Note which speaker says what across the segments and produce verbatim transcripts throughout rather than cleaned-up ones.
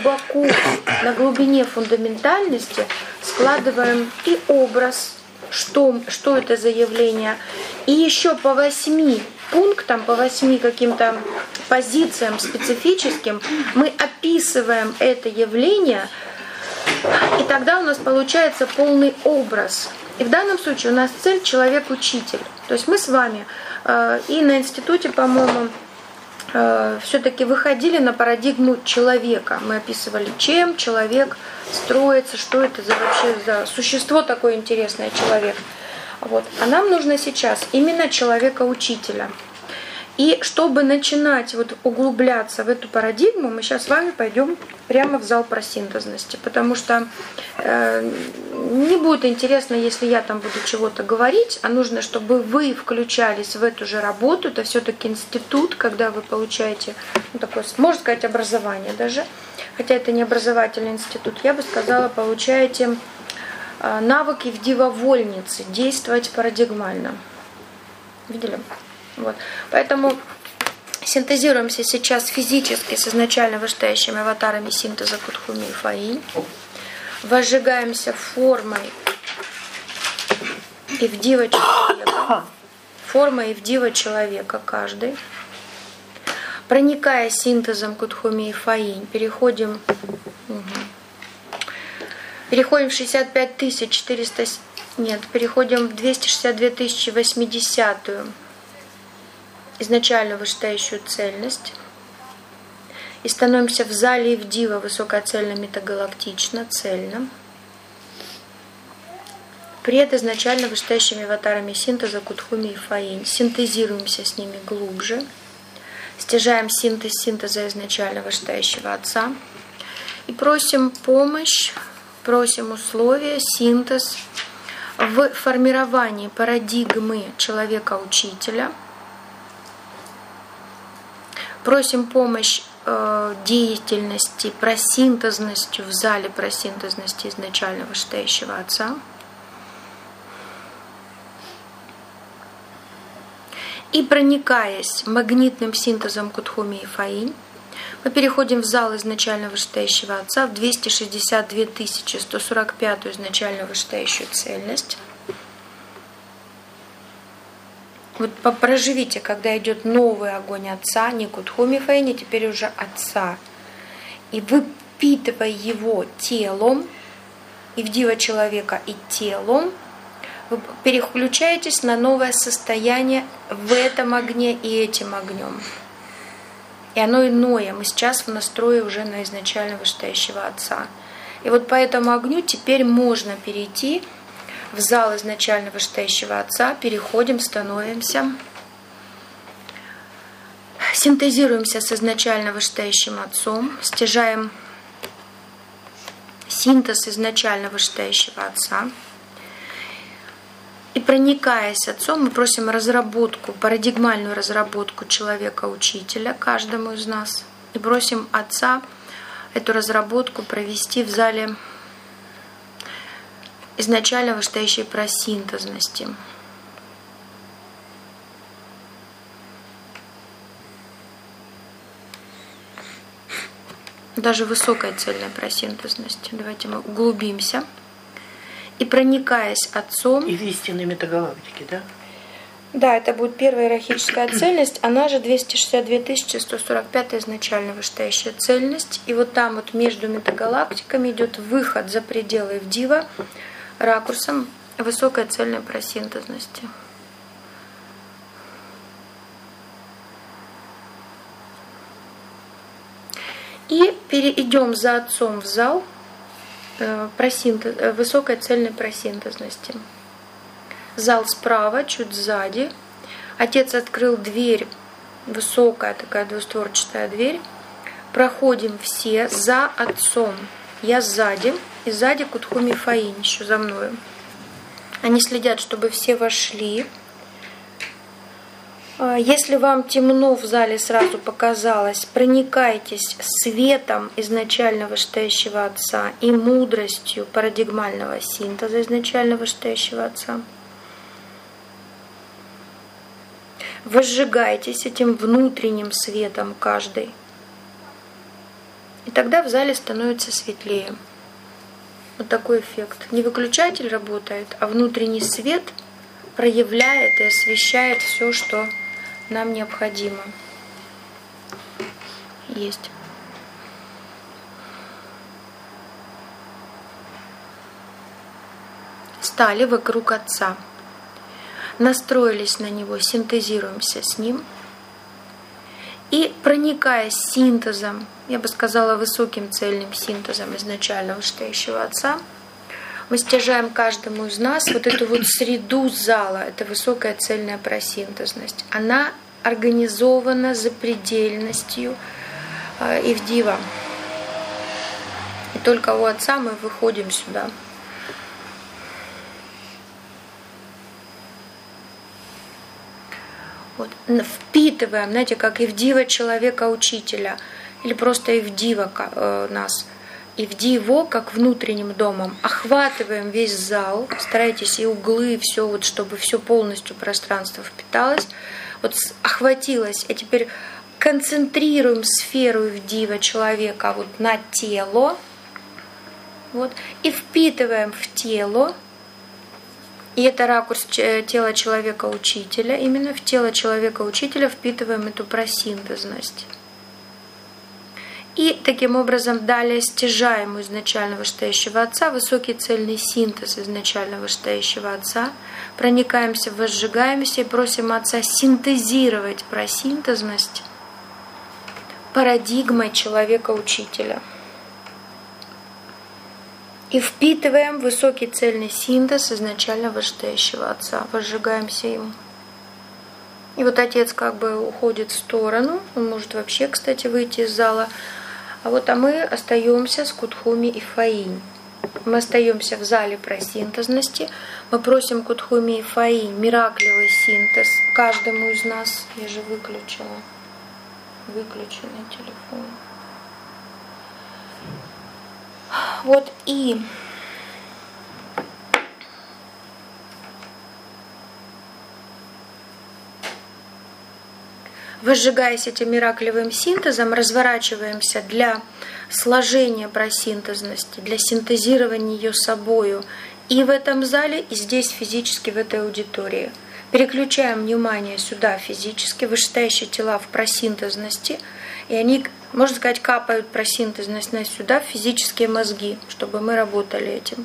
Speaker 1: глубоко, на глубине фундаментальности складываем и образ, что, что это за явление, и еще по восьми пунктам, по восьми каким-то позициям специфическим мы описываем это явление, и тогда у нас получается полный образ. И в данном случае у нас цель человек-учитель. То есть мы с вами э, и на институте, по-моему, э, все-таки выходили на парадигму человека. Мы описывали, чем человек строится, что это за вообще за существо такое интересное, человек. Вот. А нам нужно сейчас именно человека-учителя. И чтобы начинать вот углубляться в эту парадигму, мы сейчас с вами пойдем прямо в зал просинтезности, потому что э, не будет интересно, если я там буду чего-то говорить, а нужно, чтобы вы включались в эту же работу. Это все-таки институт, когда вы получаете, ну, такое, можно сказать, образование даже, хотя это не образовательный институт, я бы сказала, получаете э, навыки в дивовольнице, действовать парадигмально. Видели? Вот. Поэтому синтезируемся сейчас физически с изначально вышестоящими аватарами синтеза Кутхуми и Фаинь. Возжигаемся формой Ивдива человека. Формой Ивдива человека каждый. Проникая синтезом Кутхуми и Фаинь, переходим, угу, переходим в шестьдесят пять тысяч четыреста, нет, переходим в двести шестьдесят две тысячи восьмидесятую. Изначально вышестоящую цельность. И становимся в зале Ивдива высокоцельно-метагалактично, цельно. Пред изначально вышестоящими аватарами синтеза Кутхуми и Фаинь. Синтезируемся с ними глубже. Стяжаем синтез синтеза изначально вышестоящего Отца. И просим помощь, просим условия, синтез в формировании парадигмы человека-учителя. Просим помощь э, деятельности, просинтезностью в зале просинтезности изначально вышестоящего Отца. И проникаясь магнитным синтезом Кутхуми и Фаинь, мы переходим в зал изначально вышестоящего Отца в двести шестьдесят две тысячи сто сорок пятую изначально вышестоящую цельность. Вот проживите, когда идет новый огонь Отца, не Кутхуми Фаинь, теперь уже Отца. И выпитывая его телом, Ивдива человека и телом, вы переключаетесь на новое состояние в этом огне и этим огнем. И оно иное. Мы сейчас в настрое уже на изначально вышестоящего Отца. И вот по этому огню теперь можно перейти в зал изначально вышестоящего Отца, переходим, становимся, синтезируемся с изначально вышестоящим Отцом, стяжаем синтез изначально вышестоящего Отца. И проникаясь Отцом, мы просим разработку, парадигмальную разработку человека-учителя каждому из нас. И просим Отца эту разработку провести в зале изначально вышестоящей просинтезности. Даже высокая цельная просинтезность. Давайте мы углубимся. И проникаясь Отцом...
Speaker 2: Из истинной метагалактики, да?
Speaker 1: Да, это будет первая иерархическая цельность, она же двести шестьдесят две тысячи сто сорок пятая изначально вышестоящая цельность. И вот там вот между метагалактиками идет выход за пределы Ивдива ракурсом высокой цельной просинтезности. И перейдем за Отцом в зал просинтез, высокой цельной просинтезности. Зал справа, чуть сзади. Отец открыл дверь, высокая такая двустворчатая дверь. Проходим все за Отцом. Я сзади, и сзади Кутхуми Фаинь еще за мною. Они следят, чтобы все вошли. Если вам темно в зале сразу показалось, проникайтесь светом изначально вышестоящего Отца и мудростью парадигмального синтеза изначально вышестоящего Отца. Возжигайтесь этим внутренним светом каждый. И тогда в зале становится светлее. Вот такой эффект. Не выключатель работает, а внутренний свет проявляет и освещает все, что нам необходимо. Есть. Стали вокруг Отца. Настроились на Него, синтезируемся с Ним. И проникаясь синтезом, я бы сказала, высоким цельным синтезом изначально вышестоящего Отца, мы стяжаем каждому из нас вот эту вот среду зала, это высокая цельная просинтезность. Она организована запредельностью э, Ивдива. И только у Отца мы выходим сюда. Вот. Впитываем, знаете, как Ивдива человека-учителя, или просто Ивдива э, нас, Ивдиво как внутренним домом. Охватываем весь зал, старайтесь и углы, и все, вот, чтобы все полностью пространство впиталось, вот охватилось, а теперь концентрируем сферу Ивдива человека вот на тело, вот, и впитываем в тело. И это ракурс тела человека-учителя. Именно в тело человека-учителя впитываем эту просинтезность. И таким образом далее стяжаем у изначально вышестоящего Отца высокий цельный синтез изначально вышестоящего Отца. Проникаемся, возжигаемся и просим Отца синтезировать просинтезность парадигмой человека-учителя. И впитываем высокий цельный синтез изначально вышестоящего Отца. Возжигаемся им. И вот Отец как бы уходит в сторону. Он может вообще, кстати, выйти из зала. А вот а мы остаемся с Кутхуми и Фаинь. Мы остаемся в зале просинтезности. Мы просим Кутхуми и Фаинь мираклевый синтез каждому из нас. Я же выключила. Выключенный телефон. Вот и возжигаясь этим мираклевым синтезом, разворачиваемся для сложения просинтезности, для синтезирования ее собою и в этом зале, и здесь физически в этой аудитории. Переключаем внимание сюда физически, вышестоящие тела в просинтезности, и они, можно сказать, капают просинтезность на сюда, в физические мозги, чтобы мы работали этим.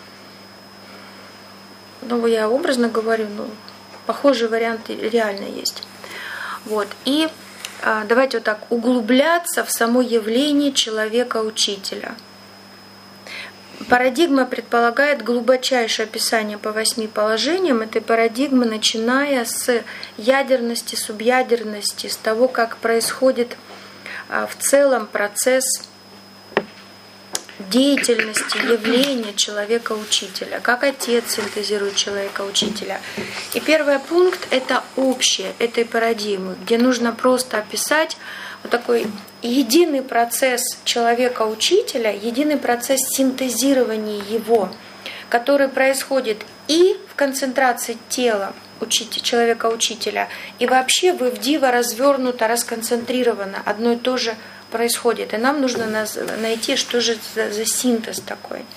Speaker 1: Ну, я образно говорю, но похожий вариант реально есть. Вот. И а, давайте вот так углубляться в само явление человека-учителя. Парадигма предполагает глубочайшее описание по восьми положениям этой парадигмы, начиная с ядерности, субъядерности, с того, как происходит в целом процесс деятельности, явления человека-учителя, как Отец синтезирует человека-учителя. И первый пункт – это общее этой парадигмы, где нужно просто описать вот такой единый процесс человека-учителя, единый процесс синтезирования его, который происходит и в концентрации тела человека-учителя, и вообще в Ивдива развернуто, расконцентрировано, одно и то же происходит. И нам нужно найти, что же за, за синтез такой.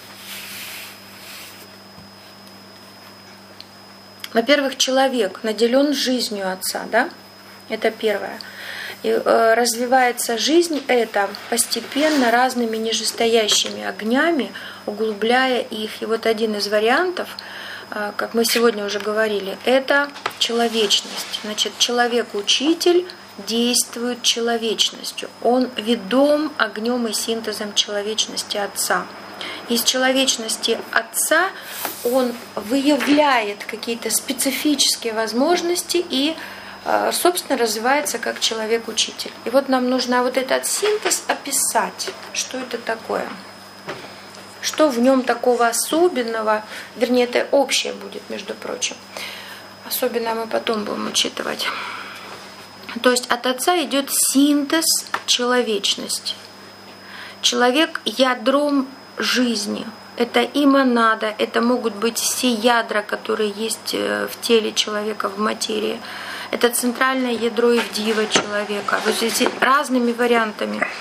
Speaker 1: Во-первых, человек наделен жизнью Отца, да? Это первое. И э, развивается жизнь эта постепенно разными нижестоящими огнями, углубляя их. И вот один из вариантов, э, как мы сегодня уже говорили, это человечность. Значит, человек-учитель действует человечностью. Он ведом огнем и синтезом человечности Отца. Из человечности Отца он выявляет какие-то специфические возможности и, собственно, развивается как человек-учитель. И вот нам нужно вот этот синтез описать, что это такое. Что в нем такого особенного, вернее, это общее будет, между прочим. Особенно мы потом будем учитывать. То есть от Отца идет синтез человечности. Человек ядром жизни. Это и монада, это могут быть все ядра, которые есть в теле человека, в материи. Это центральное ядро Ивдива человека. Вот здесь разными вариантами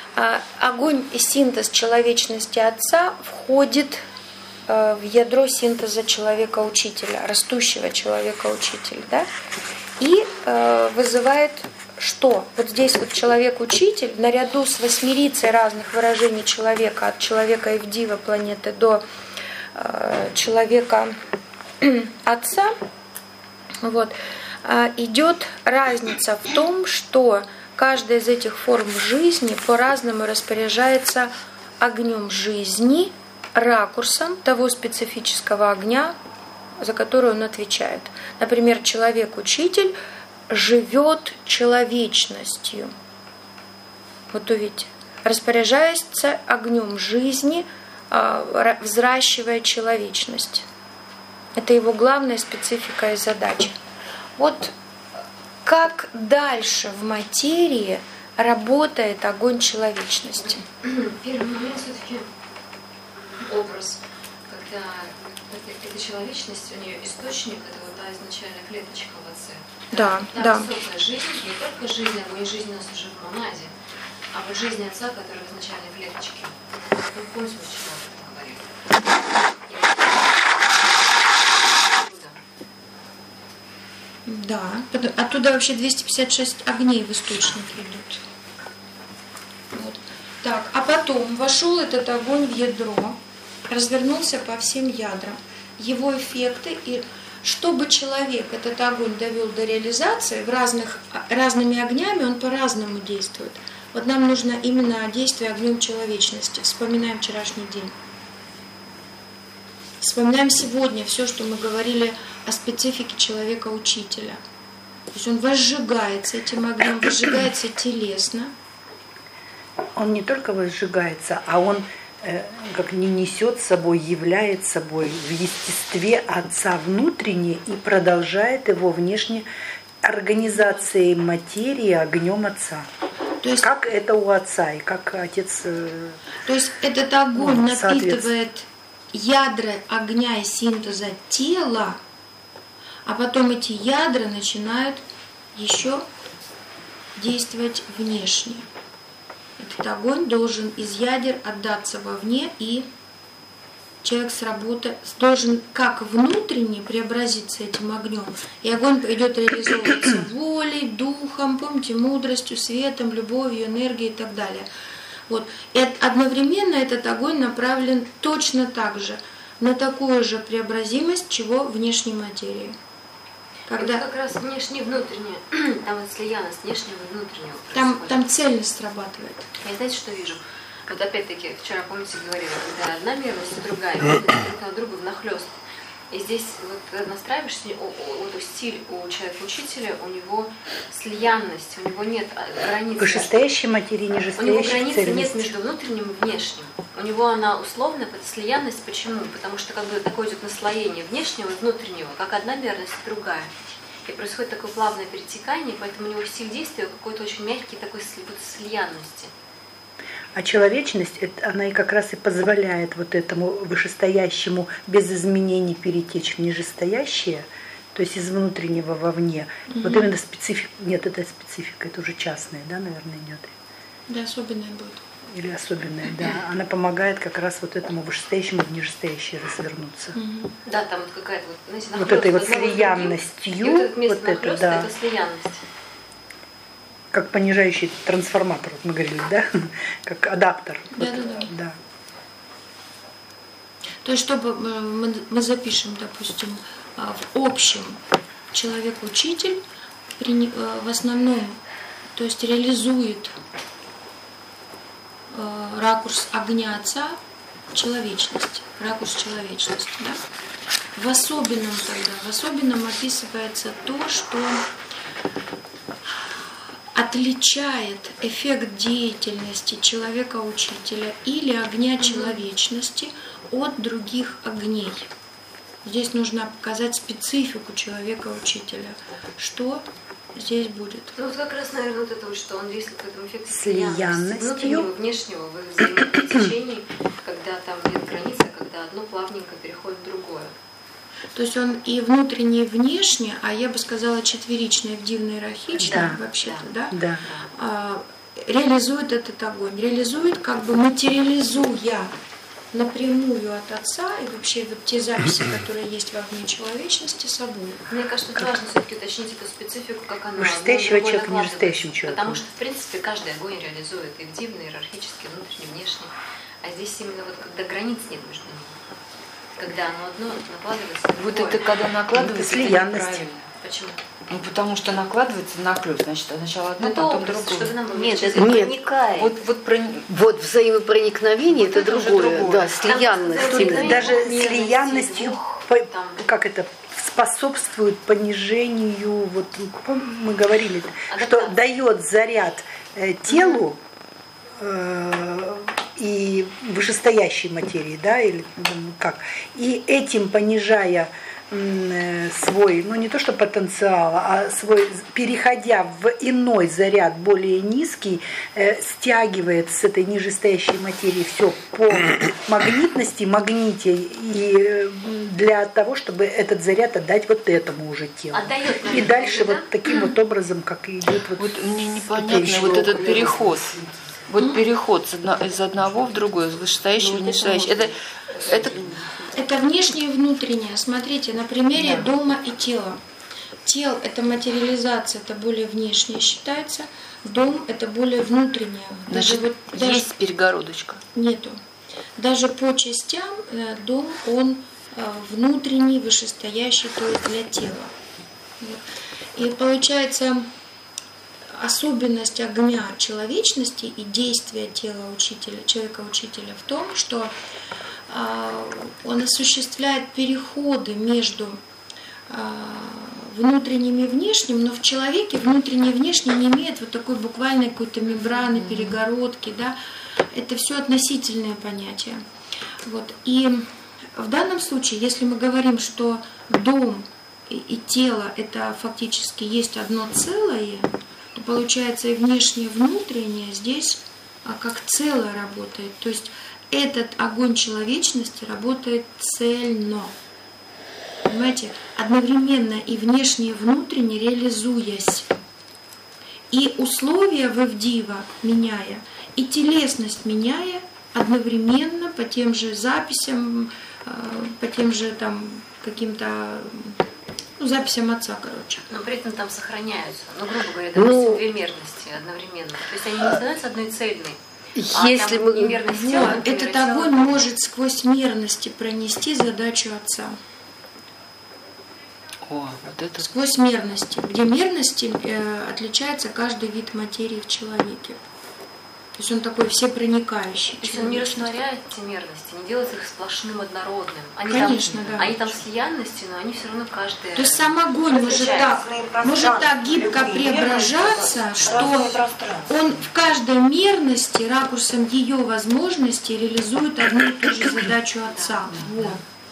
Speaker 1: огонь и синтез человечности Отца входит в ядро синтеза человека-учителя, растущего человека-учителя, да? И вызывает что? Вот здесь вот человек-учитель наряду с восьмерицей разных выражений человека, от человека Эвдива планеты до человека Отца, вот, идет разница в том, что каждая из этих форм жизни по-разному распоряжается огнем жизни, ракурсом того специфического огня, за который он отвечает. Например, человек-учитель живет человечностью. Вот увидите, распоряжается огнем жизни, взращивая человечность. Это его главная специфика и задача. Вот как дальше в материи работает огонь человечности?
Speaker 3: Первый момент все-таки образ, когда эта человечность, у нее источник, это вот та изначальная клеточка в Отце.
Speaker 1: Да,
Speaker 3: Там
Speaker 1: да.
Speaker 3: высокая жизнь, не только жизнь, но и жизнь у нас уже в монаде, а вот жизнь Отца, которая в изначальной клеточке. Вы помните, чего об этом говорили?
Speaker 1: Да, оттуда вообще двести пятьдесят шесть огней в источнике идут. Вот. Так, а потом вошел этот огонь в ядро, развернулся по всем ядрам. Его эффекты, и чтобы человек этот огонь довел до реализации, в разных, разными огнями он по-разному действует. Вот нам нужно именно действие огнем человечности. Вспоминаем вчерашний день. Вспоминаем сегодня все, что мы говорили о специфике человека-учителя. То есть он возжигается этим огнем, возжигается телесно.
Speaker 2: Он не только возжигается, а он э, как не несет с собой, являет собой в естестве Отца внутренне и продолжает его внешне организацией материи огнем Отца.
Speaker 1: То есть,
Speaker 2: как это у Отца и как Отец... Э,
Speaker 1: то есть этот огонь
Speaker 2: ну,
Speaker 1: напитывает ядра огня и синтеза тела, а потом эти ядра начинают еще действовать внешне. Этот огонь должен из ядер отдаться вовне, и человек с работы должен как внутренне преобразиться этим огнем. И огонь пойдет реализовываться волей, духом, помните, мудростью, светом, любовью, энергией и так далее. Вот. И одновременно этот огонь направлен точно так же на такую же преобразимость, чего внешней материи. Когда...
Speaker 3: Это как раз внешнее и внутреннее. Там вот слиянность внешнего и внутреннего.
Speaker 1: Там, там цельность срабатывает.
Speaker 3: Я знаете, что вижу? Вот опять-таки, вчера, помните, говорила, когда одна мерность и другая, мерность друг на друга внахлёст. И здесь, вот, когда настраиваешься, вот стиль у человека-учителя, у него слиянность, у него нет границ.
Speaker 2: Вышестоящей материи, нижестоящей
Speaker 3: У него границы
Speaker 2: цельности.
Speaker 3: нет между внутренним и внешним. У него она условно, слиянность. Почему? Потому что как бы такое идет наслоение внешнего и внутреннего, как одна мерность и другая. И происходит такое плавное перетекание, поэтому у него стиль действия какой-то очень мягкий, такой слиянности.
Speaker 2: А человечность, она и как раз и позволяет вот этому вышестоящему без изменений перетечь в нижестоящее, то есть из внутреннего вовне. Mm-hmm. Вот именно специфика, нет, это специфика, это уже частная, да, наверное, идет.
Speaker 1: Да, особенная будет.
Speaker 2: Или особенная, да. Она помогает как раз вот этому вышестоящему в нижестоящее развернуться.
Speaker 3: Mm-hmm. Да, там вот какая-то вот, знаете,
Speaker 2: вот этой вот слиянностью,
Speaker 3: вот, вот это,
Speaker 2: да.
Speaker 3: Это слиянность.
Speaker 2: Как понижающий трансформатор, вот мы говорили, да? Как адаптер.
Speaker 1: Да,
Speaker 2: вот,
Speaker 1: да, да.
Speaker 2: да.
Speaker 1: То есть, чтобы мы, мы запишем, допустим, в общем человек-учитель в основном, то есть реализует ракурс огня Отца человечности, ракурс человечности, да? В особенном тогда, в особенном описывается то, что отличает эффект деятельности человека-учителя или огня человечности от других огней. Здесь нужно показать специфику человека-учителя. Что здесь будет?
Speaker 3: Ну вот как раз, наверное, вот это вот, что он действует в этом эффекте
Speaker 2: слиянности,
Speaker 3: внутреннего, внешнего, в их взаимопересечении, когда там нет границы, когда одно плавненько переходит в другое.
Speaker 1: То есть он и внутренне, и внешне, а я бы сказала четверичное в дивной рахичной,
Speaker 2: да,
Speaker 1: вообще-то, да?
Speaker 2: Да.
Speaker 1: А, реализует этот огонь? Реализует, как бы материализуя напрямую от Отца и вообще вот те записи, которые есть в огне человечности, собой.
Speaker 3: Мне кажется, это важно все-таки уточнить эту специфику, как она
Speaker 2: вышестоящего человека, не вышестоящим человеком.
Speaker 3: Потому что, в принципе, каждый огонь реализует и в дивный, иерархический, внутренний, внешний. А здесь именно вот когда границ нет между ними. Когда оно одно накладывается на
Speaker 4: Вот
Speaker 3: другое.
Speaker 4: это когда накладывается,
Speaker 2: это
Speaker 4: это
Speaker 2: слиянность.
Speaker 4: неправильно.
Speaker 3: Почему?
Speaker 4: Ну, потому что накладывается на клюв, значит, сначала одно,
Speaker 3: Ну, это
Speaker 4: потом
Speaker 3: образ,
Speaker 4: другое.
Speaker 3: чтобы нам было
Speaker 5: Нет,
Speaker 3: легче
Speaker 5: это
Speaker 3: сделать.
Speaker 5: проникает.
Speaker 4: Вот, вот про...
Speaker 5: Вот взаимопроникновение
Speaker 4: Вот
Speaker 5: это,
Speaker 4: это уже
Speaker 5: другое,
Speaker 4: другое.
Speaker 5: да, слиянность.
Speaker 3: Там,
Speaker 5: именно.
Speaker 2: Даже
Speaker 3: Мерности,
Speaker 2: слиянностью,
Speaker 3: двух,
Speaker 2: по-
Speaker 3: там.
Speaker 2: как это, способствует понижению, вот мы говорили, что
Speaker 3: Адаптация.
Speaker 2: дает заряд э, телу э, и вышестоящей материи, да, или м, как, и этим понижая м, э, свой, ну не то что потенциал, а свой, переходя в иной заряд, более низкий, э, стягивает с этой нижестоящей материи все по магнитности, магните, и э, для того, чтобы этот заряд отдать вот этому уже телу.
Speaker 3: Отдает,
Speaker 2: И
Speaker 3: наверное,
Speaker 2: дальше
Speaker 3: да?
Speaker 2: вот таким вот образом, как и идет вот.
Speaker 4: Вот мне непонятно
Speaker 2: еще
Speaker 4: вот этот переход. Вот переход с одно- из одного в другое, из вышестоящего в нижестоящее. Это, это
Speaker 1: Это внешнее и внутреннее. Смотрите, на примере дома и тела. Тело – это материализация, это более внешнее считается. Дом – это более внутреннее. Даже
Speaker 4: значит,
Speaker 1: вот, даже
Speaker 4: есть перегородочка.
Speaker 1: нету. Даже по частям э, дом, он э, внутренний, вышестоящий, то есть для тела. Вот. И получается, особенность огня человечности и действия тела учителя, человека-учителя в том, что э, он осуществляет переходы между э, внутренним и внешним, но в человеке внутреннее и внешнее не имеет вот такой буквальной какой-то мембраны, перегородки, да. Это все относительное понятие. Вот. И в данном случае, если мы говорим, что дом и, и тело это фактически есть одно целое, то получается и внешнее, и внутреннее здесь а, как целое работает. То есть этот огонь человечности работает цельно. Понимаете? Одновременно и внешнее, и внутреннее реализуясь. И условия в Эвдива меняя, и телесность меняя одновременно по тем же записям, по тем же там каким-то ну, записям отца, короче.
Speaker 3: Но при этом там сохраняются, ну, грубо говоря, допустим,
Speaker 5: Ну,
Speaker 3: две мерности одновременно. То есть они не становятся одной цельной.
Speaker 5: Если
Speaker 3: а
Speaker 5: мы...
Speaker 3: там мерность тела,
Speaker 1: Вот,
Speaker 3: например,
Speaker 1: этот
Speaker 3: тела-
Speaker 1: огонь может сквозь мерности пронести задачу отца.
Speaker 4: О, вот это
Speaker 1: Сквозь мерности, где мерности э, отличается каждый вид материи в человеке. То есть он такой всепроникающий.
Speaker 3: То есть он не
Speaker 1: человечность.
Speaker 3: растворяет эти мерности, не делает их сплошным, однородным. Они
Speaker 1: Конечно,
Speaker 3: там,
Speaker 1: да.
Speaker 3: Они там слиянности, но они все равно каждая...
Speaker 1: То есть сам огонь может так, может так гибко преображаться, что он в каждой мерности, ракурсом ее возможностей реализует одну и ту же задачу отца. Вот.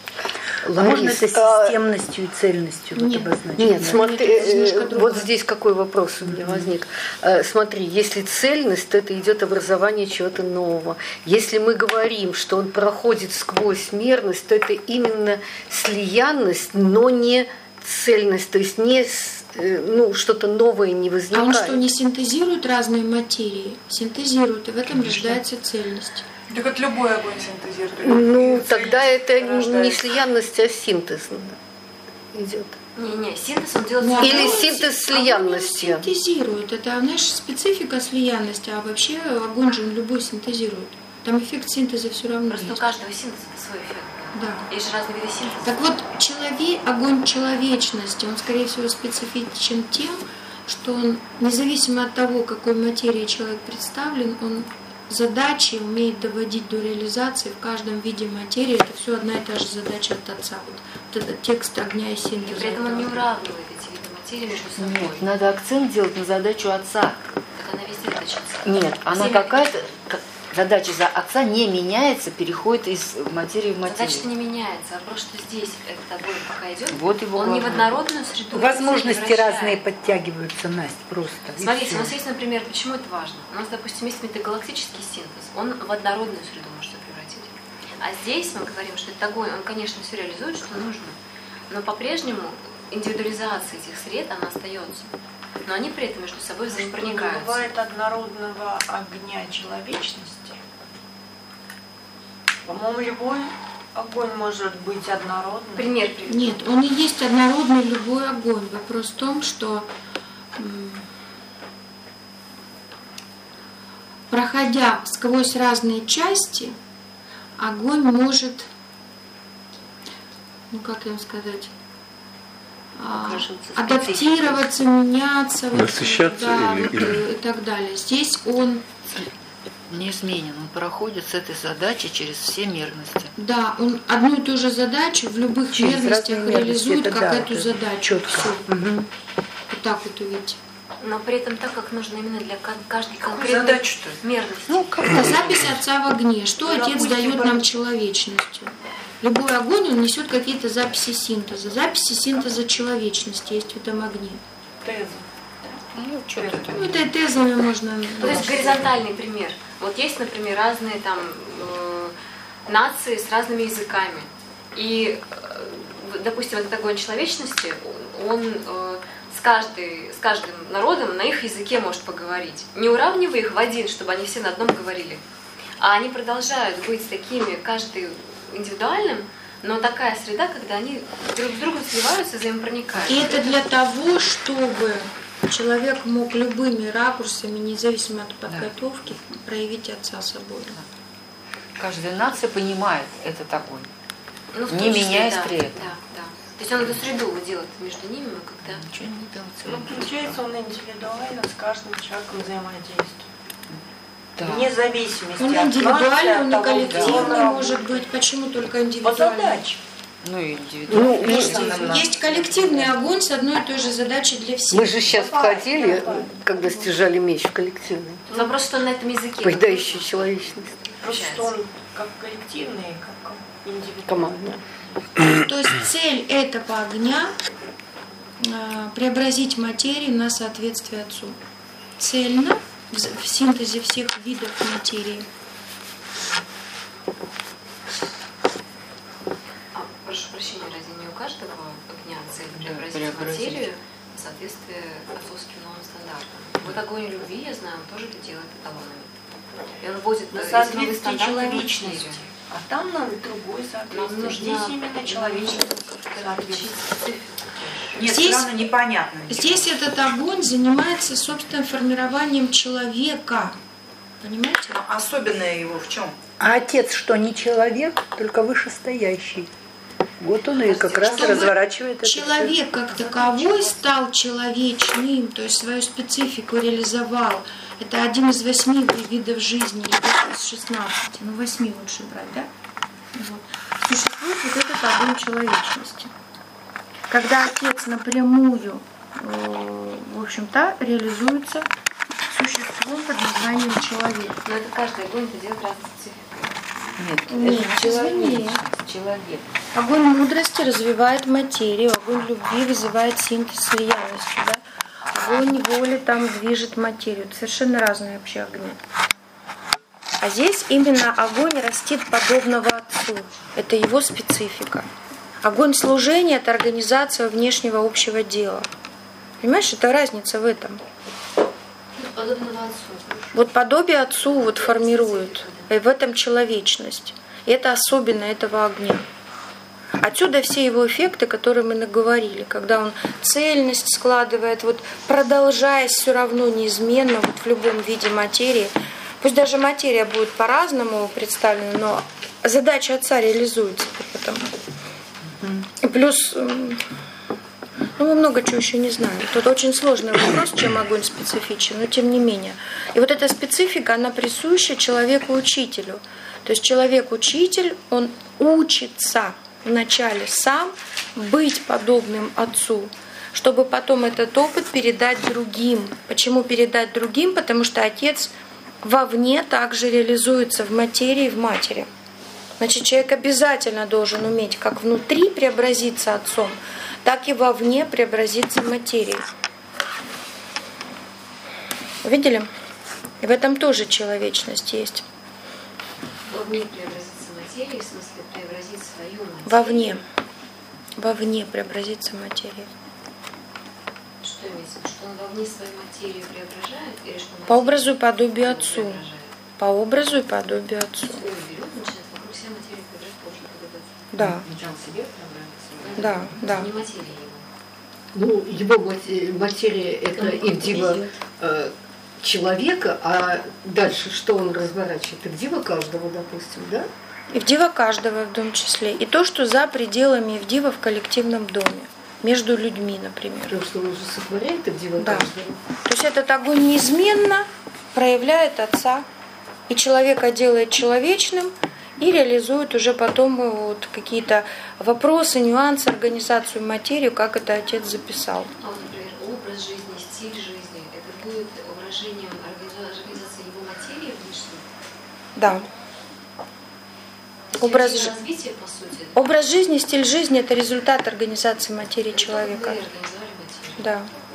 Speaker 2: А можно это
Speaker 5: Ларис, а,
Speaker 2: системностью и цельностью вот
Speaker 1: Нет.
Speaker 2: обозначить?
Speaker 5: Нет,
Speaker 2: да?
Speaker 5: смотри,
Speaker 1: Это немножко
Speaker 5: э,
Speaker 1: другое.
Speaker 5: вот здесь какой вопрос у меня возник. Э, Смотри, если цельность, то это идет образование чего-то нового. Если мы говорим, что он проходит сквозь мерность, то это именно слиянность, но не цельность, то есть не с- э, ну, что-то новое не
Speaker 1: А он
Speaker 5: возникает.
Speaker 1: что, не синтезирует разные материи? Синтезирует, и в этом рождается цельность.
Speaker 6: Так это любой огонь синтезирует.
Speaker 5: Ну,
Speaker 6: И
Speaker 5: тогда
Speaker 6: цельность
Speaker 5: это не
Speaker 6: рождается.
Speaker 5: слиянность, а синтез идет.
Speaker 3: Не-не, синтез он делает...
Speaker 1: Ну,
Speaker 3: сам.
Speaker 5: Или
Speaker 1: огонь
Speaker 5: синтез
Speaker 1: син-
Speaker 5: слиянности.
Speaker 1: огонь он синтезирует. Это, знаешь, специфика слиянности, а вообще огонь же он любой синтезирует. Там эффект синтеза все равно
Speaker 3: Просто у
Speaker 1: есть.
Speaker 3: каждого синтеза свой эффект.
Speaker 1: Да.
Speaker 3: Есть же разные виды синтеза.
Speaker 1: Так вот, человек, огонь человечности, он, скорее всего, специфичен тем, что он, независимо от того, какой материи человек представлен, он задачи умеет доводить до реализации в каждом виде материи. Это все одна и та же задача от Отца. Вот, вот этот текст огня и
Speaker 3: И
Speaker 1: синтеза.
Speaker 3: при этом он не
Speaker 1: это-
Speaker 3: уравнивает эти виды материи между собой.
Speaker 4: Нет, надо акцент делать на задачу отца.
Speaker 3: Так она везде точится.
Speaker 4: Нет, она
Speaker 3: Всеми-
Speaker 4: какая-то как- задача за отца не меняется, переходит из материи в
Speaker 3: Задача-то
Speaker 4: материю.
Speaker 3: не меняется, а просто что здесь этот огонь пока идет,
Speaker 4: Вот его
Speaker 3: он не в
Speaker 4: главное.
Speaker 3: однородную среду.
Speaker 2: Возможности
Speaker 3: не вращает.
Speaker 2: разные подтягиваются, Настя, просто. и
Speaker 3: Смотрите,
Speaker 2: всё.
Speaker 3: у нас есть, например, почему это важно? У нас, допустим, есть метагалактический синтез, он в однородную среду может всё превратить. А здесь мы говорим, что этот огонь, он, конечно, все реализует, что нужно, но по-прежнему индивидуализация этих сред, она остается. но они при этом между собой взаимопроникаются.
Speaker 7: Не бывает однородного огня человечности. По-моему, любой огонь может быть однородным.
Speaker 3: Пример приведу.
Speaker 1: Нет, он и есть однородный любой огонь. Вопрос в том, что м, проходя сквозь разные части, огонь может, ну как им сказать, а, адаптироваться, меняться, вот,
Speaker 8: насыщаться
Speaker 1: да,
Speaker 8: или,
Speaker 1: вот,
Speaker 8: или...
Speaker 1: и так далее. Здесь он
Speaker 4: неизменен, он проходит с этой задачей через все мерности.
Speaker 1: Да, он одну и ту же задачу в любых
Speaker 2: Через
Speaker 1: мерностях
Speaker 2: разные мерности,
Speaker 1: реализует,
Speaker 2: это
Speaker 1: как
Speaker 2: да,
Speaker 1: эту
Speaker 2: это
Speaker 1: задачу.
Speaker 2: четко.
Speaker 1: Всё.
Speaker 2: Мгм.
Speaker 1: Вот так вот увидеть.
Speaker 3: Но при этом так, как нужно именно для кон- каждой
Speaker 7: Какую
Speaker 3: конкретной
Speaker 7: задачу-то?
Speaker 3: мерности.
Speaker 1: Ну, как-то запись Отца в огне. Что
Speaker 7: Ну,
Speaker 1: Отец
Speaker 7: допустим,
Speaker 1: дает
Speaker 7: по-
Speaker 1: нам человечностью? Любой огонь, он несет какие-то записи синтеза. Записи синтеза человечности есть в этом огне.
Speaker 7: Теза.
Speaker 4: Ну, что-то там.
Speaker 1: Ну, это и тезами можно...
Speaker 3: То есть горизонтальный пример. Вот есть, например, разные там э, нации с разными языками. И, э, допустим, этот огонь человечности, он э, с, каждой, с каждым народом на их языке может поговорить. Не уравнивая их в один, чтобы они все на одном говорили. А они продолжают быть такими, каждый индивидуальным, но такая среда, когда они друг с другом сливаются, взаимопроникают.
Speaker 1: И это для того, чтобы человек мог любыми ракурсами, независимо от подготовки, проявить Отца собой.
Speaker 4: Каждая нация понимает этот огонь.
Speaker 3: Ну, в том
Speaker 4: не
Speaker 3: числе,
Speaker 4: меняясь
Speaker 3: да,
Speaker 4: при этом.
Speaker 3: Да, да. То есть он эту среду делает между ними, но когда...
Speaker 4: Ничего не делается.
Speaker 7: Ну, получается, он индивидуально с каждым человеком взаимодействует.
Speaker 4: Да.
Speaker 7: Вне зависимости
Speaker 1: Он
Speaker 7: от
Speaker 1: индивидуальный,
Speaker 7: нации,
Speaker 1: он
Speaker 7: от
Speaker 1: и
Speaker 7: того, где он
Speaker 1: коллективный
Speaker 7: работает.
Speaker 1: может быть. Почему только
Speaker 7: По
Speaker 1: индивидуальный?
Speaker 7: задаче.
Speaker 4: Ну и индивидуально.
Speaker 2: Ну,
Speaker 1: Есть,
Speaker 2: мы,
Speaker 7: нам
Speaker 1: есть коллективный огонь с одной и той же задачей для всех.
Speaker 2: мы же сейчас входили, когда стяжали меч в коллективный,
Speaker 3: Вопрос, что он на этом языке.
Speaker 2: поедающий человечность,
Speaker 7: Просто что он как коллективный, как индивидуальный.
Speaker 2: командная.
Speaker 1: То есть цель этого огня э, преобразить материю на соответствие Отцу. Цельно в, в синтезе всех видов материи.
Speaker 3: А, прошу прощения, разве не у каждого огня цель преобразить
Speaker 4: преобразить.
Speaker 3: материю в соответствии отцовским новым стандартам? Вот огонь любви, я знаю, он тоже это делает эталонами. И он вводит
Speaker 7: На
Speaker 3: эти новые
Speaker 7: соответствие
Speaker 3: стандарты в
Speaker 7: человечности.
Speaker 3: материю.
Speaker 7: А там нам другое
Speaker 3: Нам
Speaker 7: соответствие.
Speaker 3: нужно
Speaker 7: Здесь именно человечество
Speaker 3: отличить
Speaker 7: соответствие.
Speaker 3: специфику.
Speaker 6: Нет,
Speaker 1: Здесь-
Speaker 6: странно, непонятно.
Speaker 1: Здесь этот огонь занимается собственным формированием человека. Понимаете?
Speaker 6: А особенное его в чем?
Speaker 2: А отец что, не человек, только вышестоящий? Вот он и как раз
Speaker 1: Чтобы
Speaker 2: разворачивает это всё.
Speaker 1: Человек как таковой стал человечным, то есть свою специфику реализовал. Это один из восьми видов жизни, или из шестнадцати, ну восьми лучше брать, да? Вот. Существует вот этот огонь человечности. Когда отец напрямую, э, в общем-то, реализуется существом под названием человек.
Speaker 3: Но это каждый огонь это делает разной спецификой.
Speaker 4: Нет,
Speaker 1: Нет,
Speaker 4: это человек.
Speaker 1: извини.
Speaker 4: Человек.
Speaker 1: Огонь мудрости развивает материю, огонь любви вызывает синтез с реальностью, да? Огонь воли там движет материю. Это совершенно разные вообще огни. А здесь именно огонь растит подобного Отцу. Это его специфика. Огонь служения – это организация внешнего общего дела. Понимаешь, это разница в этом.
Speaker 3: Подобного отцу.
Speaker 1: Вот подобие Отцу вот формирует. И в этом человечность. И это особенно этого огня. Отсюда все его эффекты, которые мы наговорили, когда он цельность складывает, вот продолжаясь все равно неизменно вот в любом виде материи. Пусть даже материя будет по-разному представлена, но задача Отца реализуется потом. И плюс, ну, мы много чего еще не знаем. Тут очень сложный вопрос, чем огонь специфичен, но тем не менее. И вот эта специфика, она присуща человеку-учителю. То есть человек-учитель, он учится вначале сам быть подобным Отцу, чтобы потом этот опыт передать другим. Почему передать другим? Потому что Отец вовне также реализуется в материи, в матери. Значит, человек обязательно должен уметь как внутри преобразиться Отцом, так и вовне преобразиться материей. Видели? И в этом тоже человечность есть.
Speaker 3: Вовне преобразиться материей, в смысле преобразить свою материю.
Speaker 1: Вовне. Вовне преобразиться материей.
Speaker 3: Что что имеется? Что он вовне свою материю преображает? Или что
Speaker 1: По образу и подобию
Speaker 3: Отцу.
Speaker 1: Отцу. По образу и подобию Отцу.
Speaker 3: Берет, начинает вокруг себя материю преображать, тоже подобать.
Speaker 1: Да,
Speaker 6: Сначала себе преобразить.
Speaker 1: да, да.
Speaker 3: Не материя его.
Speaker 5: Ну, его мате- материя это Ивдива э, человека, а дальше что он разворачивает? Ивдива каждого, допустим, да?
Speaker 1: Ивдива каждого в том числе. И то, что за пределами Ивдива в коллективном доме. Между людьми, например.
Speaker 5: Потому что он уже сотворяет Ивдива
Speaker 1: Да.
Speaker 5: каждого.
Speaker 1: То есть этот огонь неизменно проявляет Отца. И человека делает человечным, и реализует уже потом вот какие-то вопросы, нюансы, организацию, материю, как это Отец записал.
Speaker 3: А вот, например, образ жизни, стиль жизни, это будет выражением организации его материи внешней?
Speaker 1: Да.
Speaker 3: То есть
Speaker 1: Образ
Speaker 3: это
Speaker 1: жи-
Speaker 3: развитие, по сути?
Speaker 1: Образ жизни, стиль жизни – это результат организации материи
Speaker 3: Это
Speaker 1: человека.
Speaker 3: как вы организовали материю.
Speaker 1: Да.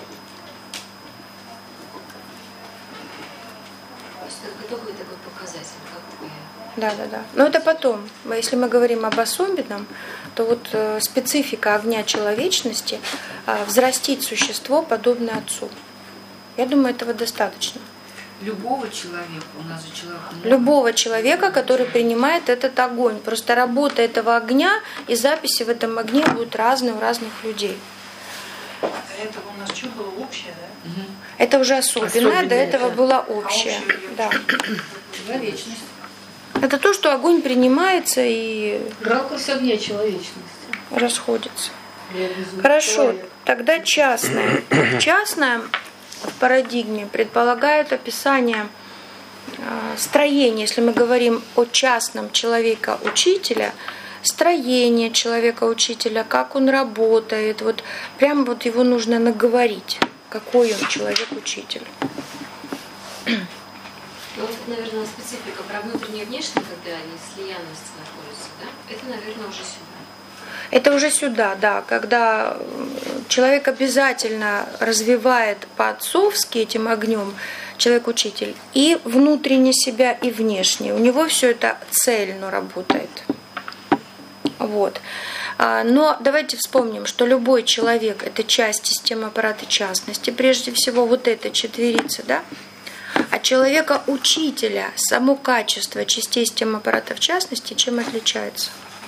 Speaker 3: То есть это итоговый такой показатель, как вы...
Speaker 1: Да, да, да. Но это потом. Если мы говорим об особенном, то вот э, специфика огня человечности э, взрастить существо, подобное Отцу. Я думаю, этого достаточно.
Speaker 4: Любого человека, у нас же человек много.
Speaker 1: Любого человека, который принимает этот огонь. Просто работа этого огня и записи в этом огне будут разные у разных людей.
Speaker 6: До этого у нас что было общее, да?
Speaker 4: Мгм.
Speaker 1: Это уже особенное,
Speaker 5: Особенное,
Speaker 1: до этого
Speaker 5: да.
Speaker 1: было
Speaker 6: А
Speaker 1: общее.
Speaker 6: общее
Speaker 1: Да.
Speaker 6: За вечность.
Speaker 1: Это то, что огонь принимается и
Speaker 5: Ракурс огня человечности.
Speaker 1: расходится.
Speaker 5: Реализует
Speaker 1: Хорошо,
Speaker 5: человек.
Speaker 1: тогда частное. Частное в парадигме предполагает описание э, строения, если мы говорим о частном человека-учителя, строение человека-учителя, как он работает, вот прям вот его нужно наговорить, какой он человек-учитель.
Speaker 3: Ну, вот, наверное, специфика про внутреннее и внешнее, когда они в слиянности находятся, да? Это, наверное, уже сюда.
Speaker 1: Это уже сюда, да, когда человек обязательно развивает по-отцовски этим огнем, человек-учитель, и внутренне себя, и внешне. У него все это цельно работает. Вот. Но давайте вспомним, что любой человек – это часть системы аппарата частности, прежде всего вот эта четверица, да? А человека-учителя, само качество частей системы аппарата в частности, чем отличается?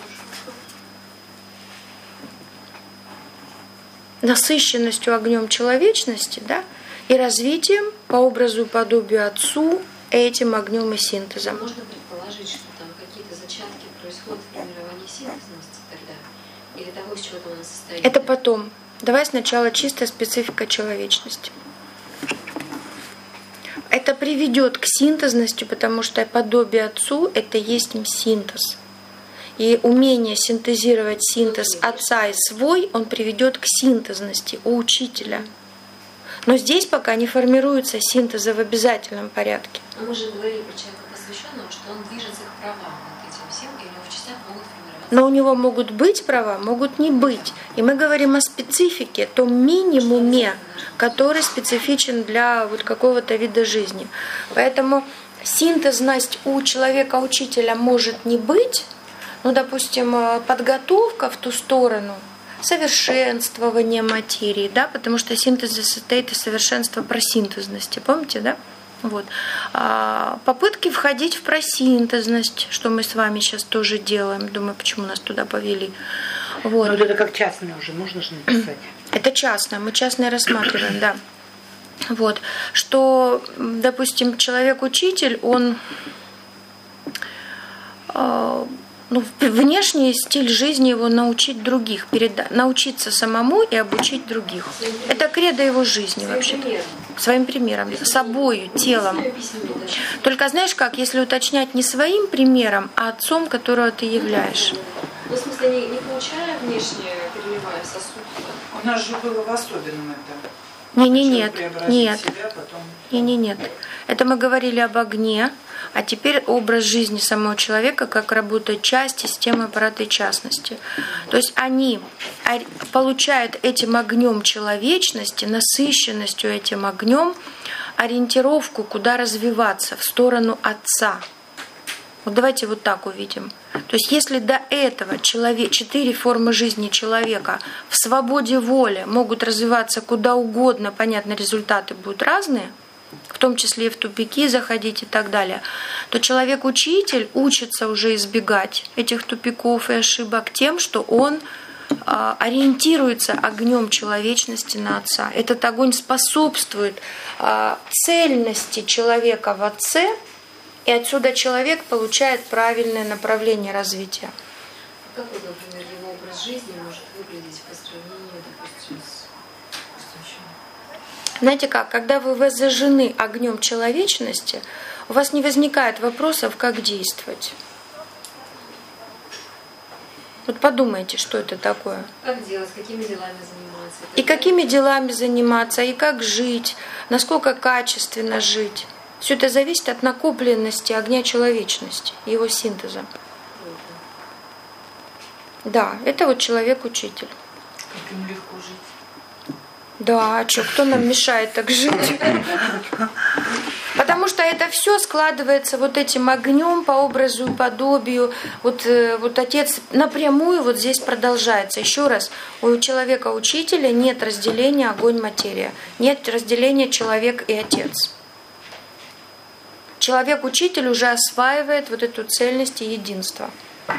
Speaker 1: Насыщенностью огнем человечности, да, и развитием по образу и подобию Отцу этим огнем и синтезом.
Speaker 3: Можно предположить, что там какие-то зачатки происходят в формировании синтезности тогда? Или того, из чего она состоит?
Speaker 1: Это потом. Давай сначала чистая специфика человечности. Это приведет к синтезности, потому что подобие Отцу – это есть синтез. И умение синтезировать синтез Отца и свой, он приведет к синтезности у учителя. Но здесь пока не формируется синтеза в обязательном порядке.
Speaker 3: Но мы же говорили про человека посвященного, что он движется к правам вот этим всем, и у него в частях могут формироваться.
Speaker 1: Но у него могут быть права, могут не быть. И мы говорим о специфике, том минимуме, который специфичен для вот какого-то вида жизни. Поэтому синтезность у человека-учителя может не быть, ну, допустим, подготовка в ту сторону, совершенствование материи, да, потому что синтез состоит из совершенства просинтезности, помните, да? Вот. А попытки входить в просинтезность, что мы с вами сейчас тоже делаем, думаю, почему нас туда повели. Вот.
Speaker 2: Ну, вот это как частное уже, можно же написать.
Speaker 1: Это частное, мы частное рассматриваем, да. Вот. Что, допустим, человек-учитель, он... Э, Ну, внешний стиль жизни его научить других, переда- научиться самому и обучить других. Это кредо его жизни вообще. Своим примером, собою, телом. Только знаешь как, если уточнять не своим примером, а отцом, которого ты являешь.
Speaker 3: Ну, в смысле, не, не получая внешне, переливая сосуд.
Speaker 6: У нас же было в особенном это.
Speaker 1: Не, не,
Speaker 6: Начал
Speaker 1: нет,
Speaker 6: преобразить
Speaker 1: нет,
Speaker 6: себя, потом...
Speaker 1: не, не, нет. Это мы говорили об огне, а теперь образ жизни самого человека, как работает часть системы аппарата и частности. То есть они получают этим огнем человечности, насыщенностью этим огнем, ориентировку, куда развиваться, в сторону Отца. Вот давайте вот так увидим. То есть если до этого человек, четыре формы жизни человека в свободе воли могут развиваться куда угодно, понятно, результаты будут разные, в том числе и в тупики заходить и так далее, то человек-учитель учится уже избегать этих тупиков и ошибок тем, что он а, ориентируется огнем человечности на Отца. Этот огонь способствует а, цельности человека в Отце, и отсюда человек получает правильное направление развития.
Speaker 3: Как вот, например, его образ жизни может выглядеть по сравнению, допустим, с пустящим?
Speaker 1: Знаете как, когда вы зажжены огнем человечности, у вас не возникает вопросов, как действовать. Вот подумайте, что это такое.
Speaker 3: Как делать, какими делами заниматься?
Speaker 1: И какими делами заниматься, и как жить, насколько качественно жить. Все это зависит от накопленности огня человечности, его синтеза. Да, это вот человек-учитель.
Speaker 4: Как им легко жить.
Speaker 1: Да, а что, кто нам мешает так жить? Потому что это все складывается вот этим огнем по образу и подобию. Вот, вот Отец напрямую вот здесь продолжается. Еще раз, у человека-учителя нет разделения огонь-материя. Нет разделения человек и Отец. Человек-учитель уже осваивает вот эту цельность и единство.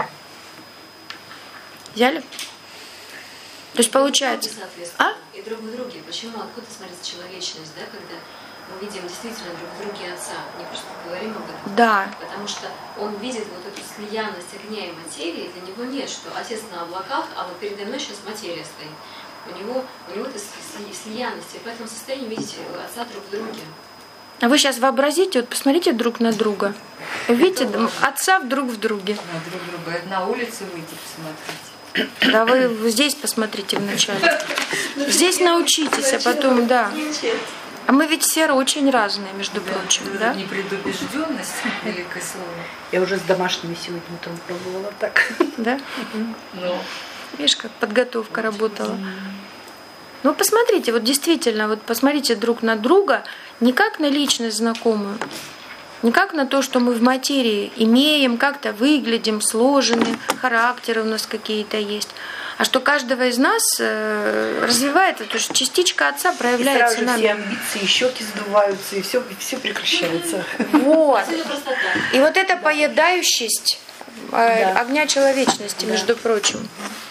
Speaker 1: Взяли? То есть получается...
Speaker 3: А? И друг в друге. Почему? Откуда смотрится человечность, да, когда мы видим действительно друг в друге Отца, не просто говорим об этом.
Speaker 1: Да.
Speaker 3: Потому что он видит вот эту слиянность огня и материи, для него нет, что Отец на облаках, а вот передо мной сейчас материя стоит. У него, у него это слиянность, и в этом состоянии видите Отца друг в друге.
Speaker 1: А вы сейчас вообразите, вот посмотрите друг на друга. Видите, Отца друг в друге.
Speaker 4: На друг друга. Это на улице выйти посмотрите.
Speaker 1: Да вы здесь посмотрите вначале. Здесь научитесь, а потом, да. А мы ведь все очень разные, между
Speaker 4: да,
Speaker 1: прочим, да?
Speaker 4: Непредубежденность, великое слово.
Speaker 2: Я уже с домашними сегодня утром пробовала так.
Speaker 1: Да?
Speaker 4: Ну.
Speaker 1: Видишь, как подготовка работала. Ну, посмотрите, вот действительно, вот посмотрите друг на друга, не как на личность знакомую, не как на то, что мы в материи имеем, как-то выглядим, сложены, характеры у нас какие-то есть, а что каждого из нас э, развивает, потому что частичка Отца проявляется
Speaker 2: и сразу же
Speaker 1: нами.
Speaker 2: все амбиции, щеки сдуваются, и все, все прекращается.
Speaker 1: Вот. И вот эта поедающесть э,
Speaker 2: Да.
Speaker 1: огня человечности,
Speaker 2: Да.
Speaker 1: между прочим.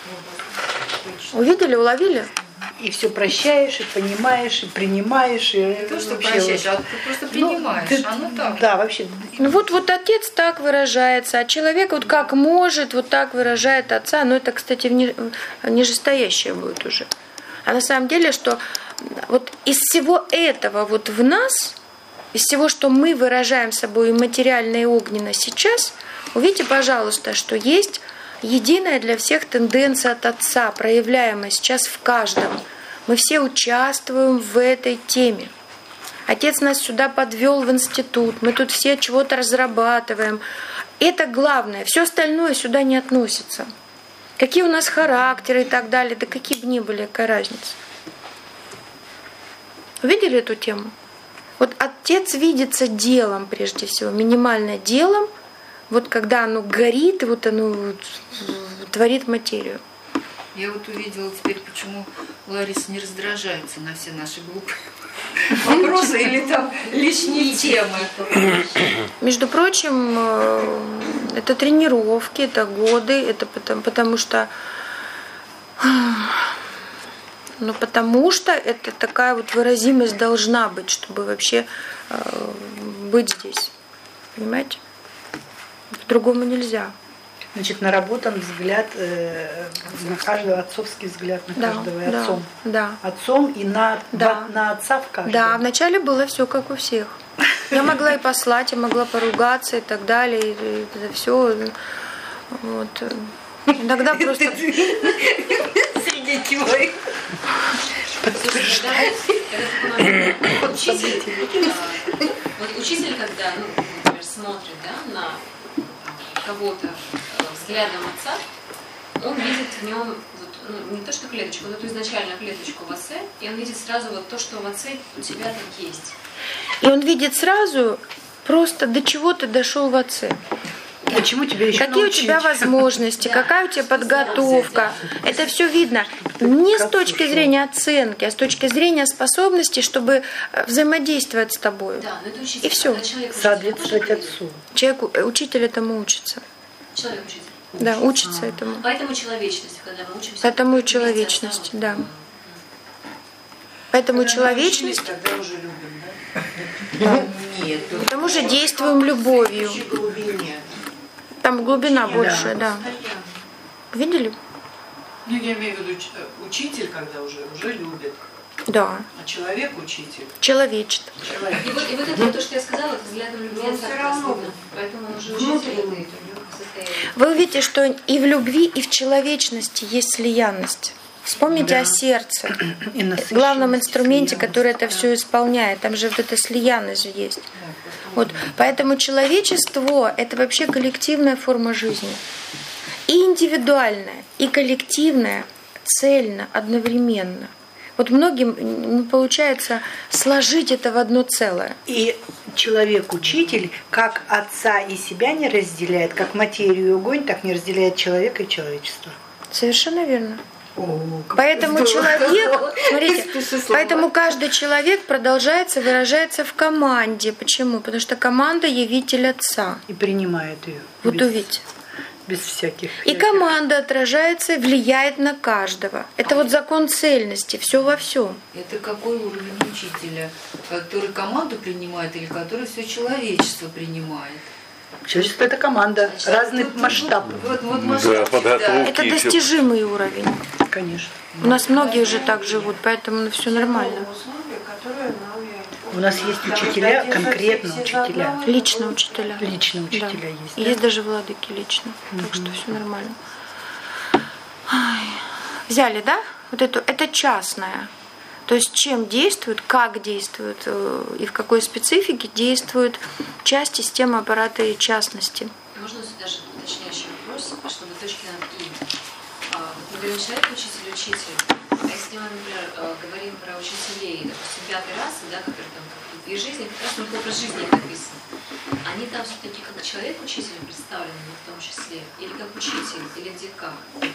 Speaker 1: Увидели, уловили?
Speaker 2: И все прощаешь, и понимаешь, и принимаешь. И
Speaker 4: Не то, что
Speaker 2: вообще
Speaker 4: прощаешь,
Speaker 2: вот-
Speaker 4: а ты просто
Speaker 2: Ну,
Speaker 4: принимаешь.
Speaker 2: ты-
Speaker 4: Оно так.
Speaker 2: Да, вообще.
Speaker 1: Ну вот, вот Отец так выражается, а человек вот как может, вот так выражает Отца. Но это, кстати, вни- нижестоящее будет уже. А на самом деле, что вот из всего этого вот в нас, из всего, что мы выражаем собой материально и огненно сейчас, увидите, пожалуйста, что есть единая для всех тенденция от Отца, проявляемая сейчас в каждом. Мы все участвуем в этой теме. Отец нас сюда подвел в институт, мы тут все чего-то разрабатываем. Это главное, все остальное сюда не относится. Какие у нас характеры и так далее, да какие бы ни были, какая разница. Увидели эту тему? Вот Отец видится делом прежде всего, минимально делом, вот когда оно горит, и вот оно вот творит материю.
Speaker 4: Я вот увидела теперь, почему Лариса не раздражается на все наши глупые вопросы или там лишние темы.
Speaker 1: Между прочим, э, это тренировки, это годы, это потому, потому что ну, потому что это такая вот выразимость должна быть, чтобы вообще э, быть здесь. Понимаете? По-другому нельзя.
Speaker 2: Значит, наработан взгляд э, на каждого, отцовский взгляд на
Speaker 1: Да,
Speaker 2: каждого и
Speaker 1: да,
Speaker 2: отцом.
Speaker 1: да.
Speaker 2: Отцом и на,
Speaker 1: Да.
Speaker 2: на, на отца в каждом.
Speaker 1: Да, вначале было все как у всех. Я могла и послать, я могла поругаться и так далее. И, и это все. Вот. Иногда просто.
Speaker 2: Среди твоих.
Speaker 3: Учитель, вот учитель, когда, ну, например, смотрит, да, на кого-то взглядом Отца, он видит в нем вот, ну, не то что клеточку, но эту изначальную клеточку в Отце, и он видит сразу вот то, что в Отце у тебя так есть.
Speaker 1: И он видит сразу просто до чего ты дошел в Отце.
Speaker 2: Почему тебе еще
Speaker 1: какие
Speaker 2: научить?
Speaker 1: у тебя возможности, какая у тебя подготовка. Это все видно не с точки зрения оценки, а с точки зрения способности, чтобы взаимодействовать с тобой.
Speaker 3: Да, но это учитель.
Speaker 1: И все.
Speaker 2: Соответствовать отцу.
Speaker 1: Человек, учитель этому учится.
Speaker 3: Человек учитель.
Speaker 1: Да, учится а. этому.
Speaker 3: Поэтому человечность, когда мы учимся.
Speaker 1: Поэтому и человечность, да. Поэтому когда человечность.
Speaker 6: Тогда уже любим, да?
Speaker 1: Да.
Speaker 6: Нет.
Speaker 1: Потому что действуем любовью. Там глубина большая, да. да. Видели?
Speaker 6: Ну, я имею в виду учитель, когда уже, уже любит.
Speaker 1: Да.
Speaker 6: А человек учитель.
Speaker 1: Человечит.
Speaker 6: Человек.
Speaker 3: И, вот, и вот это то, что я сказала, это взглядом любви отца равно. Поэтому он уже учитель это состояние.
Speaker 1: Вы увидите, что и в любви, и в человечности есть слиянность. Вспомните да. о сердце, главном инструменте, который это все исполняет. Там же вот эта слиянность есть. Вот. Поэтому человечество – это вообще коллективная форма жизни. И индивидуальная, и коллективная, цельно, одновременно. Вот многим ну, получается сложить это в одно целое.
Speaker 2: И человек-учитель, как отца и себя не разделяет, как материю и огонь, так не разделяет человека и человечество.
Speaker 1: Совершенно верно.
Speaker 2: О,
Speaker 1: поэтому
Speaker 2: здорово.
Speaker 1: человек, смотрите, поэтому каждый человек продолжается, выражается в команде. Почему? Потому что команда явитель отца.
Speaker 2: И принимает ее.
Speaker 1: Вот
Speaker 2: без,
Speaker 1: увидите.
Speaker 2: Без всяких.
Speaker 1: И команда отражается и влияет на каждого. Это вот закон цельности, все во всем.
Speaker 4: Это какой уровень учителя, который команду принимает или который все человечество принимает?
Speaker 2: Человечество – это команда, значит, разный вот, масштаб.
Speaker 4: Вот, вот, масштаб
Speaker 8: да,
Speaker 4: да.
Speaker 1: Это достижимый уровень.
Speaker 2: Конечно.
Speaker 1: У нас многие уже так живут, поэтому ну, все нормально.
Speaker 2: У нас есть учителя, конкретно учителя.
Speaker 1: Лично учителя.
Speaker 2: Лично учителя
Speaker 1: да.
Speaker 2: есть.
Speaker 1: Да? Есть даже владыки лично. Угу. Так что все нормально. Ай. Взяли, да? Вот эту, это частное. То есть чем действует, как действует и в какой специфике действует часть системы аппарата и частности.
Speaker 3: Можно даже уточняющий вопрос, чтобы точки над «и». Мы говорим человек, учитель, учитель. А если мы, например, говорим про учителей, допустим, пятой расы, да, которые там как две жизни, как раз у них образ жизни написан. Они там все-таки как человек-учитель представлены в том числе, или как учитель, или где как?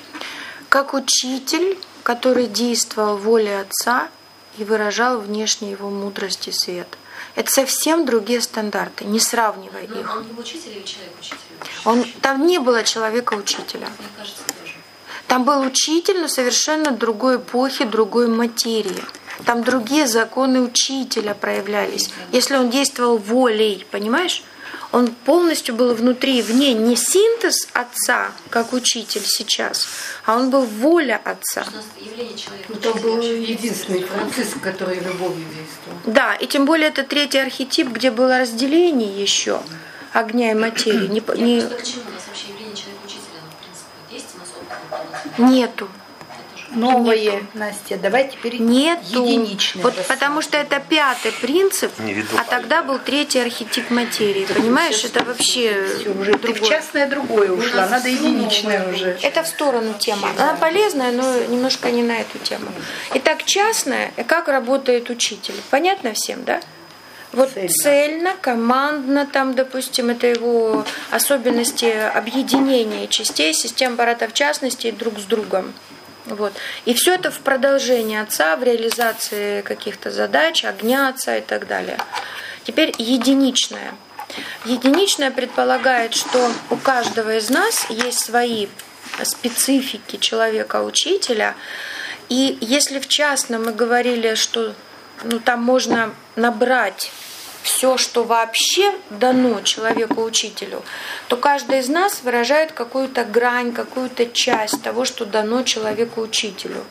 Speaker 1: Как учитель, который действовал волей Отца и выражал внешне его мудрость и свет. Это совсем другие стандарты, не сравнивай
Speaker 3: Но
Speaker 1: их.
Speaker 3: Он был учитель или человек-учитель?
Speaker 1: Он, там не было человека-учителя.
Speaker 3: Мне кажется, тоже.
Speaker 1: Там был учитель, но совершенно другой эпохи, другой материи. Там другие законы учителя проявлялись. Если он действовал волей, понимаешь? Он полностью был внутри и вне, не синтез Отца, как учитель сейчас, а он был воля Отца.
Speaker 5: Ну, там был единственный Франциск, который любовью действовал.
Speaker 1: Да, и тем более это третий архетип, где было разделение еще огня и материи. Не, не...
Speaker 3: К чему у нас вообще явление человека-учителя, ну, в принципе, есть у нас опыт?
Speaker 1: Нету.
Speaker 2: Новое,
Speaker 1: Нету.
Speaker 2: Настя, давай теперь
Speaker 1: Нету.
Speaker 2: единичное.
Speaker 1: Вот потому что это пятый принцип, а тогда был третий архетип материи. Понимаешь, это вообще
Speaker 2: Все, уже ты в
Speaker 1: другое.
Speaker 2: частное другое ушла, надо единичное уже.
Speaker 1: Это в сторону тема. Она полезная, но немножко не на эту тему. Итак, частное, как работает учитель. Понятно всем, да? Вот цельно. цельно, командно, там, допустим, это его особенности объединения частей, систем аппаратов частности друг с другом. Вот. И все это в продолжении Отца, в реализации каких-то задач, огня Отца и так далее. Теперь единичное. Единичное предполагает, что у каждого из нас есть свои специфики человека-учителя. И если в частном мы говорили, что ну, там можно набрать все, что вообще дано человеку-учителю, то каждый из нас выражает какую-то грань, какую-то часть того, что дано человеку-учителю.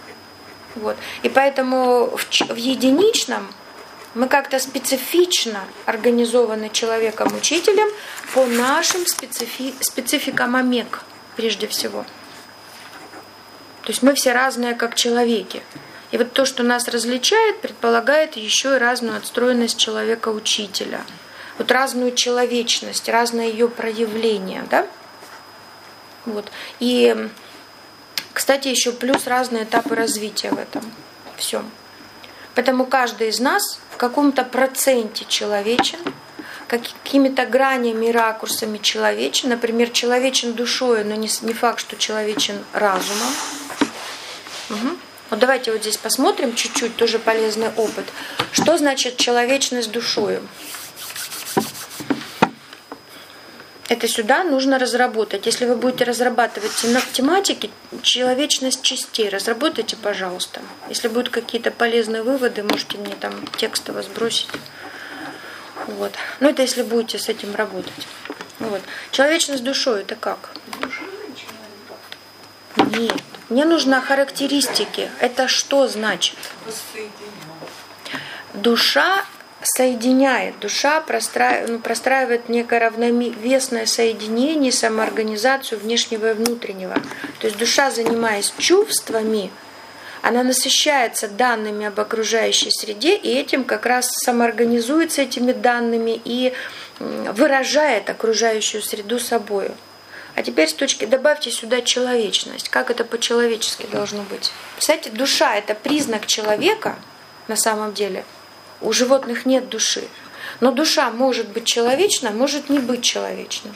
Speaker 1: Вот. И поэтому в, в единичном мы как-то специфично организованы человеком-учителем по нашим специфи, спецификам омег, прежде всего. То есть мы все разные, как человеки. И вот то, что нас различает, предполагает еще и разную отстроенность человека-учителя. Вот разную человечность, разное ее проявление. Да? Вот. И, кстати, еще плюс разные этапы развития в этом всем. Поэтому каждый из нас в каком-то проценте человечен, какими-то гранями и ракурсами человечен. Например, человечен душою, но не, не факт, что человечен разумом. Угу. Вот давайте вот здесь посмотрим чуть-чуть, тоже полезный опыт. Что значит человечность душою? Это сюда нужно разработать. Если вы будете разрабатывать тематики, человечность частей, разработайте, пожалуйста. Если будут какие-то полезные выводы, можете мне там текстово сбросить. Вот. Но это если будете с этим работать. Вот. Человечность душой это как? Нет. Мне нужны характеристики. Это что значит? Душа соединяет, душа простраивает, ну, простраивает некое равновесное соединение, самоорганизацию внешнего и внутреннего. То есть душа, занимаясь чувствами, она насыщается данными об окружающей среде, и этим как раз самоорганизуется этими данными и выражает окружающую среду собою. А теперь с точки добавьте сюда человечность. Как это по-человечески должно быть? Кстати, душа – это признак человека на самом деле. У животных нет души. Но душа может быть человечна, может не быть человечна.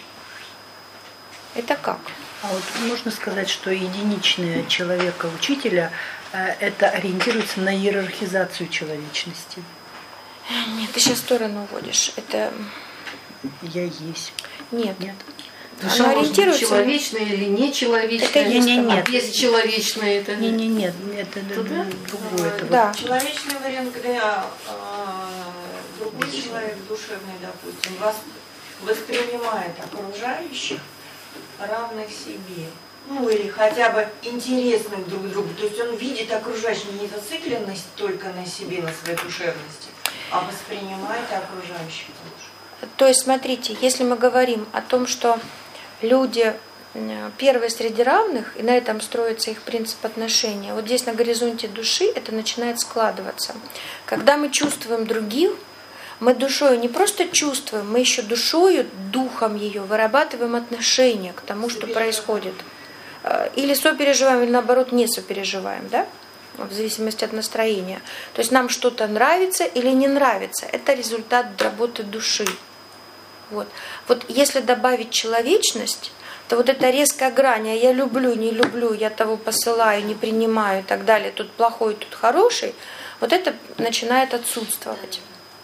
Speaker 1: Это как?
Speaker 2: А вот можно сказать, что единичное человека-учителя это ориентируется на иерархизацию человечности?
Speaker 1: Нет, ты сейчас в сторону уводишь. Это...
Speaker 2: Я есть.
Speaker 1: Нет.
Speaker 2: Нет.
Speaker 5: Душа
Speaker 1: она
Speaker 5: может быть человечная или нечеловечная,
Speaker 1: это
Speaker 2: не, не, нет.
Speaker 5: а бесчеловечная это...
Speaker 2: Не, не, нет, это
Speaker 5: Туда?
Speaker 2: другое. Это
Speaker 1: да.
Speaker 2: вот.
Speaker 7: Человечный вариант, когда э, другой человек душевный, допустим, вас воспринимает окружающих равных себе. Ну или хотя бы интересных друг другу. То есть он видит окружающих не зацикленность только на себе, на своей душевности, а воспринимает окружающих тоже.
Speaker 1: То есть, смотрите, если мы говорим о том, что люди первые среди равных, и на этом строится их принцип отношения, вот здесь на горизонте души это начинает складываться. Когда мы чувствуем других, мы душою не просто чувствуем, мы еще душою, духом ее вырабатываем отношение к тому, что происходит. Или сопереживаем, или наоборот не сопереживаем, да? В зависимости от настроения. То есть нам что-то нравится или не нравится. Это результат работы души. Вот. Вот если добавить человечность, то вот эта резкая грань, а я люблю, не люблю, я того посылаю, не принимаю и так далее, тут плохой, тут хороший, вот это начинает отсутствовать.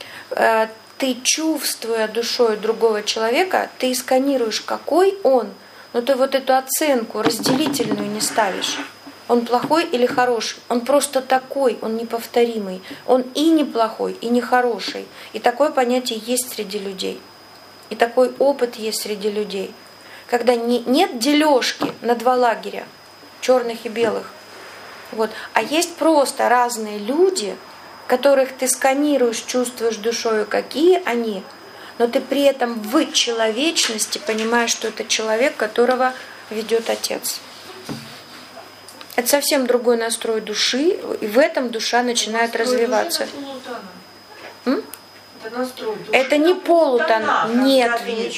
Speaker 1: Ты, чувствуя душой другого человека, ты сканируешь, какой он, но ты вот эту оценку разделительную не ставишь. Он плохой или хороший? Он просто такой, он неповторимый. Он и неплохой, и нехороший. И такое понятие есть среди людей. И такой опыт есть среди людей. Когда не, нет дележки на два лагеря, черных и белых. Вот. А есть просто разные люди, которых ты сканируешь, чувствуешь душою, какие они, но ты при этом в человечности понимаешь, что это человек, которого ведет Отец. Это совсем другой настрой души, и в этом душа начинает настрой развиваться. М?
Speaker 7: Это, настрой души,
Speaker 1: это не полутона, нет,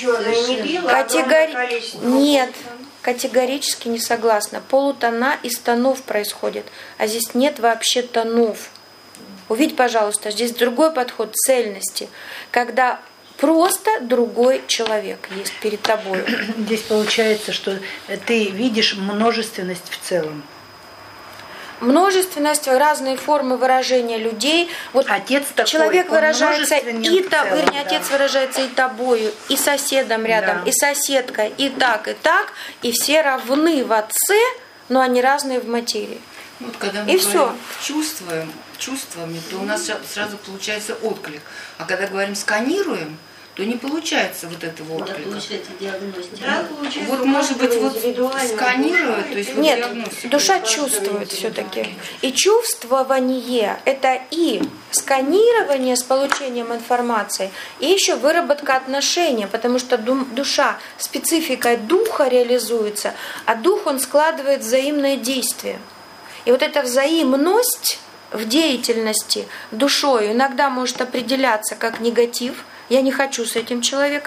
Speaker 1: Категори... нет, категорически не согласна. Полутона из тонов происходит, а здесь нет вообще тонов. Увидь, пожалуйста, здесь другой подход цельности, когда просто другой человек есть перед тобой.
Speaker 2: Здесь получается, что ты видишь множественность в целом.
Speaker 1: Множественность, разные формы выражения людей. Вот
Speaker 2: отец такой,
Speaker 1: человек выражается и то,
Speaker 2: целом,
Speaker 1: вернее,
Speaker 2: да.
Speaker 1: отец выражается и тобою, и соседом рядом,
Speaker 2: да.
Speaker 1: и соседкой, и так, и так, и все равны в отце, но они разные в материи.
Speaker 4: Вот когда мы
Speaker 1: и
Speaker 4: говорим
Speaker 1: все.
Speaker 4: чувствуем, чувствами, то у нас сразу получается отклик. А когда говорим сканируем, то не получается вот этого отклика.
Speaker 5: Да, получается диагностика.
Speaker 7: Да, получается,
Speaker 4: Вот может быть вот сканируя, то есть вот
Speaker 1: Нет,
Speaker 4: диагностика.
Speaker 1: душа чувствует все-таки. И чувствование – это и сканирование с получением информации, и еще выработка отношения, потому что душа спецификой духа реализуется, а дух, он складывает взаимное действие. И вот эта взаимность в деятельности душой иногда может определяться как негатив. Я не хочу с этим человеком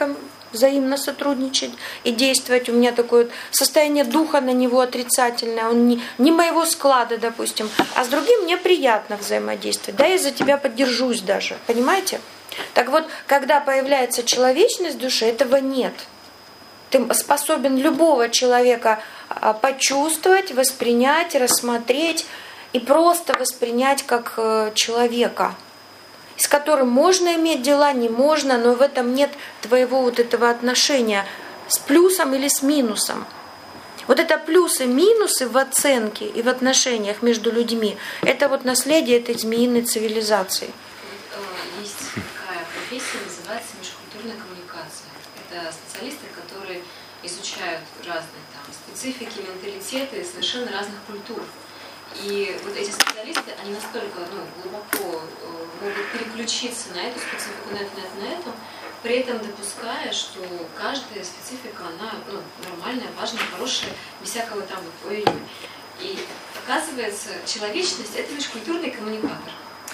Speaker 1: взаимно сотрудничать и действовать. У меня такое вот состояние духа на него отрицательное, он не, не моего склада, допустим, а с другим мне приятно взаимодействовать. Да, я за тебя поддержусь даже, понимаете? Так вот, когда появляется человечность в душе, этого нет. Ты способен любого человека почувствовать, воспринять, рассмотреть и просто воспринять как человека, с которым можно иметь дела, не можно, но в этом нет твоего вот этого отношения с плюсом или с минусом. Вот это плюсы, минусы в оценке и в отношениях между людьми, это вот наследие этой змеиной цивилизации.
Speaker 3: Есть такая профессия, называется межкультурная коммуникация. Это специалисты, которые изучают разные там специфики, менталитеты совершенно разных культур. И вот эти специалисты, они настолько ну, глубоко э, могут переключиться на эту специфику, на эту, на эту, на эту, при этом допуская, что каждая специфика, она ну, нормальная, важная, хорошая, без всякого там вот ой. И оказывается, человечность – это лишь культурный коммуникатор.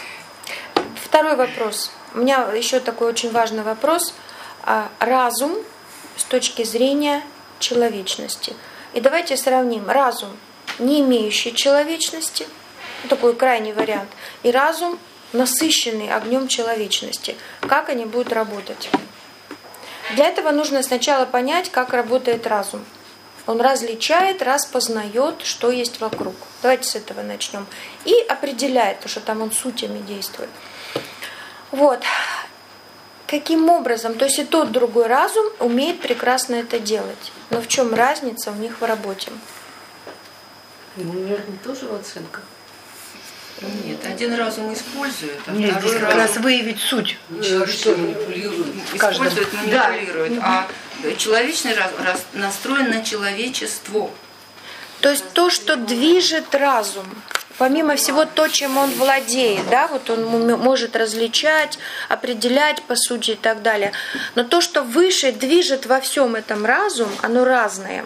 Speaker 1: Второй вопрос. У меня еще такой очень важный вопрос. Разум с точки зрения человечности. И давайте сравним разум, не имеющий человечности, такой крайний вариант, и разум, насыщенный огнем человечности. Как они будут работать? Для этого нужно сначала понять, как работает разум. Он различает, распознает, что есть вокруг. Давайте с этого начнем. И определяет, потому что там он сутями действует. Вот. Каким образом? То есть и тот, другой разум умеет прекрасно это делать. Но в чем разница у них в работе?
Speaker 5: Ну, наверное, тоже в оценках.
Speaker 4: Нет, один разум использует, а
Speaker 2: Нет,
Speaker 4: второй
Speaker 2: здесь как
Speaker 4: разум
Speaker 2: раз выявить суть.
Speaker 4: что использует, манипулирует. Да. А человечный разум настроен на человечество.
Speaker 1: То есть то, что движет разум, помимо всего то, чем он владеет, да, вот он может различать, определять, по сути, и так далее. Но то, что выше движет во всем этом разум, оно разное.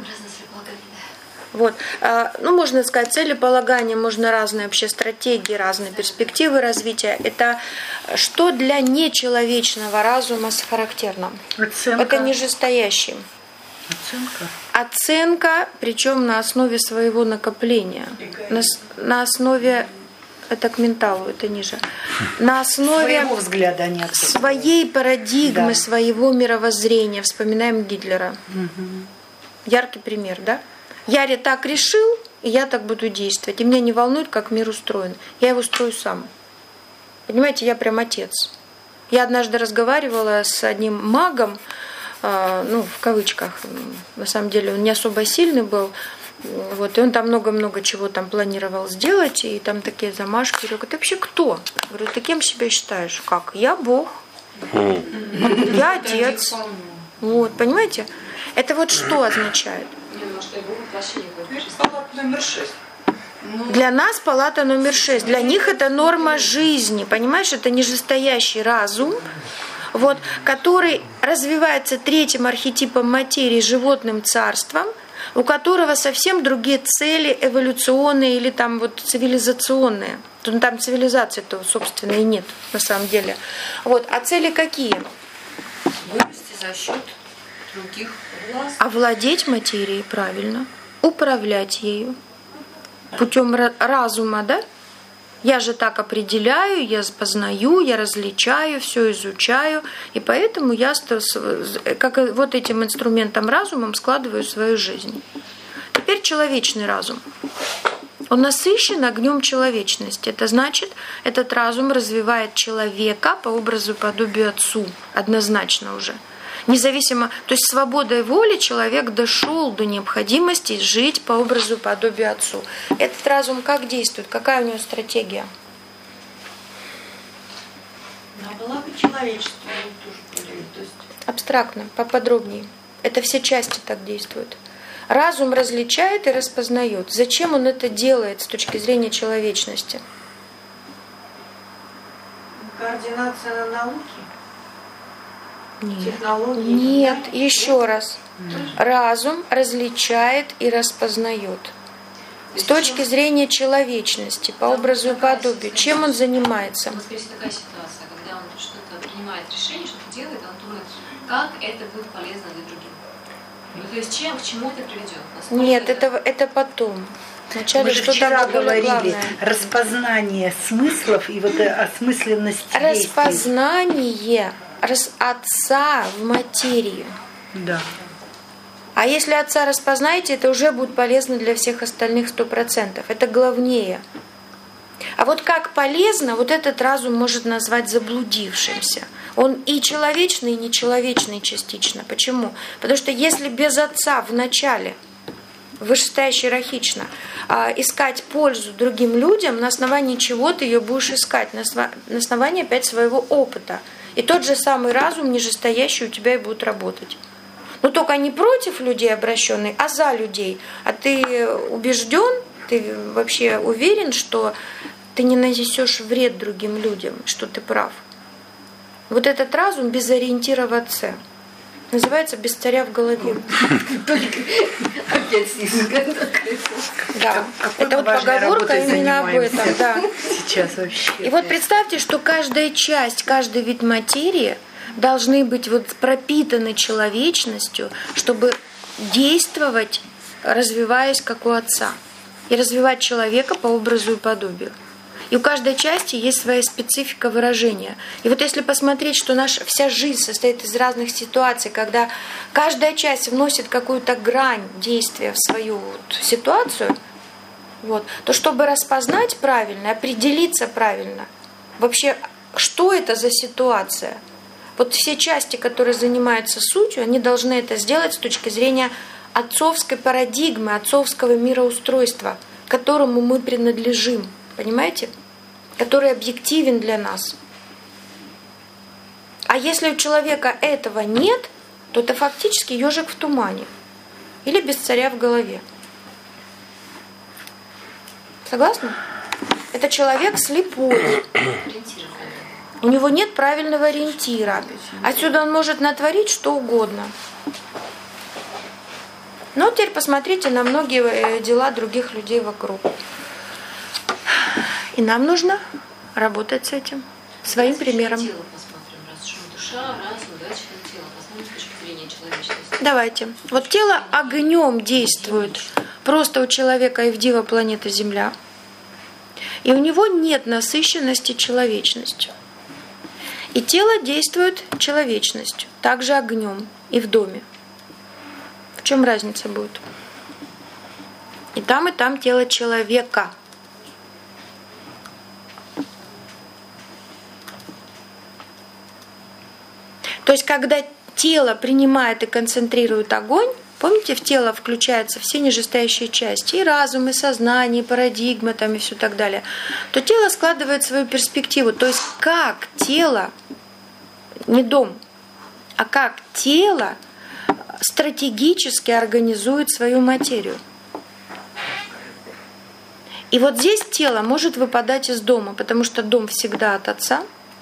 Speaker 1: Вот. Ну, можно сказать, целеполагание, можно разные вообще стратегии, разные перспективы развития. Это что для нечеловечного разума характерно?
Speaker 2: Оценка.
Speaker 1: Это нижестоящий.
Speaker 2: Оценка.
Speaker 1: Оценка, причем на основе своего накопления, на, на основе, это к менталу, это ниже, на основе
Speaker 2: своего взгляда, а не оценки.
Speaker 1: Своей парадигмы,
Speaker 2: да.
Speaker 1: Своего мировоззрения. Вспоминаем Гитлера. Угу. Яркий пример, да? Я так решил, и я так буду действовать. И меня не волнует, как мир устроен. Я его строю сам. Понимаете, я прям отец. Я однажды разговаривала с одним магом, ну, в кавычках, на самом деле он не особо сильный был, вот, и он там много-много чего там планировал сделать, и там такие замашки. Я говорю, ты вообще кто? Я говорю, ты кем себя считаешь? Как? Я Бог. Я отец. Вот, понимаете? Это вот что означает?
Speaker 6: Палата номер шесть.
Speaker 1: Для нас палата номер шесть. Для них это норма жизни. Понимаешь, это нижестоящий разум, вот, который развивается третьим архетипом материи, животным царством, у которого совсем другие цели эволюционные или там вот цивилизационные. Там цивилизации-то, собственно, и нет на самом деле. Вот. А цели какие?
Speaker 4: Вырасти за счет других.
Speaker 1: Овладеть материей, правильно. Управлять ею. Путем разума, да? Я же так определяю, я познаю, я различаю, все изучаю, и поэтому я как вот этим инструментом разумом складываю свою жизнь. Теперь человечный разум. Он насыщен огнем человечности. Это значит, этот разум развивает человека по образу и подобию Отцу, однозначно уже. Независимо, то есть свободой воли человек дошел до необходимости жить по образу и подобию Отцу. Этот разум как действует? Какая у него стратегия?
Speaker 7: На благо человечества тоже то есть...
Speaker 1: Абстрактно, поподробнее. Это все части так действуют. Разум различает и распознает. Зачем он это делает с точки зрения человечности?
Speaker 7: Координация на науке?
Speaker 1: Нет.
Speaker 7: Технологии?
Speaker 1: Нет,
Speaker 7: да?
Speaker 1: еще
Speaker 7: Нет?
Speaker 1: раз. Разум различает и распознает. С точки зрения человечности, по образу и подобию. Чем он занимается?
Speaker 3: Вот здесь такая ситуация, когда он что-то принимает решение, что-то делает, он думает, как это будет полезно для других. Ну, то есть чем, к чему это приведет? Насколько
Speaker 1: Нет, это, это потом. Вначале
Speaker 2: Мы же
Speaker 1: что-то
Speaker 2: вчера
Speaker 1: более
Speaker 2: говорили,
Speaker 1: главное.
Speaker 2: распознание смыслов и вот осмысленность действий.
Speaker 1: Распознание рас, отца в материи.
Speaker 2: Да.
Speaker 1: А если отца распознаете, это уже будет полезно для всех остальных сто процентов. Это главнее. А вот как полезно, вот этот разум может назвать заблудившимся. Он и человечный, и нечеловечный частично. Почему? Потому что если без отца в начале, вышестоящий иерархично, искать пользу другим людям, на основании чего ты ее будешь искать? На основании опять своего опыта. И тот же самый разум, нижестоящий, у тебя и будет работать. Но только не против людей обращенный, а за людей. А ты убежден, ты вообще уверен, что ты не нанесешь вред другим людям, что ты прав. Вот этот разум без ориентира в отце. Называется «без царя в голове».
Speaker 5: Опять
Speaker 1: Да, это вот поговорка именно об этом. Да.
Speaker 2: Сейчас вообще.
Speaker 1: И вот представьте, что каждая часть, каждый вид материи должны быть вот пропитаны человечностью, чтобы действовать, развиваясь как у отца. И развивать человека по образу и подобию. И у каждой части есть своя специфика выражения. И вот если посмотреть, что наша вся жизнь состоит из разных ситуаций, когда каждая часть вносит какую-то грань действия в свою вот ситуацию, вот, то чтобы распознать правильно, определиться правильно, вообще, что это за ситуация, вот все части, которые занимаются сутью, они должны это сделать с точки зрения отцовской парадигмы, отцовского мироустройства, к которому мы принадлежим. Понимаете? Который объективен для нас. А если у человека этого нет, то это фактически ежик в тумане. Или без царя в голове. Согласны? Это человек слепой. У него нет правильного ориентира. Отсюда он может натворить что угодно. Но теперь посмотрите на многие дела других людей вокруг. И нам нужно работать с этим, своим
Speaker 3: Давайте
Speaker 1: примером.
Speaker 3: Тело посмотрим, раз уж мы душа, разум, давайте на тело посмотрим с точки зрения человечности.
Speaker 1: Давайте. Вот тело огнем действует просто у человека и в дива планеты Земля. И у него нет насыщенности человечностью. И тело действует человечностью, также огнем и в доме. В чем разница будет? И там, и там тело человека. То есть, когда тело принимает и концентрирует огонь, помните, в тело включаются все нижестоящие части, и разум, и сознание, и парадигма, там, и все так далее, то тело складывает свою перспективу. То есть, как тело, не дом, а как тело стратегически организует свою материю. И вот здесь тело может выпадать из дома, потому что дом всегда от отца.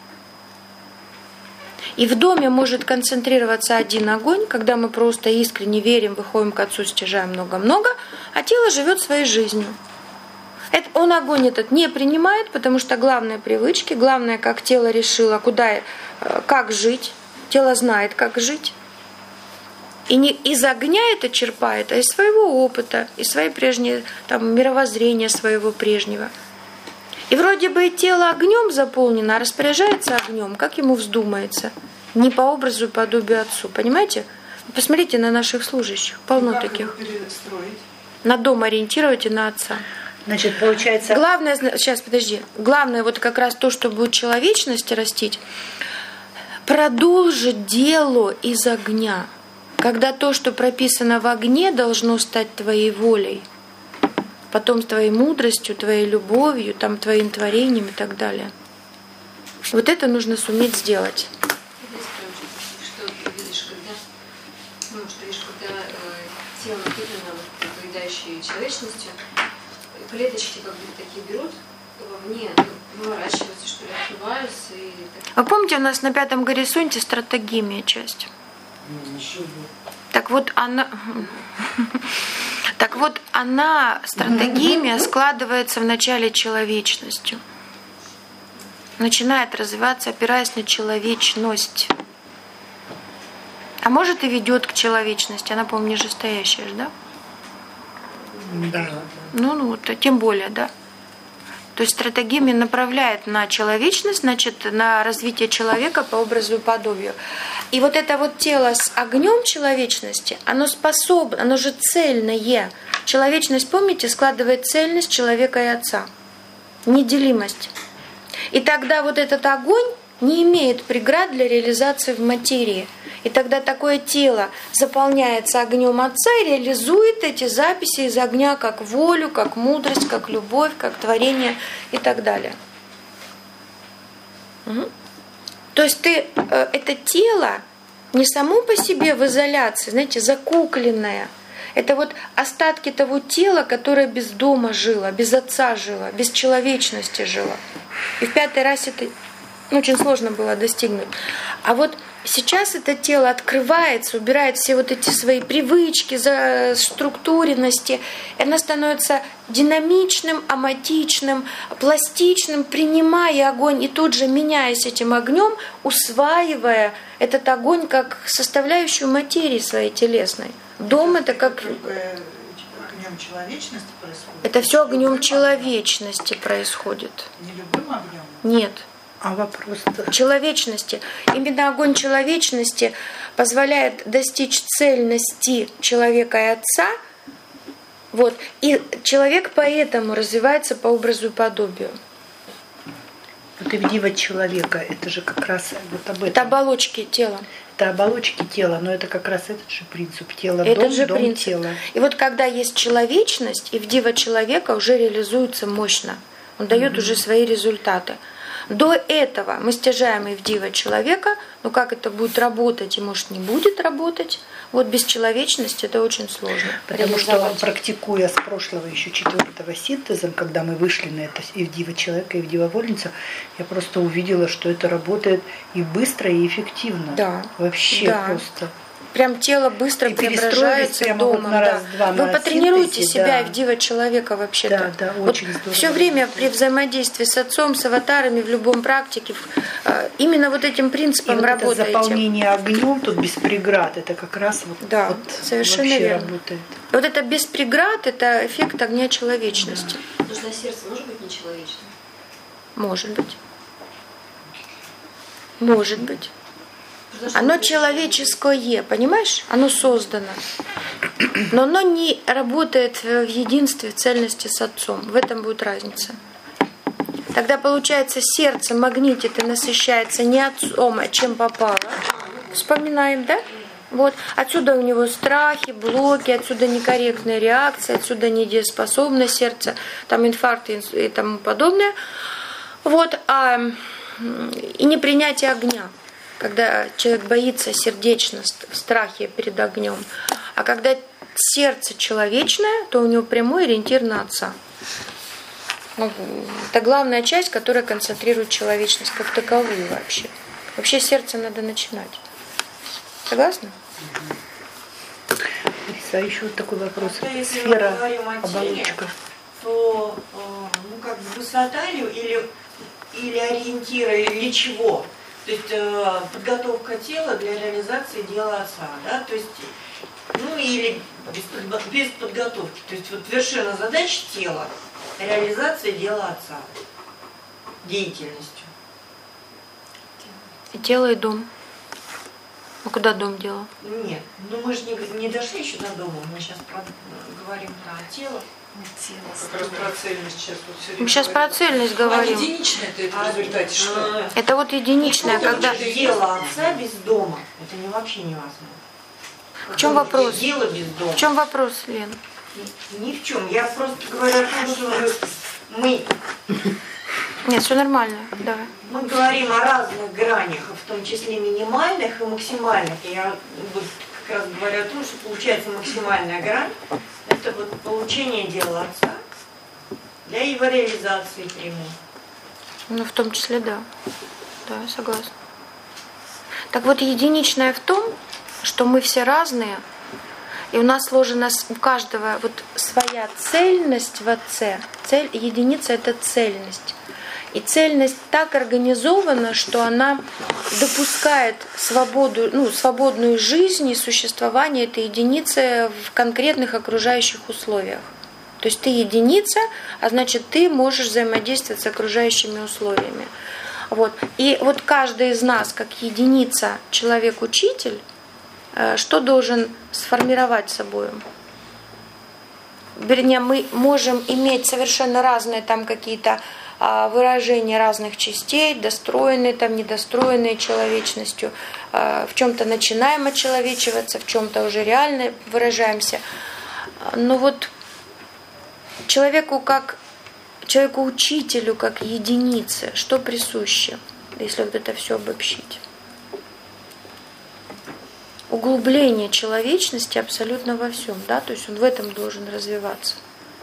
Speaker 1: И в доме может концентрироваться один огонь, когда мы просто искренне верим, выходим к Отцу, стяжаем много-много, а тело живет своей жизнью. Это, он огонь этот не принимает, потому что главное привычки, главное, как тело решило, куда, как жить. Тело знает, как жить. И не из огня это черпает, а из своего опыта, из своей прежней там, мировоззрения своего прежнего. И вроде бы тело огнем заполнено, а распоряжается огнем, как ему вздумается. Не по образу и подобию Отцу. Понимаете? Посмотрите на наших служащих. Полно
Speaker 6: как
Speaker 1: таких.
Speaker 6: его перестроить?
Speaker 1: На дом ориентируйте, на Отца.
Speaker 2: Значит, получается...
Speaker 1: Главное, сейчас, подожди. Главное вот как раз то, что будет человечности растить, продолжить дело из огня. Когда то, что прописано в огне, должно стать твоей волей. Потом твоей мудростью, твоей любовью, там, твоим творением и так далее. Вот это нужно суметь сделать.
Speaker 3: Что ты видишь, когда, ну, что видишь, когда э, тело напитано вот, поедающей человечностью, клеточки как бы такие берут вовне, выворачиваются, что ли, открываются. И так.
Speaker 1: Вы помните, у нас на пятом горизонте стратегемия часть? Так вот, она... Так вот, она, стратегемия, складывается вначале человечностью. Начинает развиваться, опираясь на человечность. А может и ведет к человечности. Она, по-моему, нижестоящая же, да?
Speaker 2: Да.
Speaker 1: Ну, ну вот, тем более, да. То есть стратегия направляет на человечность, значит, на развитие человека по образу и подобию. И вот это вот тело с огнем человечности, оно способно, оно же цельное. Человечность, помните, складывает цельность человека и Отца. Неделимость. И тогда вот этот огонь не имеет преград для реализации в материи. И тогда такое тело заполняется огнем Отца и реализует эти записи из огня как волю, как мудрость, как любовь, как творение и так далее. Угу. То есть ты, это тело не само по себе в изоляции, знаете, закукленное. Это вот остатки того тела, которое без дома жило, без Отца жило, без человечности жило. И в пятой расе это очень сложно было достигнуть. А вот сейчас это тело открывается, убирает все вот эти свои привычки, структуренности, и оно становится динамичным, аматичным, пластичным, принимая огонь и тут же меняясь этим огнем, усваивая этот огонь как составляющую материи своей телесной. Дом это как...
Speaker 6: Огнем человечности происходит?
Speaker 1: Это все огнем человечности происходит.
Speaker 6: Не любым огнем?
Speaker 1: Нет.
Speaker 2: А вопрос...
Speaker 1: Человечности. Именно огонь человечности позволяет достичь цельности человека и Отца. Вот. И человек поэтому развивается по образу и подобию.
Speaker 2: Вот и вдива человека, это же как раз вот об этом.
Speaker 1: Это оболочки тела.
Speaker 2: Это оболочки тела, но это как раз этот же принцип. Тело,
Speaker 1: Этот
Speaker 2: дом,
Speaker 1: же
Speaker 2: дом,
Speaker 1: принцип.
Speaker 2: тело.
Speaker 1: И вот когда есть человечность, и вдива человека уже реализуется мощно. Он дает mm-hmm. уже свои результаты. До этого мы стяжаем и вдива человека, но как это будет работать и может не будет работать, вот без человечности это очень сложно.
Speaker 2: Потому что, практикуя с прошлого еще четвертого синтезом, когда мы вышли на это и вдива человека, и вдива вольницу, я просто увидела, что это работает и быстро, и эффективно.
Speaker 1: Да.
Speaker 2: Вообще
Speaker 1: да.
Speaker 2: просто.
Speaker 1: Прям тело быстро
Speaker 2: и
Speaker 1: преображается домом.
Speaker 2: Вот на раз,
Speaker 1: да.
Speaker 2: два,
Speaker 1: Вы
Speaker 2: на
Speaker 1: потренируйте
Speaker 2: синтезе,
Speaker 1: себя
Speaker 2: да.
Speaker 1: и вдива человека вообще-то.
Speaker 2: Да, да,
Speaker 1: вот
Speaker 2: очень здорово.
Speaker 1: Все время при взаимодействии с Отцом, с аватарами, в любом практике, именно вот этим принципом
Speaker 2: и вот
Speaker 1: работаете.
Speaker 2: Это заполнение огнем, тут без преград, это как раз вот,
Speaker 1: да,
Speaker 2: вот
Speaker 1: совершенно
Speaker 2: вообще
Speaker 1: верно.
Speaker 2: работает.
Speaker 1: И вот это без преград, это эффект огня человечности.
Speaker 3: Да. Нужно сердце может быть нечеловечным?
Speaker 1: Может быть. Может быть. Оно человеческое, понимаешь? Оно создано. Но оно не работает в единстве, в цельности с Отцом. В этом будет разница. Тогда получается, сердце магнитит и насыщается не Отцом, а чем попало. Вспоминаем, да? Вот. Отсюда у него страхи, блоки, отсюда некорректная реакция, отсюда недееспособность сердца, там инфаркты и тому подобное. Вот. А, и непринятие огня. Когда человек боится сердечно, в страхе перед огнем. А когда сердце человечное, то у него прямой ориентир на Отца. Ну, это главная часть, которая концентрирует человечность как таковую вообще. Вообще сердце надо начинать. Согласны?
Speaker 2: Лиса, еще вот такой вопрос.
Speaker 7: А если
Speaker 2: Сфера,
Speaker 7: мы говорим о теле,
Speaker 2: оболочка.
Speaker 7: то ну, как бы высота или, или ориентиры, или чего? То есть э, подготовка тела для реализации дела Отца, да, то есть, ну или без, без подготовки, то есть вот вершина задач тела, реализация дела Отца, деятельностью.
Speaker 1: И тело, и дом. А куда дом дело?
Speaker 7: Нет, ну мы же не, не дошли еще до дома, мы сейчас про, говорим про тело.
Speaker 6: Как раз про цельность сейчас вот все время.
Speaker 1: Мы сейчас про цельность говорим.
Speaker 6: А единичное это в результате что?
Speaker 1: Это вот единичное, когда...
Speaker 7: Дело Отца без дома, это не, вообще невозможно.
Speaker 1: В чем вопрос?
Speaker 7: Дело без дома.
Speaker 1: В чем вопрос, Лен?
Speaker 7: Ни, ни в чем. Я просто говорю о том, что мы...
Speaker 1: Нет, все нормально, давай.
Speaker 7: Мы говорим о разных гранях, в том числе минимальных и максимальных. Я вот как раз говорю о том, что получается максимальная грань. Это вот получение дела Отца для его реализации прямой.
Speaker 1: Ну, в том числе, да. Да, я согласна. Так вот, единичное в том, что мы все разные, и у нас сложена у каждого вот своя цельность в Отце. Цель, единица – это цельность. И цельность так организована, что она допускает свободу, ну, свободную жизнь и существование этой единицы в конкретных окружающих условиях. То есть ты единица, а значит ты можешь взаимодействовать с окружающими условиями. Вот. И вот каждый из нас, как единица, человек-учитель, что должен сформировать собой? Вернее, мы можем иметь совершенно разные там какие-то выражения разных частей, достроенные, там, недостроенные человечностью. В чем-то начинаем очеловечиваться, в чем-то уже реально выражаемся. Но вот человеку как человеку-учителю, как единице, что присуще, если вот это все обобщить? Углубление человечности абсолютно во всем, да, то есть он в этом должен развиваться.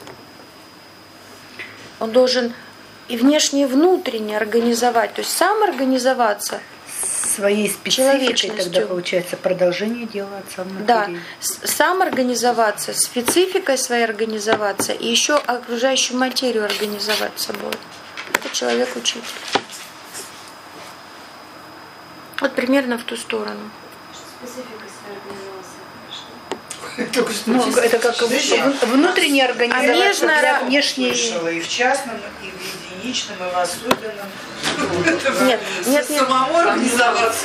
Speaker 1: Он должен и внешне, и внутренне организовать, то есть сам организоваться
Speaker 2: своей спецификой, тогда получается продолжение дела отца внутри.
Speaker 1: Да, сам организоваться, спецификой своей организоваться и еще окружающую материю организовать собой. Это человек-учитель. Вот примерно в ту сторону.
Speaker 3: Специфика своей
Speaker 2: организации. Ну, это как внутренняя организация для внешней.
Speaker 6: И в частном, и в единичном, и в особенном.
Speaker 1: Нет, нет, нет.
Speaker 6: Самому организоваться.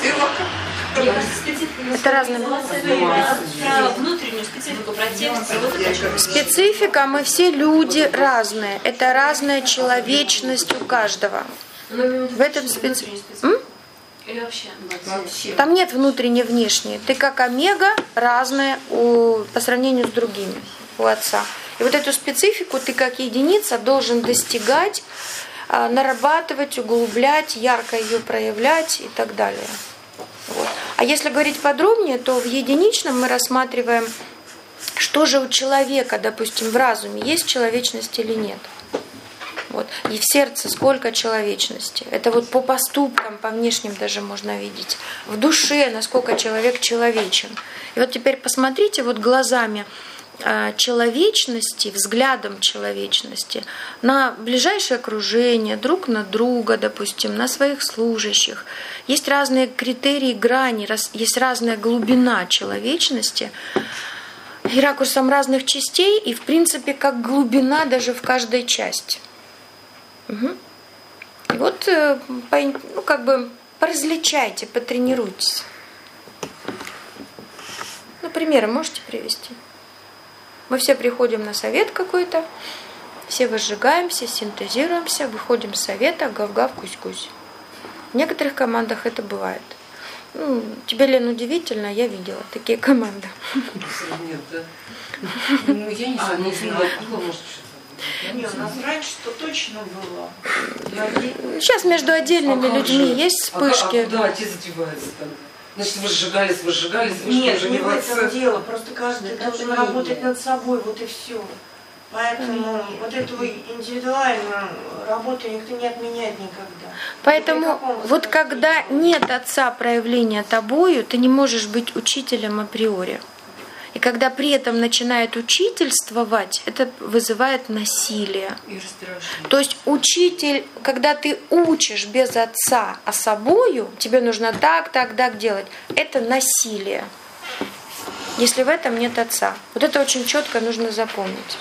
Speaker 1: Это разные.
Speaker 3: Внутреннюю специфику про текст.
Speaker 1: Специфика, мы все люди разные. Это разная человечность у каждого. В этом специфика.
Speaker 3: Или вообще?
Speaker 1: Там нет внутренней, внешней. Ты как омега разная у, по сравнению с другими у отца. И вот эту специфику ты как единица должен достигать, нарабатывать, углублять, ярко ее проявлять и так далее. Вот. А если говорить подробнее, то в единичном мы рассматриваем, что же у человека, допустим, в разуме, есть человечность или нет. Вот. И в сердце сколько человечности. Это вот по поступкам, по внешним даже можно видеть. В душе, насколько человек человечен. И вот теперь посмотрите вот глазами человечности, взглядом человечности на ближайшее окружение, друг на друга, допустим, на своих служащих. Есть разные критерии, грани, есть разная глубина человечности и ракурсом разных частей, и в принципе как глубина даже в каждой части. Угу. И вот ну, как бы поразличайте, потренируйтесь. Ну, примеры можете привести? Мы все приходим на совет какой-то, все возжигаемся, синтезируемся, выходим с совета, гав-гав, кусь-кусь. В некоторых командах это бывает. Ну, тебе, Лен, удивительно, я видела такие команды.
Speaker 6: Нет, да? Ну, я не знаю, не знаю, может, нет, у нас раньше-то точно было.
Speaker 1: Сейчас между отдельными а людьми же? Есть вспышки.
Speaker 8: А, а куда отец одевается тогда? Значит, возжигались, возжигались, вы
Speaker 7: Нет,
Speaker 8: уже
Speaker 7: не
Speaker 8: не
Speaker 7: в этом дело. Просто каждый это должен работать над собой, вот и все. Поэтому mm. вот эту индивидуальную работу никто не отменяет никогда.
Speaker 1: Поэтому вот когда нет отца проявления тобою, ты не можешь быть учителем априори. И когда при этом начинает учительствовать, это вызывает насилие.
Speaker 4: И раздражение.
Speaker 1: То есть учитель, когда ты учишь без отца, а собою, тебе нужно так, так, так делать, это насилие. Если в этом нет отца. Вот это очень четко нужно запомнить.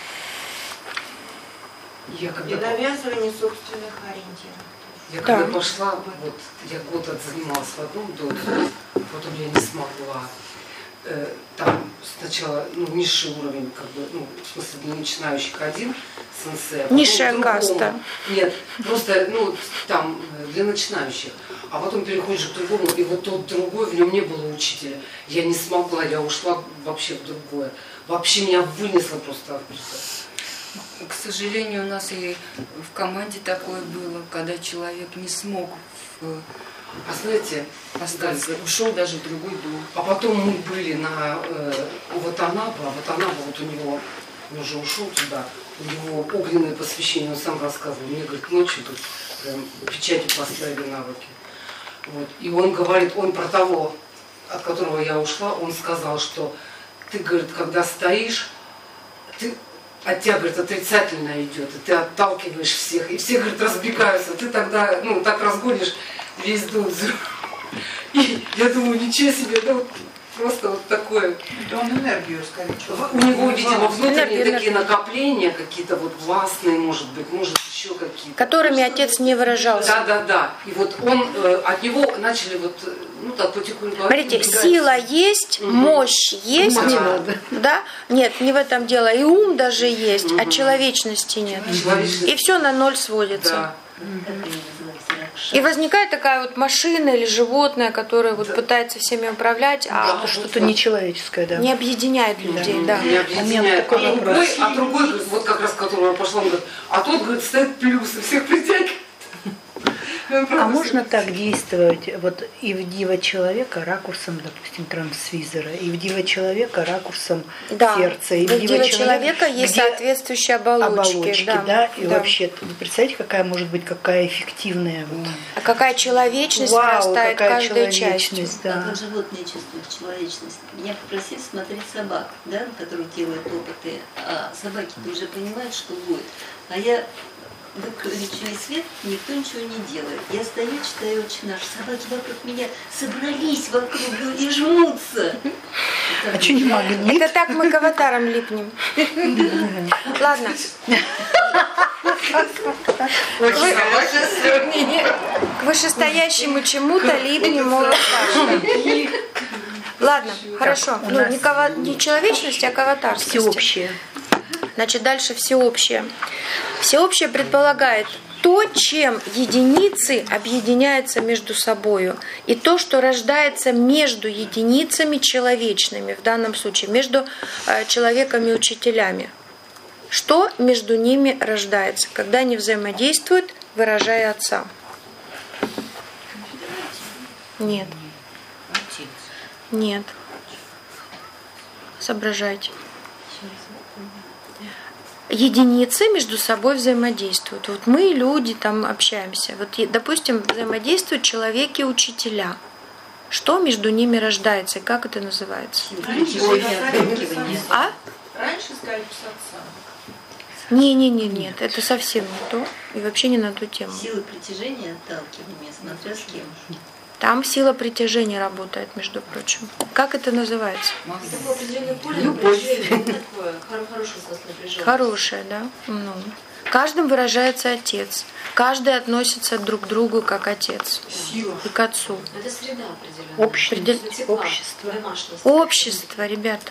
Speaker 8: Я когда...
Speaker 7: И навязывание собственных ориентиров.
Speaker 8: Я когда да. пошла, вот я год отзанималась в одном доме, потом я не смогла. Там сначала ну, низший уровень, как бы, ну, в смысле для начинающих один сенсей. А
Speaker 1: низшая каста.
Speaker 8: Нет, просто ну, там для начинающих. А потом переходишь к другому, и вот тот другой, в нем не было учителя. Я не смогла, я ушла вообще в другое. Вообще меня вынесло просто.
Speaker 4: К сожалению, у нас и в команде такое было, когда человек не смог в...
Speaker 8: А знаете,
Speaker 4: остаться, ушел даже в другой дом.
Speaker 8: А потом мы были на э, у Ватанаба, а Ватанаба вот у него, он уже ушел туда, у него огненное посвящение, он сам рассказывал, мне, говорит, ночью тут прям печати поставили на руки. Вот. И он говорит, он про того, от которого я ушла, он сказал, что ты, говорит, когда стоишь, ты от тебя, говорит, отрицательно идет, и ты отталкиваешь всех, и все, говорит, разбегаются, ты тогда, ну, так разгонишь весь дом. И я думаю, ничего себе, да, вот просто вот такое.
Speaker 6: Да он энергию, скорее.
Speaker 8: У него, видимо, внутренние такие накопления, какие-то вот властные, может быть, может еще какие-то.
Speaker 1: Которыми отец не выражался.
Speaker 8: Да, да, да. И вот он, э, от него начали вот, ну так потихоньку.
Speaker 1: Смотрите, сила есть, угу. мощь есть,
Speaker 8: Ума не надо.
Speaker 1: Да? Нет, не в этом дело. И ум даже есть, угу. а человечности нет.
Speaker 8: Человечности.
Speaker 1: И все на ноль сводится.
Speaker 8: Да.
Speaker 1: И возникает такая вот машина или животное, которое вот пытается всеми управлять, а
Speaker 2: да, что-то нечеловеческое, да.
Speaker 1: Не объединяет людей, да.
Speaker 8: Не объединяет. А другой, а другой, вот как раз, которого пошла, он говорит, а тот, говорит, стоит плюсы, всех притягивает.
Speaker 2: А можно так действовать вот и в дива человека ракурсом, допустим, трансвизора, и в дива человека ракурсом
Speaker 1: да.
Speaker 2: сердца, и
Speaker 1: в дива, дива человека, человека есть соответствующие оболочки,
Speaker 2: оболочки
Speaker 1: да.
Speaker 2: да, и
Speaker 1: да.
Speaker 2: вообще, вы представляете, какая может быть какая эффективная вот.
Speaker 1: А какая человечность
Speaker 2: Вау,
Speaker 1: вырастает
Speaker 2: какая
Speaker 1: каждой частью.
Speaker 9: Да. Как животные чувствуют человечность. Меня попросили смотреть собак, да, которые делают опыты, а собаки-то уже понимают, что будет. А я выключу свет, никто ничего не делает. Я стою, читаю «Отче наш», собаки вокруг меня собрались вокруг и жмутся.
Speaker 2: А что не магнит?
Speaker 1: Это так мы к аватарам липнем. Ладно. К вышестоящему чему-то липнем аватарством. Ладно, хорошо. Ну, не, кава... не человечность, а к аватарству.
Speaker 2: Всеобщее.
Speaker 1: Значит, дальше всеобщее. Всеобщее предполагает то, чем единицы объединяются между собою, и то, что рождается между единицами человечными, в данном случае, между э, человеком и учителями. Что между ними рождается, когда они взаимодействуют, выражая Отца? Нет. Нет. Соображайте. Единицы между собой взаимодействуют. Вот мы, люди, там общаемся. Вот, допустим, взаимодействуют человек и учителя. Что между ними рождается и как это называется?
Speaker 7: Раньше
Speaker 1: а?
Speaker 7: Раньше сказали писаться.
Speaker 1: Не, не, не, нет, это совсем не то и вообще не на ту тему.
Speaker 9: Силы притяжения, отталкивания, смотря с кем.
Speaker 1: Там сила притяжения работает, между прочим. Как это называется?
Speaker 3: Такое определенное поле напряжения, такое, хорошее напряжение.
Speaker 1: Хорошее, да. Ну. Каждым выражается Отец. Каждый относится друг к другу как Отец.
Speaker 6: Сила.
Speaker 1: И к Отцу.
Speaker 3: Это среда определенная.
Speaker 2: Общество. Общество.
Speaker 1: Общество, ребята.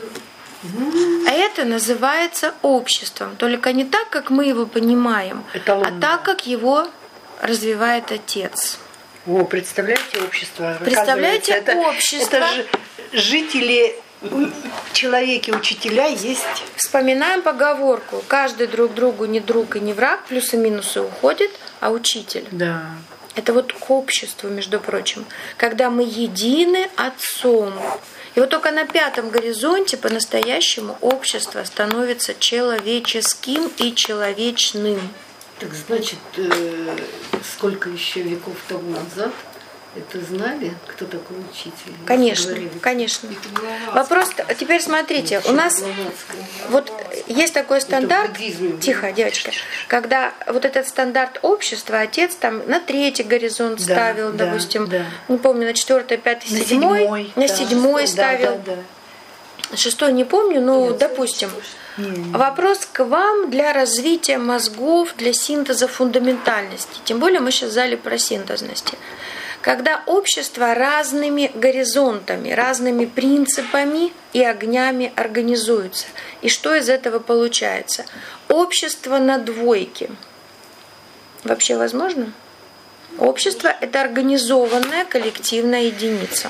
Speaker 1: А это называется обществом. Только не так, как мы его понимаем,
Speaker 2: эталонное.
Speaker 1: А так, как его развивает Отец.
Speaker 2: О, представляете общество?
Speaker 1: Представляете
Speaker 2: это,
Speaker 1: общество?
Speaker 2: Это же жители, человеки, учителя есть.
Speaker 1: Вспоминаем поговорку. Каждый друг другу не друг и не враг, плюсы и минусы уходят, а учитель.
Speaker 2: Да.
Speaker 1: Это вот к обществу, между прочим. Когда мы едины Отцом. И вот только на пятом горизонте по-настоящему общество становится человеческим и человечным.
Speaker 5: Так значит, э, сколько еще веков тому назад это знали, кто такой учитель?
Speaker 1: Конечно, конечно. Вопрос, теперь смотрите, у нас вот есть такой стандарт, тихо, девочка, когда вот этот стандарт общества отец там на третий горизонт да, ставил,
Speaker 2: да,
Speaker 1: допустим,
Speaker 2: да.
Speaker 1: не помню, на четвертый, пятый,
Speaker 2: на
Speaker 1: седьмой,
Speaker 2: седьмой,
Speaker 1: на
Speaker 2: да,
Speaker 1: седьмой
Speaker 2: да,
Speaker 1: ставил.
Speaker 2: Да, да, да.
Speaker 1: Шестой не помню, но Нет, допустим.
Speaker 2: Нет.
Speaker 1: Вопрос к вам для развития мозгов, для синтеза фундаментальности. Тем более мы сейчас в зале про синтезности. Когда общество разными горизонтами, разными принципами и огнями организуется. И что из этого получается? Общество на двойке. Вообще возможно? Общество – это организованная коллективная единица.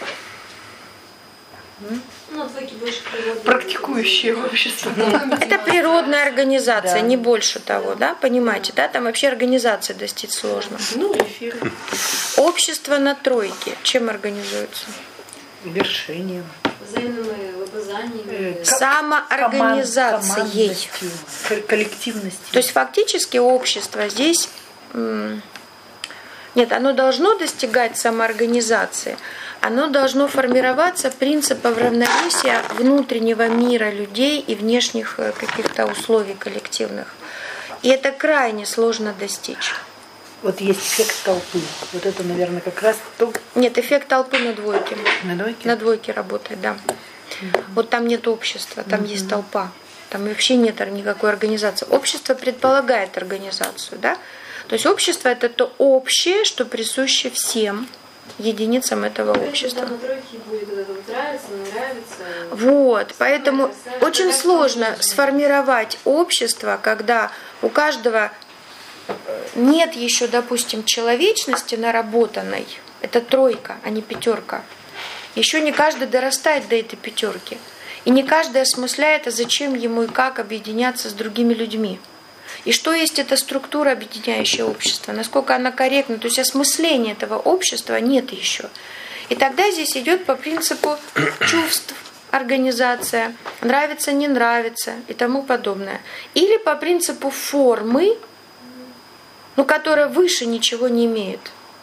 Speaker 2: Практикующее общество.
Speaker 1: Это природная организация, да. Не больше того, да, понимаете, да, там вообще организации достичь сложно.
Speaker 5: Ну, эфир.
Speaker 1: Общество на тройке чем организуется?
Speaker 2: Вершением.
Speaker 3: Взаимными лобызаниями.
Speaker 1: Самоорганизацией.
Speaker 2: Коллективностью.
Speaker 1: То есть фактически общество здесь м- Нет, оно должно достигать самоорганизации. Оно должно формироваться принципом равновесия внутреннего мира людей и внешних каких-то условий коллективных. И это крайне сложно достичь.
Speaker 2: Вот есть эффект толпы. Вот это, наверное, как раз то...
Speaker 1: Нет, эффект толпы на двойке.
Speaker 2: На двойке?
Speaker 1: На двойке работает, да. Mm-hmm. Вот там нет общества, там mm-hmm. есть толпа. Там вообще нет никакой организации. Общество предполагает организацию, да? То есть общество – это то общее, что присуще всем единицам этого общества.
Speaker 3: На тройке будет вот нравится, не нравится.
Speaker 1: Вот, поэтому очень сложно сформировать общество, когда у каждого нет еще, допустим, человечности наработанной. Это тройка, а не пятерка. Еще не каждый дорастает до этой пятерки. И не каждый осмысляет, а зачем ему и как объединяться с другими людьми. И что есть эта структура, объединяющая общество, насколько она корректна. То есть осмысления этого общества нет еще. И тогда здесь идет по принципу чувств, организация, нравится, не нравится и тому подобное. Или по принципу формы, но которая выше ничего не имеет.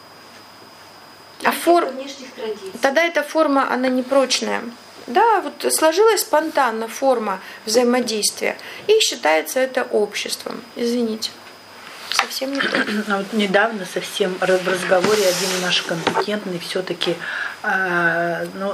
Speaker 1: А форм... Тогда эта форма, она непрочная. Да, вот сложилась спонтанно форма взаимодействия, и считается это обществом. Извините, совсем не то.
Speaker 2: А вот недавно совсем в разговоре один наш компетентный все-таки э, ну,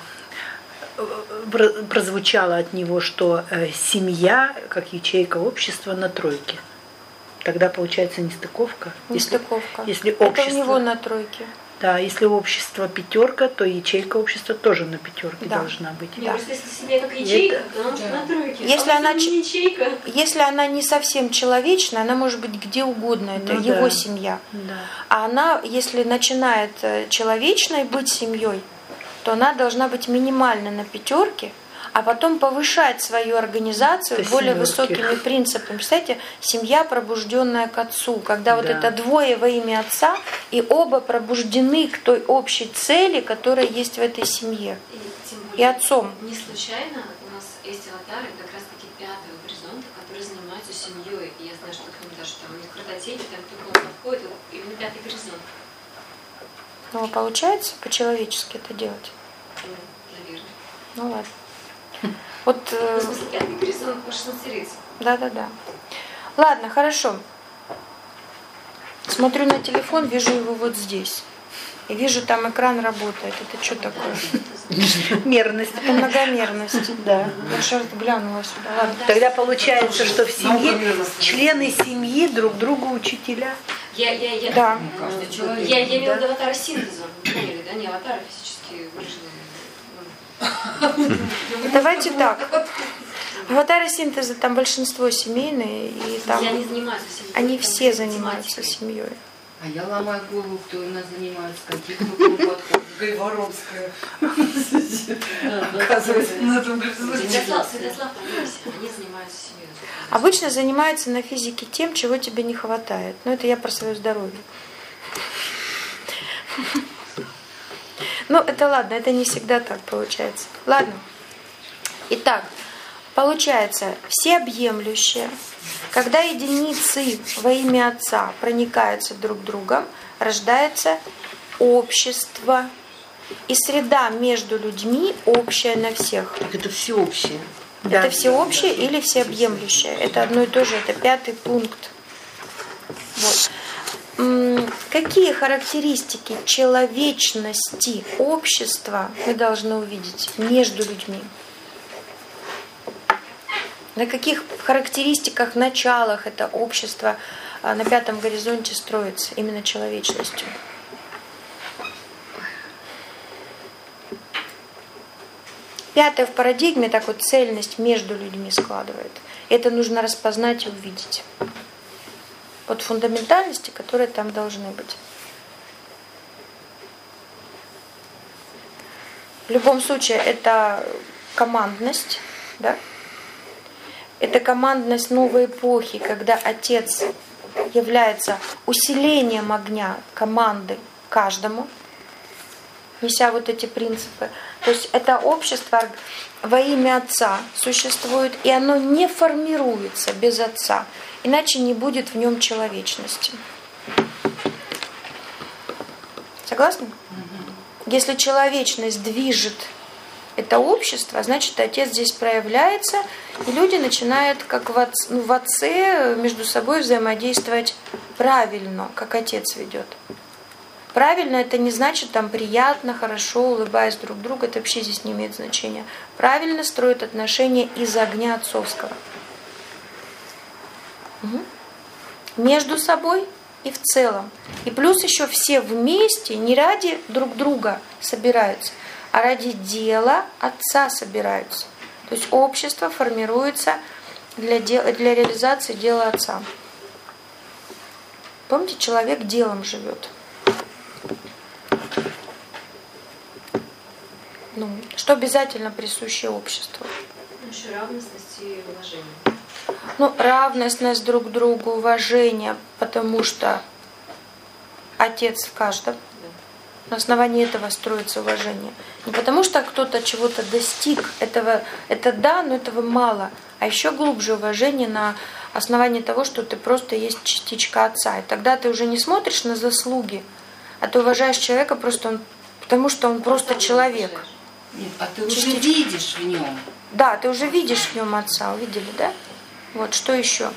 Speaker 2: прозвучало от него, что э, семья как ячейка общества на тройке. Тогда получается нестыковка.
Speaker 1: Нестыковка.
Speaker 2: Если, если общество...
Speaker 1: Это у него на тройке.
Speaker 2: Да, если общество пятерка, то ячейка общества тоже на пятерке да. должна быть.
Speaker 3: Да. Просто если семья как ячейка, это... то она может да. на тройке.
Speaker 1: Если,
Speaker 3: а
Speaker 1: она,
Speaker 3: не ячейка.
Speaker 1: Если она не совсем человечна, она может быть где угодно, это ну, его да. семья.
Speaker 2: Да.
Speaker 1: А она, если начинает человечной быть семьей, то она должна быть минимально на пятерке, а потом повышать свою организацию это более семерки. Высокими принципами. Представляете, семья, пробужденная к отцу, когда да. вот это двое во имя отца, и оба пробуждены к той общей цели, которая есть в этой семье.
Speaker 3: И, тем более,
Speaker 1: и отцом.
Speaker 3: Не случайно у нас есть аватары, как раз таки пятого горизонта, которые занимаются семьей. И я знаю, что к ним даже там у них крототеки, там только он подходит, именно пятый горизонт.
Speaker 1: Ну, получается по-человечески это делать?
Speaker 3: Ну, наверное.
Speaker 1: Ну ладно. Вот,
Speaker 3: в смысле, пятый горизонт шансерится.
Speaker 1: Да, да, да. Ладно, хорошо. Смотрю на телефон, вижу его вот здесь. И вижу, там экран работает. Это что такое?
Speaker 2: Мерность.
Speaker 1: Это многомерность. Да. Я же глянула сюда. Ладно.
Speaker 2: Тогда получается, что в семье члены семьи друг другу учителя.
Speaker 3: Я, я, я,
Speaker 1: да.
Speaker 3: я, я имела в виду аватара синтеза. Поняли, да? Не аватара физически выраженного.
Speaker 1: Давайте так. Аватары синтеза там большинство семейные, и там
Speaker 3: я не занимаюсь семьей.
Speaker 1: Они все занимаются семьей.
Speaker 4: А я ломаю голову, кто у нас занимается, каких подходов. Гайворонская. Оказывается, на том
Speaker 3: Святослав, Святослав, они занимаются семьей.
Speaker 1: Обычно занимаются на физике тем, чего тебе не хватает. Но это я про свое здоровье. Ну, это ладно, это не всегда так получается. Ладно. Итак, получается, всеобъемлющее, когда единицы во имя Отца проникаются друг другом, рождается общество. И среда между людьми общая на всех.
Speaker 5: Так это всеобщее.
Speaker 1: Это да, всеобщее да, или всеобъемлющее. Это одно и то же, это пятый пункт. Вот. Какие характеристики человечности общества мы должны увидеть между людьми? На каких характеристиках, началах это общество на пятом горизонте строится именно человечностью? Пятое в парадигме так вот цельность между людьми складывает. Это нужно распознать и увидеть. Вот фундаментальности, которые там должны быть. В любом случае, это командность, да? Это командность новой эпохи, когда Отец является усилением огня команды каждому, неся вот эти принципы. То есть это общество во имя Отца существует, и оно не формируется без Отца, иначе не будет в нем человечности. Согласны? Если человечность движет это общество, значит, Отец здесь проявляется, и люди начинают, как в отце, ну, в отце между собой взаимодействовать правильно, как Отец ведет. Правильно это не значит там приятно, хорошо, улыбаясь друг другу, это вообще здесь не имеет значения. Правильно строят отношения из огня отцовского. Угу. Между собой и в целом. И плюс еще все вместе не ради друг друга собираются, а ради дела Отца собираются. То есть общество формируется для, дел, для реализации дела Отца. Помните, человек делом живет. Ну, что обязательно присуще обществу?
Speaker 3: Еще равностность и уважение.
Speaker 1: Ну, равностность друг к другу, уважение, потому что Отец в каждом. На основании этого строится уважение. Не потому что кто-то чего-то достиг, этого, это да, но этого мало. А еще глубже уважение на основании того, что ты просто есть частичка Отца. И тогда ты уже не смотришь на заслуги, а ты уважаешь человека просто он, потому что он просто человек.
Speaker 4: Нет, а ты уже видишь в нем.
Speaker 1: Да, ты уже видишь в нем Отца. Увидели, да? Вот, что еще?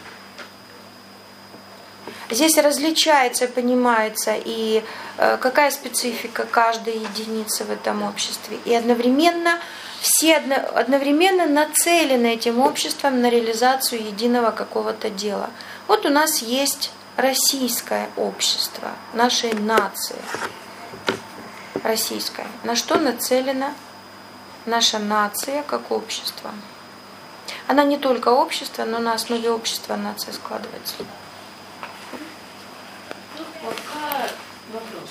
Speaker 1: Здесь различается, понимается, и э, какая специфика каждой единицы в этом обществе. И одновременно все одно, одновременно нацелены этим обществом на реализацию единого какого-то дела. Вот у нас есть российское общество, нашей нации. Российское. На что нацелена наша нация как общество? Она не только общество, но на основе общества нация складывается.
Speaker 3: Пока вопрос.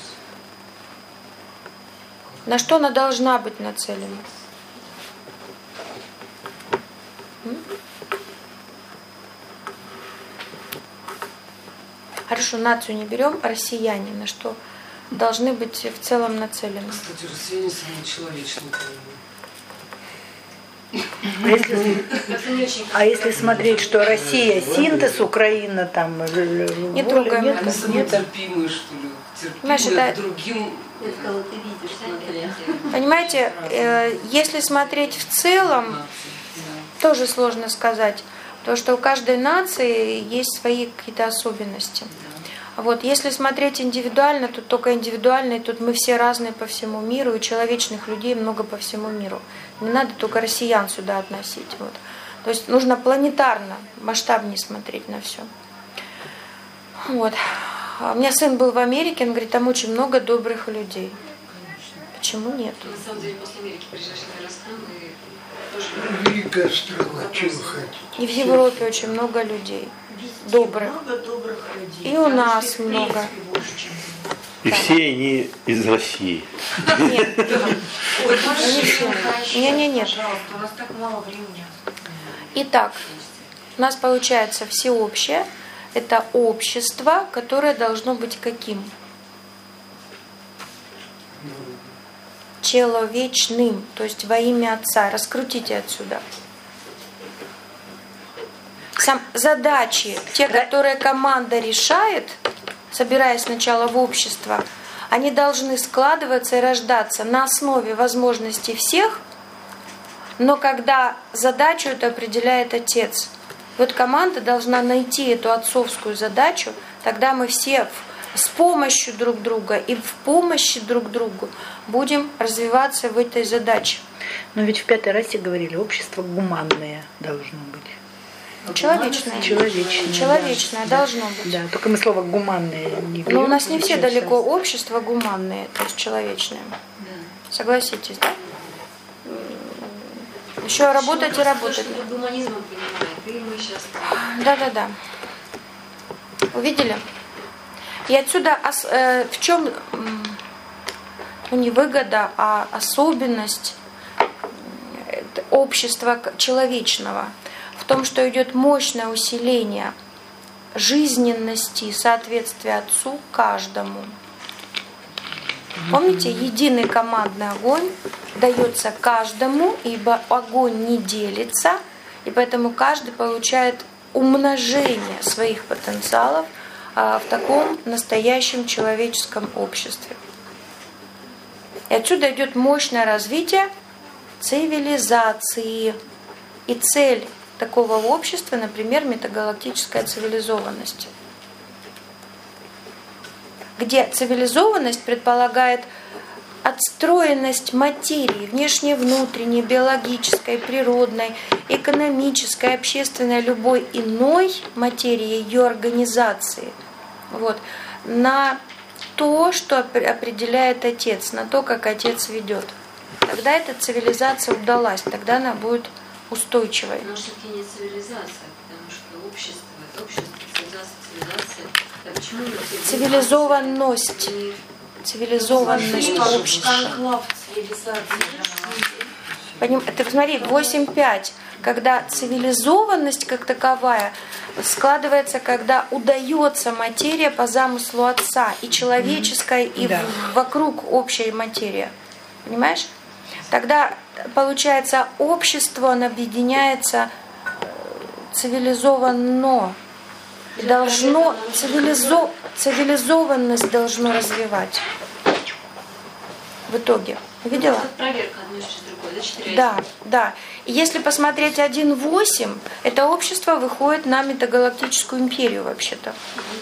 Speaker 1: На что она должна быть нацелена? М? Хорошо, нацию не берем, россияне на что должны быть в целом нацелены?
Speaker 8: Кстати, россияне самые человечные.
Speaker 2: А если, а если смотреть, что Россия синтез, Украина там
Speaker 1: не
Speaker 2: воля,
Speaker 1: трогаем.
Speaker 2: нет,
Speaker 8: Они самые терпимые, что ли?
Speaker 1: Знаешь,
Speaker 8: Терпимые
Speaker 1: это-
Speaker 8: к другим.
Speaker 9: Это кого ты видишь, смотря.
Speaker 1: Понимаете, э, если смотреть в целом, тоже сложно сказать, потому что у каждой нации есть свои какие-то особенности. Вот, если смотреть индивидуально, то только индивидуально, и тут мы все разные по всему миру, и человечных людей много по всему миру. Не надо только россиян сюда относить. Вот. То есть нужно планетарно, масштабнее смотреть на все. Вот. А у меня сын был в Америке, он говорит, там очень много добрых людей. Почему нет?
Speaker 3: На самом деле, после Америки приезжаешь на Казахстан и тоже...
Speaker 6: Рига, страна, чего вы хотите?
Speaker 1: И в Европе очень много людей. Добрых.
Speaker 7: Много добрых людей.
Speaker 1: И у
Speaker 7: Потому
Speaker 1: нас
Speaker 7: что их, в
Speaker 1: много.
Speaker 7: принципе, больше, чем
Speaker 10: И все они из России.
Speaker 1: Нет.
Speaker 7: Ой,
Speaker 1: Не все. Не, не, нет.
Speaker 7: Пожалуйста, у нас так мало времени.
Speaker 1: Итак, у нас получается всеобщее. Это общество, которое должно быть каким? Человечным, то есть во имя Отца. Раскрутите отсюда. Сам, задачи, те, которые команда решает, собираясь сначала в общество, они должны складываться и рождаться на основе возможностей всех, но когда задачу это определяет Отец. Вот команда должна найти эту отцовскую задачу, тогда мы все в, с помощью друг друга и в помощи друг другу будем развиваться в этой задаче.
Speaker 2: Но ведь в пятой расе говорили, общество гуманное должно быть.
Speaker 1: Человечное.
Speaker 2: Человечное.
Speaker 1: Человечное
Speaker 2: да.
Speaker 1: должно быть.
Speaker 2: Да, только мы слово гуманное не говорим.
Speaker 1: Но у нас не все
Speaker 2: сейчас.
Speaker 1: далеко общество гуманные, то есть человечное. Согласитесь, да? Еще работать и работать.
Speaker 3: Что под гуманизмом понимает, и мы сейчас...
Speaker 1: Да-да-да. Увидели? И отсюда ос- э, в чем м, ну, не выгода, а особенность э, общества к- человечного в том, что идет мощное усиление жизненности и соответствия Отцу каждому. Помните, единый командный огонь дается каждому, ибо огонь не делится, и поэтому каждый получает умножение своих потенциалов а, в таком настоящем человеческом обществе. И отсюда идет мощное развитие цивилизации. И цель такого общества, например, метагалактическая цивилизованность, где цивилизованность предполагает отстроенность материи, внешней, внутренней, биологической, природной, экономической, общественной, любой иной материи, ее организации, вот, на то, что определяет Отец, на то, как Отец ведет. Тогда эта цивилизация удалась, тогда она будет устойчивой.
Speaker 3: Но все-таки не цивилизация, потому что общество, это общество, цивилизация, цивилизация. А почему
Speaker 1: цивилизованность? Цивилизованность общества. Поним... Ты посмотри, восемь пять, когда цивилизованность как таковая складывается, когда удается материя по замыслу Отца, и человеческая, и да. вокруг общая материя. Понимаешь? Тогда, получается, общество, оно объединяется цивилизованно. И должно, цивилизо, цивилизованность должно развивать. В итоге. Видела?
Speaker 3: Проверка одной через другой, да, четыре.
Speaker 1: Да, да. И если посмотреть один восемь, это общество выходит на метагалактическую империю вообще-то.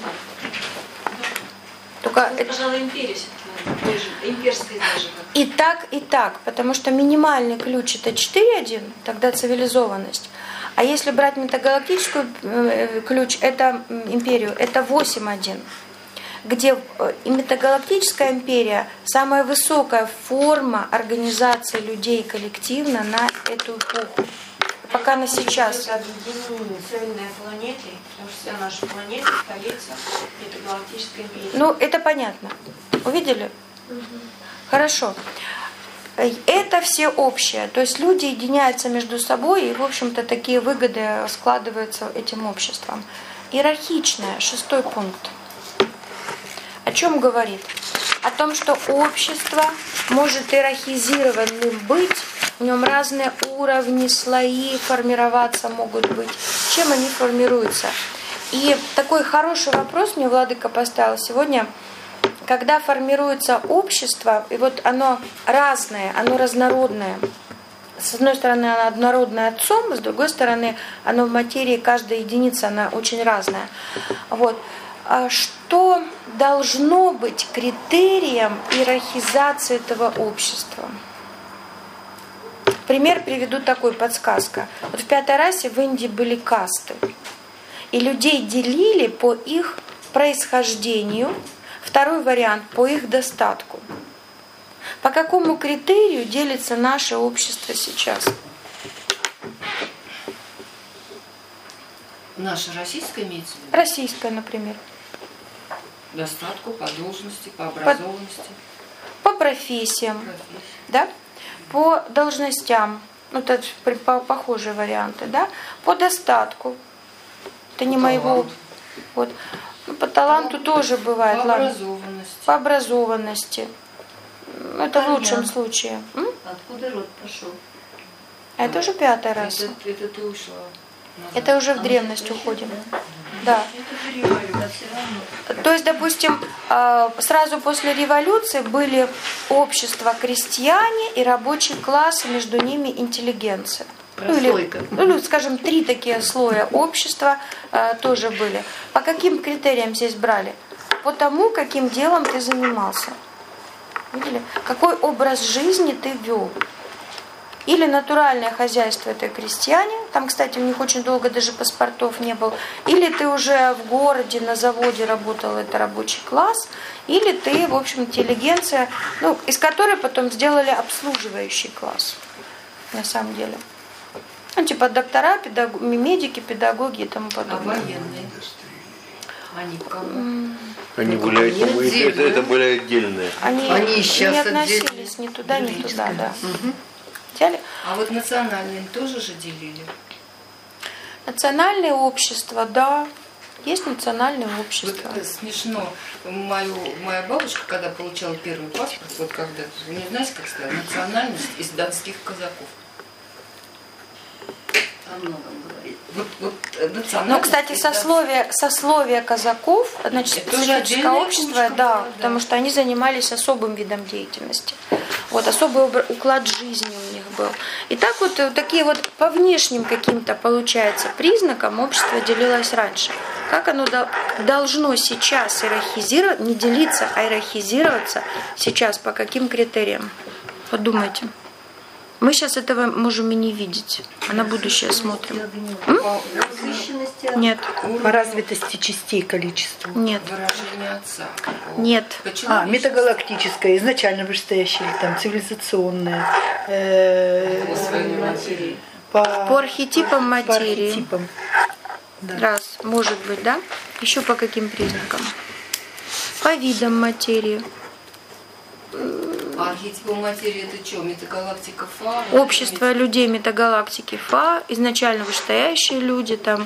Speaker 1: Только
Speaker 3: ну, это, пожалуй, империя все-таки, имперская даже.
Speaker 1: И так, и так, потому что минимальный ключ это четыре один, тогда цивилизованность. А если брать метагалактическую ключ, это империю, это восемь один, где и метагалактическая империя самая высокая форма организации людей коллективно на эту эпоху. Пока на сейчас.
Speaker 7: Это объединение цельной планеты, потому что вся наша планета столица метагалактической империи.
Speaker 1: Ну, это понятно. Увидели? Угу. Хорошо. Это все общее. То есть люди единяются между собой, и, в общем-то, такие выгоды складываются этим обществом. Иерархичное, шестой пункт. О чем говорит? О том, что общество может иерархизированным быть, в нем разные уровни, слои формироваться могут быть. Чем они формируются? И такой хороший вопрос мне Владыка поставил сегодня. Когда формируется общество, и вот оно разное, оно разнородное. С одной стороны, оно однородное отцом, с другой стороны, оно в материи, каждая единица, она очень разная. Вот. Что должно быть критерием иерархизации этого общества? Пример приведу такой, подсказка. Вот в пятой расе в Индии были касты. И людей делили по их происхождению. Второй вариант – по их достатку. По какому критерию делится наше общество сейчас?
Speaker 4: Наше российское имеется в виду?
Speaker 1: Российское, например.
Speaker 4: Достатку, по должности, по образованности.
Speaker 1: По, по профессиям, Профессия. Да? По должностям. Ну, это по, похожие варианты, да? По достатку. Это не
Speaker 4: Талант.
Speaker 1: моего. Вот. Ну, по таланту по, тоже бывает.
Speaker 4: По
Speaker 1: ладно.
Speaker 4: образованности.
Speaker 1: По образованности. Ну, это
Speaker 9: Понятно.
Speaker 1: В лучшем случае. М?
Speaker 9: Откуда род пошел?
Speaker 1: А это уже пятая раса.
Speaker 4: Это, это ты ушла. Назад.
Speaker 1: Это уже в
Speaker 9: а
Speaker 1: древность уходим. Да.
Speaker 9: да.
Speaker 1: То есть, допустим, сразу после революции были общества крестьяне и рабочий класс, и между ними интеллигенция. Ну, или, ну, скажем, три такие слоя общества а, тоже были. По каким критериям здесь брали? По тому, каким делом ты занимался. Видели? Какой образ жизни ты вел. Или натуральное хозяйство — это крестьяне. Там, кстати, у них очень долго даже паспортов не было. Или ты уже в городе, на заводе работал, это рабочий класс. Или ты, в общем, интеллигенция, ну, из которой потом сделали обслуживающий класс. На самом деле. Ну, типа доктора, педаг... медики, педагоги и тому подобное.
Speaker 4: А военные? Они кому?
Speaker 10: Они были, это, это были отдельные.
Speaker 1: Они,
Speaker 5: Они сейчас
Speaker 1: не относились ни туда, ни туда, да.
Speaker 5: Угу.
Speaker 1: Взяли?
Speaker 4: А вот национальные тоже же делили?
Speaker 1: Национальные общества, да. Есть национальные общества.
Speaker 4: Вот смешно. Мою, моя бабушка, когда получала первый паспорт, вот когда, вы не знаете, как сказать, национальность из донских казаков.
Speaker 9: О многом говорит.
Speaker 4: Вот, вот,
Speaker 1: ну, кстати, сословие, сословие казаков, значит, специфическое общество, да, да, потому что они занимались особым видом деятельности. Вот, особый уклад жизни у них был. И так вот, такие вот по внешним каким-то, получается, признакам общество делилось раньше. Как оно должно сейчас иерархизировать, не делиться, а иерархизироваться сейчас, по каким критериям? Подумайте. Мы сейчас этого можем и не видеть, а на будущее смотрим. М? Нет.
Speaker 2: По развитости частей количества.
Speaker 1: Нет.
Speaker 4: Выражение отца.
Speaker 1: Нет.
Speaker 2: А, метагалактическое, изначально вышестоящее, там, цивилизационное. Э, по,
Speaker 1: по архетипам материи.
Speaker 2: По архетипам. Да.
Speaker 1: Раз, может быть, да? Еще по каким признакам? По видам материи.
Speaker 4: А архетипы материи это что? Метагалактика Фа?
Speaker 1: Общество мет... людей метагалактики Фа, изначально вышестоящие люди там.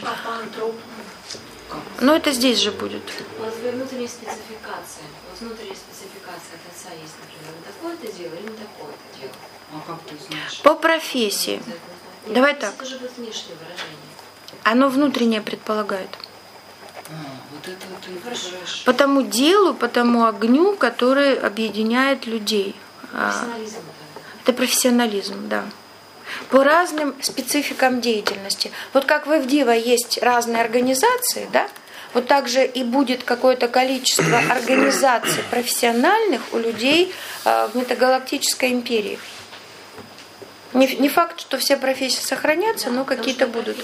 Speaker 1: Но это здесь же будет.
Speaker 3: У вас внутренняя спецификация. Вот внутренняя спецификация от отца есть, например, не такое-то дело или не такое-то дело.
Speaker 4: А как ты знаешь?
Speaker 1: По профессии.
Speaker 3: Нет,
Speaker 1: давай так.
Speaker 3: Это же будет внешнее выражение.
Speaker 1: Оно внутреннее предполагает.
Speaker 4: А, вот это вот ты хорошо.
Speaker 1: По тому делу, по тому огню, который объединяет людей.
Speaker 3: Профессионализм.
Speaker 1: Это профессионализм, да. По разным спецификам деятельности. Вот как в ИВДИВА есть разные организации, да, вот так же и будет какое-то количество организаций профессиональных у людей в метагалактической империи. Не, не факт, что все профессии сохранятся, но какие-то будут.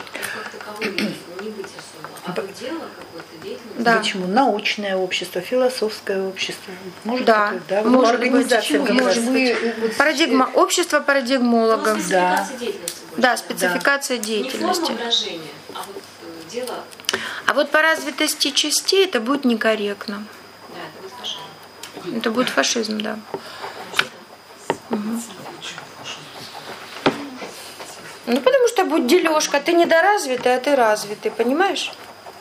Speaker 2: Да. Почему? Научное общество, философское общество. Может
Speaker 1: да,
Speaker 2: быть, да?
Speaker 1: Может
Speaker 2: организация.
Speaker 1: Быть, может быть. Парадигма, общество парадигмологов.
Speaker 3: Ну,
Speaker 1: да.
Speaker 3: Да,
Speaker 1: спецификация да. деятельности.
Speaker 3: Не форма выражения, а вот дело.
Speaker 1: А вот по развитости частей это будет некорректно.
Speaker 3: Да, это будет фашизм.
Speaker 1: Это будет фашизм, да. Угу. Ну, потому что будет дележка. Ты недоразвитый, а ты развитый, понимаешь?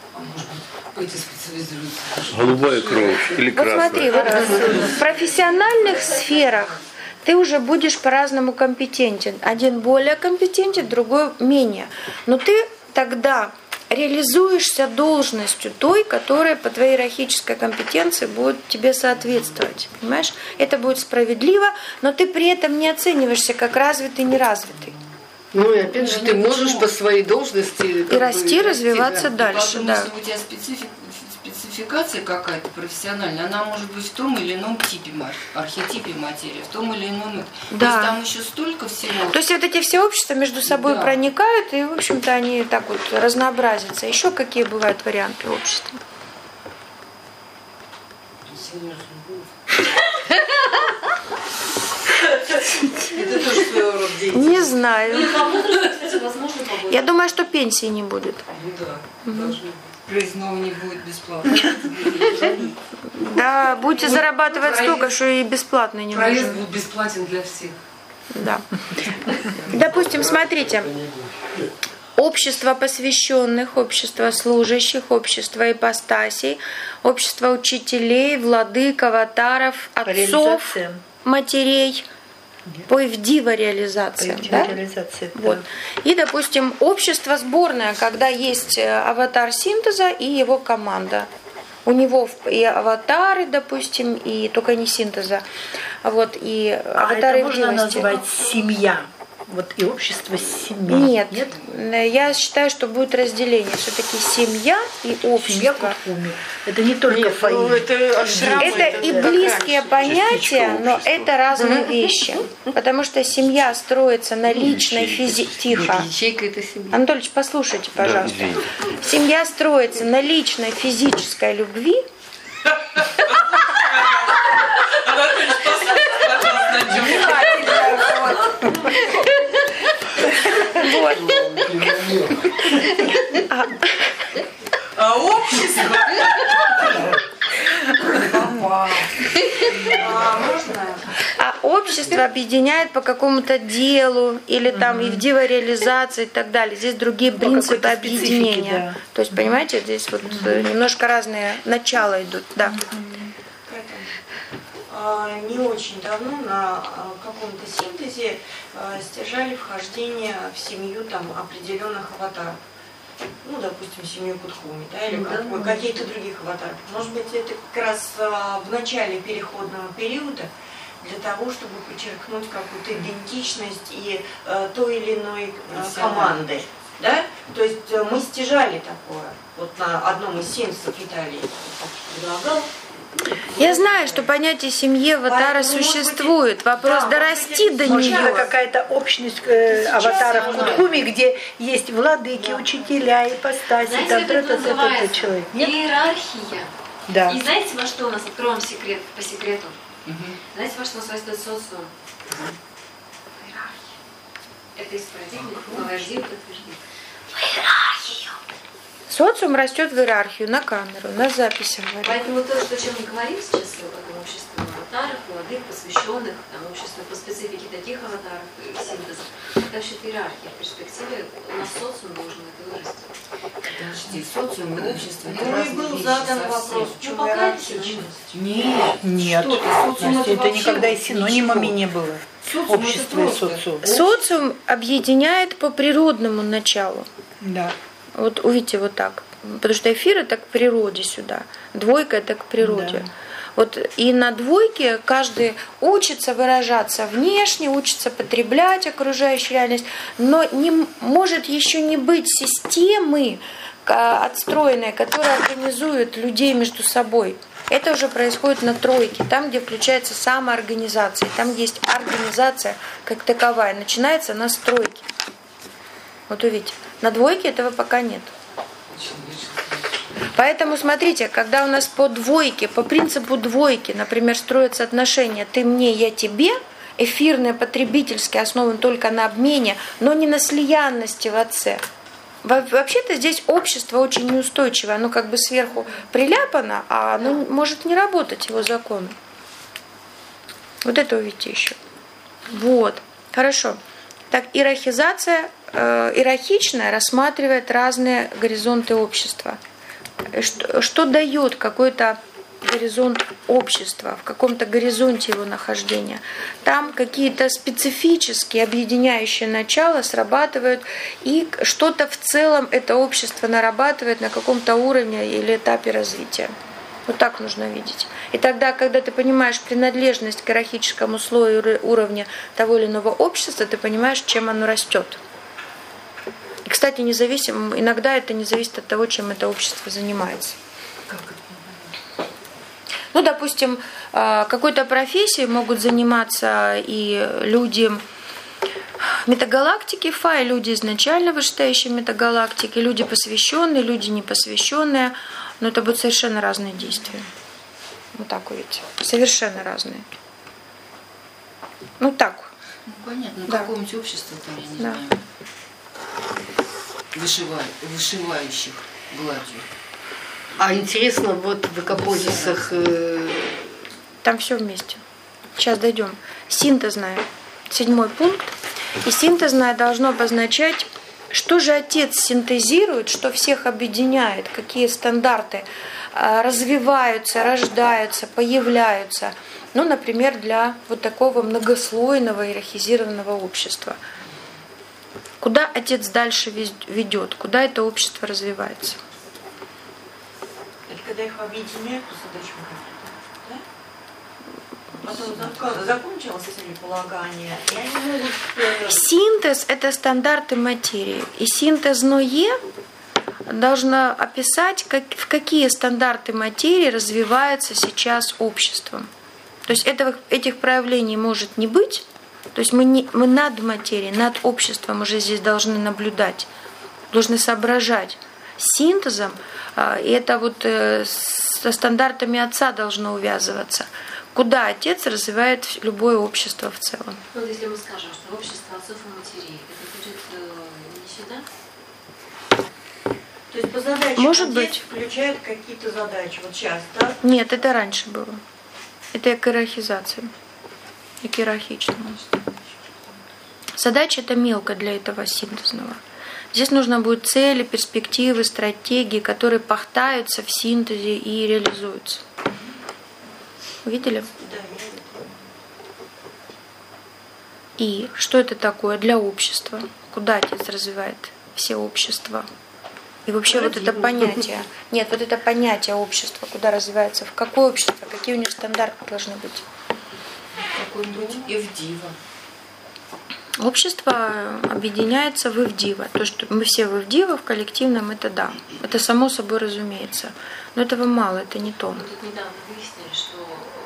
Speaker 10: Голубая кровь или красная?
Speaker 1: Вот смотри, вот в профессиональных сферах ты уже будешь по-разному компетентен. Один более компетентен, другой менее. Но ты тогда реализуешься должностью той, которая по твоей иерархической компетенции будет тебе соответствовать. Понимаешь? Это будет справедливо, но ты при этом не оцениваешься как развитый, неразвитый.
Speaker 5: Ну и опять же, ты можешь по своей должности
Speaker 1: и расти, развиваться
Speaker 4: да.
Speaker 1: дальше.
Speaker 4: Потом,
Speaker 1: да.
Speaker 4: если у тебя специфик, спецификация какая-то профессиональная, она может быть в том или ином типе, архетипе материи, в том или ином.
Speaker 1: Да.
Speaker 4: То есть там еще столько всего.
Speaker 1: То есть вот эти все общества между собой да. проникают, и, в общем-то, они так вот разнообразятся. Еще какие бывают варианты общества?
Speaker 6: Это тоже своего рода деятельность.
Speaker 1: Не знаю. Я думаю, что пенсии не будет.
Speaker 6: Ну да,
Speaker 1: угу.
Speaker 4: Проездного не будет бесплатно.
Speaker 1: Да, будете зарабатывать столько, что и бесплатно не нужно.
Speaker 8: Проезд будет бесплатен для всех.
Speaker 1: Да. Допустим, смотрите. Общество посвященных, общество служащих, общество ипостасей, общество учителей, владык, аватаров, отцов, матерей. По ИВДИВА реализация.
Speaker 2: По
Speaker 1: да?
Speaker 2: реализация
Speaker 1: вот.
Speaker 2: да.
Speaker 1: И, допустим, общество сборное, когда есть аватар синтеза и его команда. У него и аватары, допустим, и только не синтеза. Вот, и
Speaker 2: а
Speaker 1: аватары
Speaker 2: это можно
Speaker 1: ивдивости.
Speaker 2: назвать семья? Вот и общество семьи.
Speaker 1: Нет.
Speaker 2: Нет,
Speaker 1: я считаю, что будет разделение. Все-таки семья и общество.
Speaker 2: Семья Кукуми. Это не только
Speaker 5: Нет,
Speaker 2: фаи.
Speaker 5: ну, это,
Speaker 1: это, это и близкие понятия, но это разные вещи. Потому что семья строится на личной физи... Тихо.
Speaker 5: Ячейка это семья.
Speaker 1: Анатольевич, послушайте, пожалуйста. Семья строится на личной физической любви.
Speaker 6: Анатольевич,
Speaker 1: Вот. А,
Speaker 6: а общество?
Speaker 1: а общество объединяет по какому-то делу или там и в реализации и так далее. Здесь другие
Speaker 2: по
Speaker 1: принципы объединения.
Speaker 2: Да.
Speaker 1: То есть, понимаете, здесь вот немножко разные начала идут. Да.
Speaker 7: Не очень давно на каком-то синтезе стяжали вхождение в семью там определенных аватаров. Ну, допустим, семью Кутхуми, да, или как, какие-то других аватаров. Может быть, это как раз в начале переходного периода, для того, чтобы подчеркнуть какую-то идентичность и э, той или иной э, команды. Да? То есть э, мы стяжали такое. Вот на одном из сеансов Виталий предлагал.
Speaker 1: Я знаю, что понятие семьи аватара существует. Вопрос
Speaker 7: да,
Speaker 1: дорасти до
Speaker 2: Может,
Speaker 1: нее.
Speaker 2: какая-то общность э, аватаров Кудхуми, где есть владыки, учителя, ипостаси,
Speaker 3: Знаете,
Speaker 2: там
Speaker 3: как это
Speaker 2: тра-та-та-та-та
Speaker 3: называется?
Speaker 2: человек. Нет?
Speaker 3: Иерархия.
Speaker 2: Да.
Speaker 3: И знаете, во что у нас, откроем секрет по секрету? Знаете, во что у нас растет социум? Иерархия. Это из парадигмы, Гавардиев подтверждает. В иерархию.
Speaker 1: Социум растет в иерархию, на камеру, на записи.
Speaker 3: Поэтому то, что, о чем мы говорим сейчас, об этом обществе аватаров, владык, посвященных, там, общество по специфике таких аватаров и синтеза, это вообще-то иерархия. В перспективе у нас социум должен это вырасти.
Speaker 4: Подожди, социум и общество — это
Speaker 7: Ну и
Speaker 4: разные
Speaker 7: был
Speaker 4: вещи
Speaker 7: задан
Speaker 4: совсем.
Speaker 7: вопрос,
Speaker 3: Ну,
Speaker 7: что
Speaker 3: пока
Speaker 7: иерархичность?
Speaker 4: Нет,
Speaker 2: Нет,
Speaker 4: что ты, социум
Speaker 2: Настя, это
Speaker 4: вообще
Speaker 2: никогда и
Speaker 4: вот
Speaker 2: синонимами
Speaker 4: ничего.
Speaker 2: не было.
Speaker 4: Социум —
Speaker 2: Общество
Speaker 4: это
Speaker 2: и
Speaker 4: просто
Speaker 2: социум.
Speaker 1: Социум объединяет по природному началу.
Speaker 2: Да.
Speaker 1: Вот увидите вот так. Потому что эфир это к природе сюда. Двойка это к природе.
Speaker 2: Да.
Speaker 1: Вот и на двойке каждый учится выражаться внешне, учится потреблять окружающую реальность, но не может еще не быть системы отстроенной, которая организует людей между собой. Это уже происходит на тройке, там, где включается самоорганизация, там есть организация как таковая, начинается на стройке. Вот увидите, на двойке этого пока нет. Поэтому смотрите, когда у нас по двойке, по принципу двойки, например, строятся отношения «ты мне, я тебе», эфирные, потребительские, основан только на обмене, но не на слиянности в отце. Вообще-то здесь общество очень неустойчивое, оно как бы сверху приляпано, а оно может не работать, его законы. Вот это увидите еще. Вот, хорошо. Так, иерархизация, э, иерархичная рассматривает разные горизонты общества. Что, что дает какой-то горизонт общества, в каком-то горизонте его нахождения. Там какие-то специфические объединяющие начала срабатывают, и что-то в целом это общество нарабатывает на каком-то уровне или этапе развития. Вот так нужно видеть. И тогда, когда ты понимаешь принадлежность к иерархическому слою уровня того или иного общества, ты понимаешь, чем оно растет. И, кстати, независимо, иногда это не зависит от того, чем это общество занимается. Ну, допустим, какой-то профессией могут заниматься и люди метагалактики Фа, и люди изначально вышестоящие метагалактики, люди посвященные, люди непосвященные, но это будут совершенно разные действия. Вот так вот видите, совершенно разные. Ну так.
Speaker 4: Ну, понятно,
Speaker 1: да.
Speaker 4: какое-нибудь общество там, я не
Speaker 1: да.
Speaker 4: знаю, вышивай, вышивающих гладью.
Speaker 5: А интересно, вот в экопозисах... Э...
Speaker 1: Там все вместе. Сейчас дойдем. Синтезная. Седьмой пункт. И синтезное должно обозначать, что же Отец синтезирует, что всех объединяет, какие стандарты развиваются, рождаются, появляются. Ну, например, для вот такого многослойного иерархизированного общества. Куда Отец дальше ведет, куда это общество развивается?
Speaker 7: Когда их объединяют, то задачу выполняют, да? Потом закончилось целеполагание, и они могут...
Speaker 1: Синтез – это стандарты материи. И синтезное должно описать, как, в какие стандарты материи развивается сейчас обществом. То есть этого, этих проявлений может не быть. То есть мы, не, мы над материей, над обществом уже здесь должны наблюдать, должны соображать. Синтезом, и это вот со стандартами Отца должно увязываться. Куда Отец развивает любое общество в целом.
Speaker 3: Ну, если мы скажем, что общество отцов и матерей, это будет э, не сюда?
Speaker 7: То есть по задачам
Speaker 1: Может
Speaker 7: Отец
Speaker 1: быть.
Speaker 7: включает какие-то задачи. Вот сейчас, да?
Speaker 1: Нет, это раньше было. Это к иерархизации. И к иерархичному. Задача это мелко для этого синтезного. Здесь нужно будет цели, перспективы, стратегии, которые пахтаются в синтезе и реализуются. Видели?
Speaker 7: Да.
Speaker 1: И что это такое для общества? Куда Отец развивает все общества? И вообще вот это понятие. Нет, вот это понятие общества, куда развивается, в какое общество, какие у него стандарты должны быть.
Speaker 4: такой путь Ивдива.
Speaker 1: Общество объединяется в Ивдива. То, что мы все в Ивдива, в коллективном, это да. Это само собой разумеется. Но этого мало, это не то.
Speaker 3: Мы тут недавно выяснили, что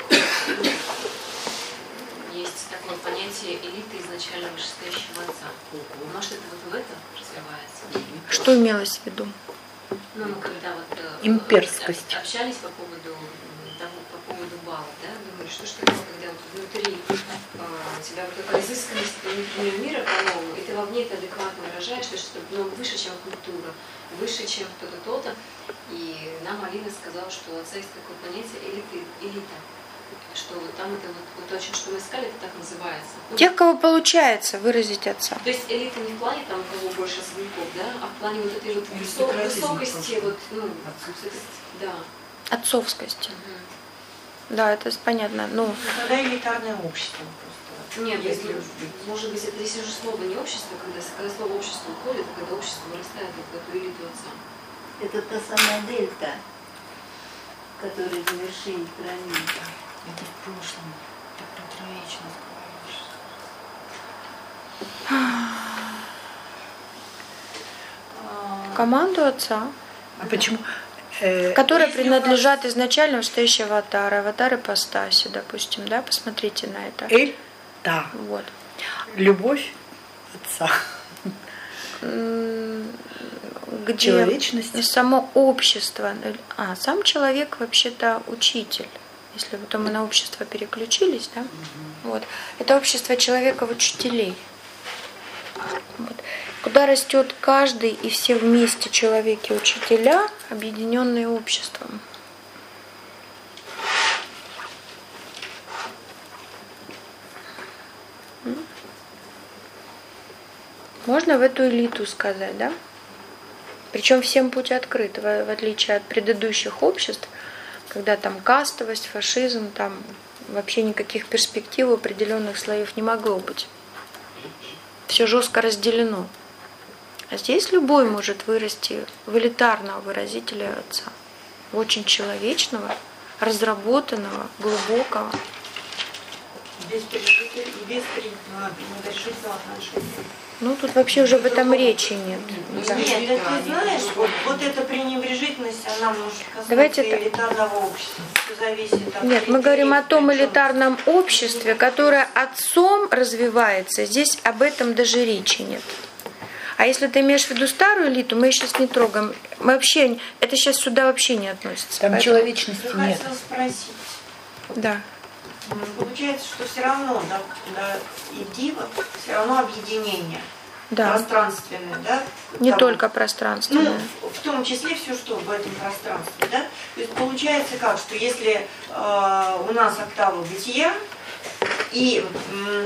Speaker 3: есть такое понятие элиты изначально вышестоящего отца. Может, это вот в этом развивается?
Speaker 1: Что имелось в виду?
Speaker 3: Ну, мы когда вот
Speaker 2: имперскость.
Speaker 3: Общались по поводу того, по поводу бала, да, думали, что ж такое, когда вот внутри а, у тебя вот такая изысканность внутреннего мира по-новому, и ты вовне это адекватно выражаешь, что что-то ну, выше, чем культура, выше, чем кто-то, то-то. И нам Алина сказала, что у отца есть такое понятие элиты, элита. Что вот там это вот, вот очень, что мы искали, это так называется. Ну,
Speaker 1: Тех, кого получается выразить отца.
Speaker 3: То есть элита не в плане там, у кого больше свояков, да, а в плане вот этой вот высок, высокости, вот, ну, да.
Speaker 1: Отцовскости. Угу. Да, это понятно. Ну,
Speaker 7: тогда элитарное общество просто.
Speaker 3: Нет, если, может быть, это здесь уже слово не общество, когда, когда слово общество уходит, когда общество вырастает в эту элиту отца.
Speaker 9: Это та самая дельта, которая в вершине пирамиды.
Speaker 4: Это в прошлом. Так про троечность
Speaker 1: говоришь. Команду отца.
Speaker 2: А почему?
Speaker 1: Которые принадлежат изначально настоящего аватара, аватар ипостаси, допустим, да, посмотрите на это.
Speaker 2: Эль, да.
Speaker 1: Вот.
Speaker 2: Любовь отца.
Speaker 1: Где
Speaker 2: человечность.
Speaker 1: Само общество, а сам человек вообще-то учитель. Если потом мы на общество переключились, да, угу. Вот. Это общество человеков-учителей. Вот. Куда растет каждый и все вместе человеки-учителя, объединенные обществом. Можно в эту элиту сказать, да? Причем всем путь открыт, в, в отличие от предыдущих обществ, когда там кастовость, фашизм, там вообще никаких перспектив у определенных слоев не могло быть. Все жестко разделено. А здесь любой может вырасти в элитарного выразителя отца. Очень человечного, разработанного, глубокого.
Speaker 7: Без пережитого и без пренебрежительного отношения.
Speaker 1: Ну, тут вообще уже об этом речи нет.
Speaker 7: Да. Нет, да ты знаешь, вот, вот эта пренебрежительность, она может касаться
Speaker 1: Давайте
Speaker 7: элитарного общества. Все зависит от
Speaker 1: Нет, мы говорим о том элитарном обществе, которое отцом развивается. Здесь об этом даже речи нет. А если ты имеешь в виду старую элиту, мы ее сейчас не трогаем. Мы вообще, это сейчас сюда вообще не относится.
Speaker 2: Там поэтому... человечности
Speaker 7: Я
Speaker 2: нет.
Speaker 7: хотела спросить.
Speaker 1: Да.
Speaker 7: Получается, что все равно, да, да, и дива, все равно объединение.
Speaker 1: Да.
Speaker 7: Пространственное, да?
Speaker 1: Не
Speaker 7: Там,
Speaker 1: только пространственное.
Speaker 7: Ну, в том числе все, что в этом пространстве, да? То есть получается как, что если э, у нас октава бытия и э,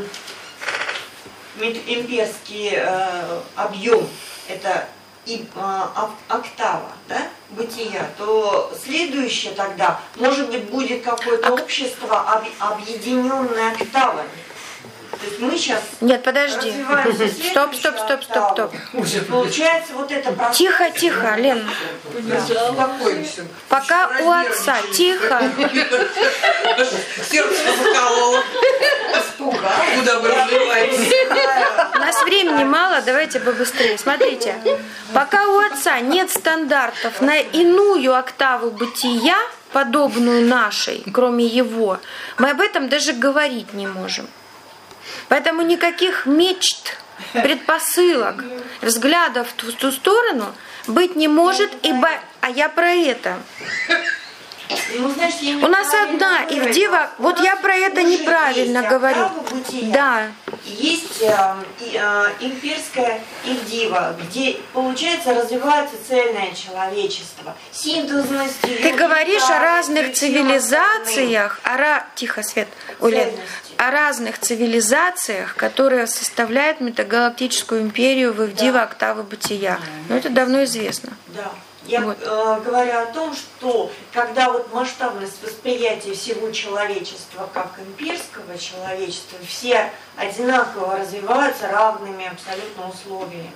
Speaker 7: имперский э, объем это и э, октава, да, бытия, то следующее тогда, может быть, будет какое-то общество об, объединенное октавами. То есть мы сейчас
Speaker 1: Нет, подожди. Стоп, стоп, стоп, стоп, стоп.
Speaker 7: Получается вот это пространство.
Speaker 1: Тихо, тихо, Лен.
Speaker 7: Да.
Speaker 1: Пока у отца, тихо.
Speaker 6: Сердце закололо. Куда вы разливаетесь?
Speaker 1: У нас времени мало, давайте побыстрее. Смотрите, пока у отца нет стандартов на иную октаву бытия, подобную нашей, кроме его, мы об этом даже говорить не можем. Поэтому никаких мечт, предпосылок, взглядов в ту сторону быть не может, ибо... А я про это.
Speaker 7: Ну, знаешь,
Speaker 1: у нас одна Ивдива, вот я про это неправильно говорю. Да.
Speaker 7: Есть э, э, имперская Ивдива, где, получается, развивается цельное человечество. Синтезность.
Speaker 1: Ты говоришь о разных цивилизациях, о ра... тихо, Свет, Улен, о разных цивилизациях, которые составляют метагалактическую империю в Ивдива, да. Октава бытия. Но это давно известно.
Speaker 7: Да. Я
Speaker 1: вот.
Speaker 7: э, говорю о том, что когда вот масштабность восприятия всего человечества как имперского человечества, все одинаково развиваются равными абсолютно условиями.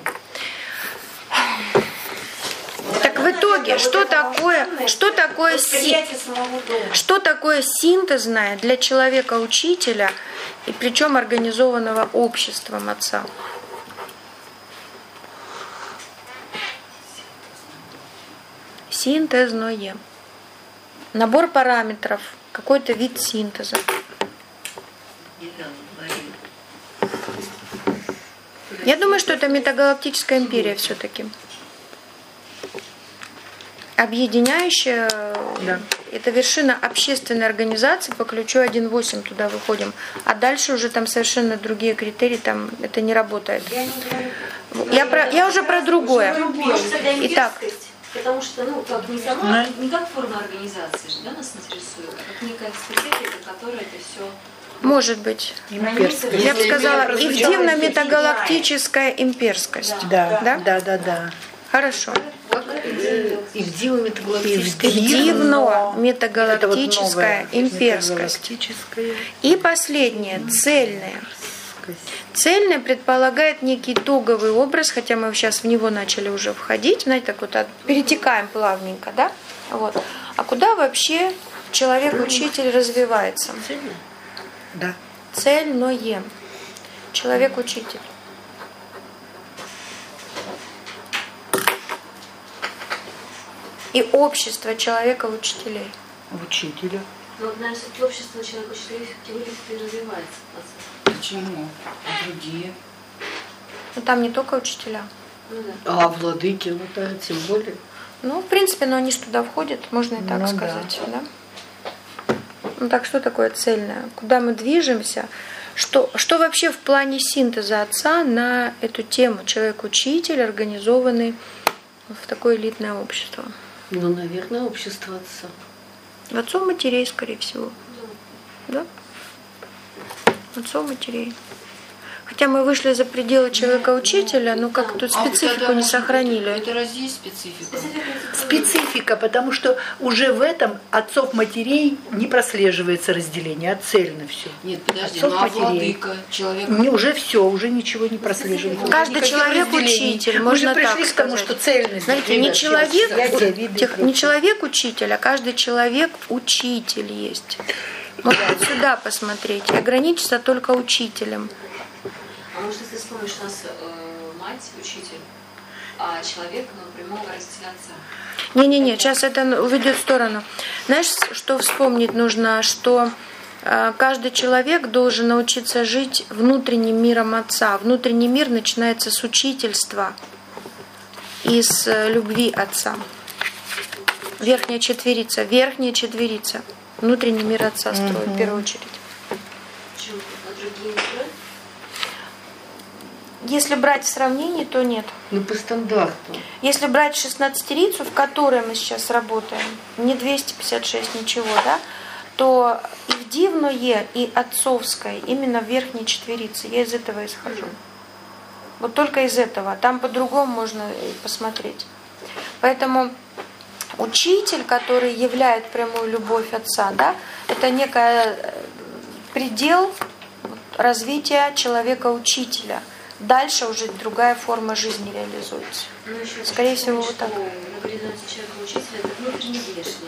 Speaker 1: Так в итоге, что такое, что такое, си... что такое синтезное для человека-учителя И причем организованного обществом отца. Синтезное. Набор параметров, какой-то вид синтеза. Я думаю, что это метагалактическая империя все-таки. Объединяющая, да. Это вершина общественной организации по ключу один восемь, туда выходим. А дальше уже там совершенно другие критерии, там это не работает. Я, не говорю, я, про, я уже про другое. Итак.
Speaker 3: Потому что, ну, как не сама, не как форма организации же, да, нас интересует, а как некая специфика, которая это все.
Speaker 1: Может быть. Имперская. Я бы сказала, ивдивно-метагалактическая имперскость.
Speaker 2: Да, да, да, да. да.
Speaker 1: Хорошо.
Speaker 5: Ивдивно-метагалактическая.
Speaker 1: Ивдивно-метагалактическая имперскость. И последнее, цельное. Цельное предполагает некий итоговый образ, хотя мы сейчас в него начали уже входить, знаете, так вот перетекаем плавненько, да? Вот. А куда вообще человек-учитель развивается?
Speaker 2: Да.
Speaker 1: Цельное. Человек-учитель. И общество человека-учителей.
Speaker 2: Учителя.
Speaker 3: Ну, вот, наверное, все-таки общество человека-учителей все-таки развивается.
Speaker 4: Почему? А другие?
Speaker 1: Ну, там не только учителя.
Speaker 3: Ну, да.
Speaker 5: А владыки, ну да, тем более.
Speaker 1: Ну, в принципе, но они же туда входят, можно и так ну, сказать, да. да? Ну, так что такое цельное? Куда мы движемся? Что, что вообще в плане синтеза отца на эту тему? Человек-учитель, организованный в такое элитное общество.
Speaker 5: Ну, наверное, общество отца.
Speaker 1: Отцов матерей, скорее всего. Да? Отцов матерей. Хотя мы вышли за пределы человека-учителя, но как тут специфику а не сохранили.
Speaker 4: Это разве есть специфика?
Speaker 2: Специфика, потому что уже в этом отцов-матерей не прослеживается разделение, а цельно все.
Speaker 4: Нет, подожди, ну а владыка, человек...
Speaker 2: Не, уже все, уже ничего не прослеживается.
Speaker 1: Каждый человек-учитель, можно так сказать.
Speaker 2: Мы же пришли к тому, что цельность.
Speaker 1: Знаете, не человек, не человек-учитель, а каждый человек-учитель есть. Можно сюда посмотреть и ограничиться только учителем.
Speaker 3: А может, если вспомнишь, у нас э, мать учитель, а человек, ну, прямого родителя отца?
Speaker 1: Не-не-не, сейчас это уведет в сторону. Знаешь, что вспомнить нужно, что э, каждый человек должен научиться жить внутренним миром отца. Внутренний мир начинается с учительства и с э, любви отца. Верхняя четверица, верхняя четверица. Внутренний мир отца строит угу. в первую очередь.
Speaker 3: Почему? А другие не строят?
Speaker 1: Если брать в сравнении, то нет.
Speaker 5: Ну, по стандарту.
Speaker 1: Если брать шестнадцатерицу, в которой мы сейчас работаем, не двести пятьдесят шесть, ничего, да, то и в дивное, и отцовское, именно в верхней четверице. Я из этого исхожу. Вот только из этого. Там по-другому можно посмотреть. Поэтому учитель, который являет прямую любовь отца, да, это некий предел развития человека-учителя. Дальше уже другая форма жизни реализуется.
Speaker 3: Ну, еще
Speaker 1: скорее всего, вот так.
Speaker 3: Реализация человека-учителя – это внутренне внешнее.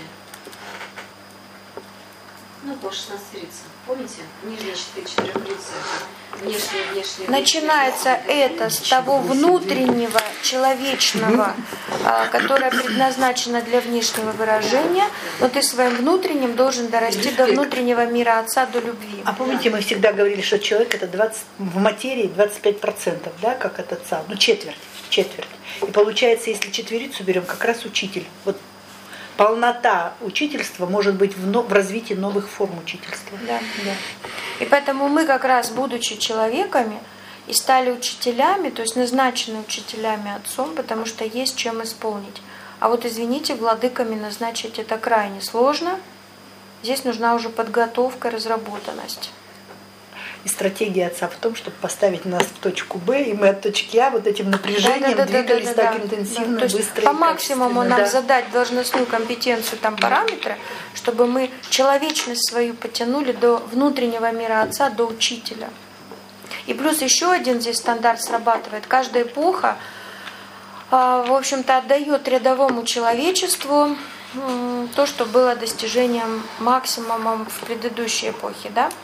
Speaker 3: Ну, по шестнадцатерице. Помните? Нижняя четырехлица. Внешнее, внешнее.
Speaker 1: Начинается это с того внутреннего, человечного, которое предназначено для внешнего выражения, но ты своим внутренним должен дорасти до внутреннего мира отца, до любви.
Speaker 2: А помните, мы всегда говорили, что человек это двадцать, в материи двадцать пять процентов, да, как от отца, ну четверть, четверть. И получается, если четверицу берем, как раз учитель. Вот полнота учительства может быть в, но, в развитии новых форм учительства.
Speaker 1: Да, да. И поэтому мы как раз, будучи человеками, и стали учителями, то есть назначены учителями отцом, потому что есть чем исполнить. А вот, извините, владыками назначить это крайне сложно. Здесь нужна уже подготовка, разработанность.
Speaker 2: И стратегия отца в том, чтобы поставить нас в точку Б, и мы от точки А вот этим напряжением
Speaker 1: да, да,
Speaker 2: двигались
Speaker 1: да, да,
Speaker 2: так
Speaker 1: да,
Speaker 2: интенсивно,
Speaker 1: да.
Speaker 2: быстро.
Speaker 1: По максимуму нам
Speaker 2: да.
Speaker 1: задать должностную компетенцию, там параметры, чтобы мы человечность свою потянули до внутреннего мира отца, до учителя. И плюс еще один здесь стандарт срабатывает. Каждая эпоха, в общем-то, отдает рядовому человечеству то, что было достижением максимумом в предыдущей эпохе, да?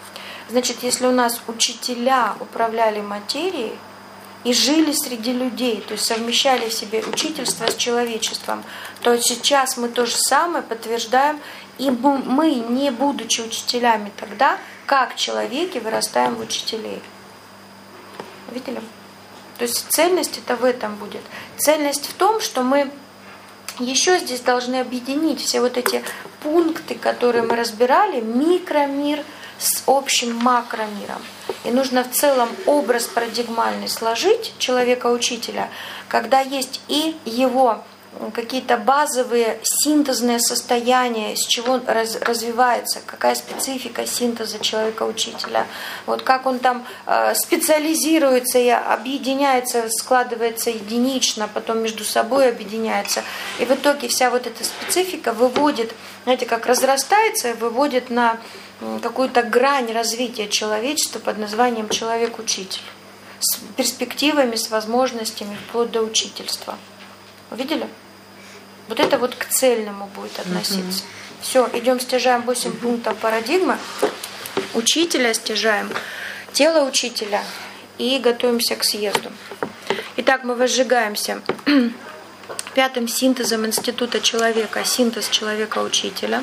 Speaker 1: Значит, если у нас учителя управляли материей и жили среди людей, то есть совмещали в себе учительство с человечеством, то сейчас мы то же самое подтверждаем, и мы, не будучи учителями тогда, как человеки вырастаем в учителей. Видели? То есть цельность это в этом будет. Цельность в том, что мы еще здесь должны объединить все вот эти пункты, которые мы разбирали, микромир с общим макромиром. И нужно в целом образ парадигмальный сложить человека-учителя, когда есть и его какие-то базовые синтезные состояния, из чего он раз, развивается, какая специфика синтеза человека-учителя, вот как он там э, специализируется и объединяется, складывается единично, потом между собой объединяется. И в итоге вся вот эта специфика выводит, знаете, как разрастается и выводит на какую-то грань развития человечества под названием человек-учитель, с перспективами, с возможностями вплоть до учительства. Увидели? Вот это вот к цельному будет относиться. Mm-hmm. Все, идем, стяжаем восемь mm-hmm. пунктов парадигмы. Учителя стяжаем, тело учителя и готовимся к съезду. Итак, мы возжигаемся пятым синтезом института человека, синтез человека-учителя.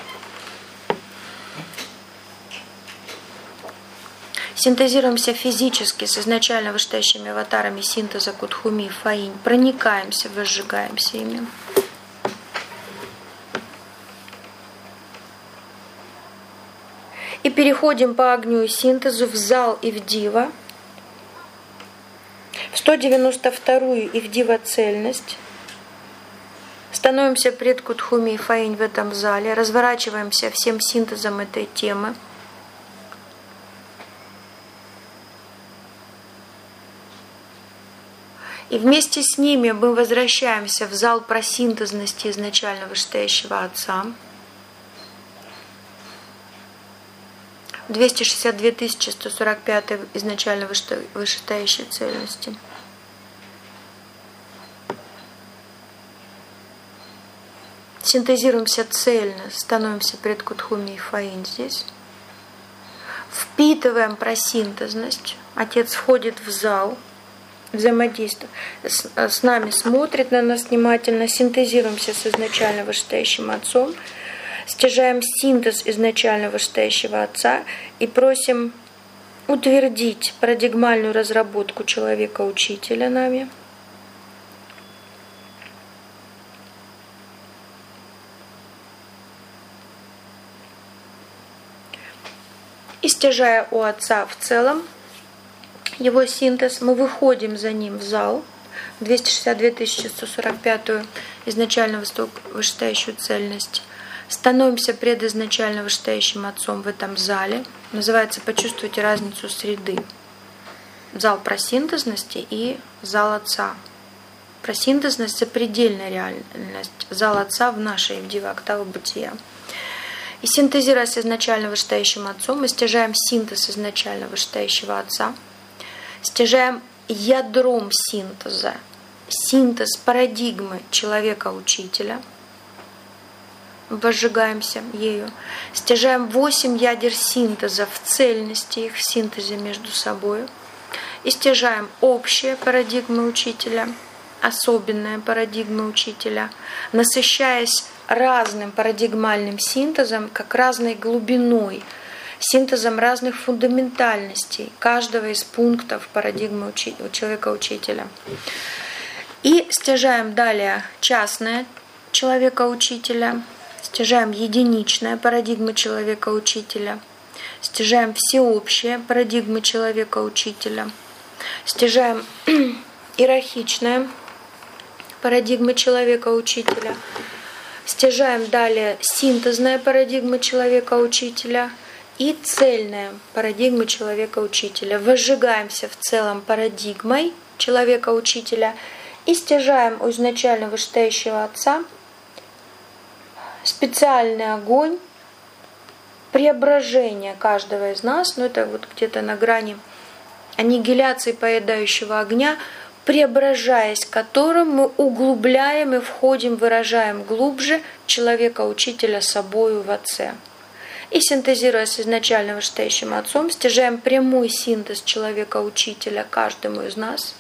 Speaker 1: Синтезируемся физически с изначально вышестоящими аватарами синтеза Кутхуми и Фаинь. Проникаемся, возжигаемся ими. И переходим по огню и синтезу в зал и в дива. В сто девяносто вторую и в дива цельность. Становимся пред Кутхуми и Фаинь в этом зале. Разворачиваемся всем синтезом этой темы. И вместе с ними мы возвращаемся в зал просинтезности изначально вышестоящего Отца. двести шестьдесят две тысячи сто сорок пять изначально вышестоящей цельности. Синтезируемся цельно, становимся пред Кутхуми и Фаинь здесь. Впитываем просинтезность. Отец входит в зал, взаимодействует с, с нами, смотрит на нас внимательно, синтезируемся с изначально вышестоящим Отцом, стяжаем синтез изначально вышестоящего Отца и просим утвердить парадигмальную разработку человека-учителя нами. И стяжая у Отца в целом его синтез, мы выходим за ним в зал, двести шестьдесят две тысячи сто сорок пятую изначально вышестоящую цельность. Становимся пред изначально вышестоящим Отцом в этом зале. Называется «Почувствуйте разницу среды». Зал просинтезности и зал Отца. Просинтезность – запредельная реальность. Зал Отца в нашей, в дива октавы бытия. И синтезируя с изначально вышестоящим Отцом, мы стяжаем синтез изначально вышестоящего Отца, стяжаем ядром синтеза, синтез парадигмы человека-учителя, возжигаемся ею, стяжаем восемь ядер синтеза в цельности их, в синтезе между собой, и стяжаем общие парадигмы учителя, особенная парадигма учителя, насыщаясь разным парадигмальным синтезом, как разной глубиной, синтезом разных фундаментальностей каждого из пунктов парадигмы учи- человека-учителя. И стяжаем далее частное человека-учителя, стяжаем единичная парадигма человека-учителя, стяжаем всеобщие парадигмы человека-учителя, стяжаем иерархичная парадигма человека-учителя, стяжаем далее синтезная парадигма человека-учителя и цельная парадигма человека-учителя. Возжигаемся в целом парадигмой человека-учителя и стяжаем у изначально вышестоящего Отца специальный огонь преображения каждого из нас, ну это вот где-то на грани аннигиляции поедающего огня, преображаясь которым мы углубляем и входим, выражаем глубже человека-учителя собою в Отце. И синтезируя с изначально вышестоящим Отцом, стяжаем прямой синтез человека-учителя каждому из нас.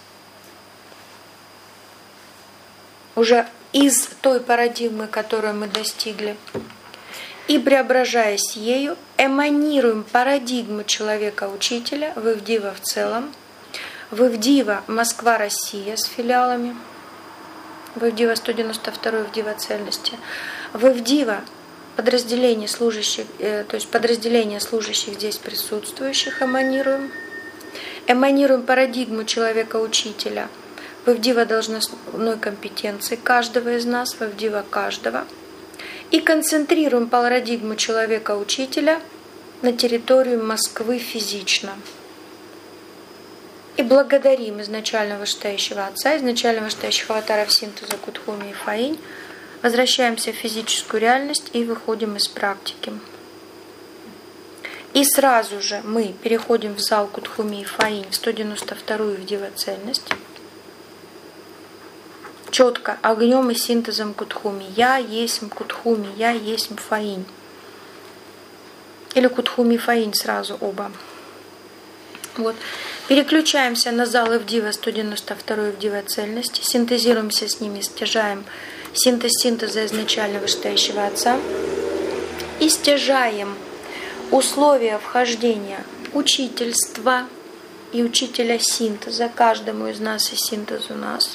Speaker 1: Уже из той парадигмы, которую мы достигли. И преображаясь ею, эманируем парадигму человека-учителя в Ивдива в целом, в Ивдива Москва-Россия с филиалами, в Ивдива сто девяносто два, Ивдива цельности, в Ивдива подразделение служащих, э, то есть подразделение служащих здесь присутствующих эманируем, эманируем парадигму человека-учителя в Ивдива должностной компетенции каждого из нас, в Ивдива каждого, и концентрируем парадигму человека-учителя на территорию Москвы физично. И благодарим изначально вышестоящего Отца, изначально вышестоящих аватаров синтеза Кутхуми и Фаинь, возвращаемся в физическую реальность и выходим из практики. И сразу же мы переходим в зал Кутхуми и Фаинь в сто девяносто вторую Ивдива цельность. Четко, огнем и синтезом Кутхуми. Я есть Кутхуми, я есть Фаинь. Или Кутхуми и Фаинь сразу оба. Вот. Переключаемся на зал Ивдива сто девяносто вторую Ивдива цельности, синтезируемся с ними, стяжаем синтез синтеза изначально вышестоящего Отца и стяжаем условия вхождения учительства и учителя синтеза каждому из нас и синтезу нас.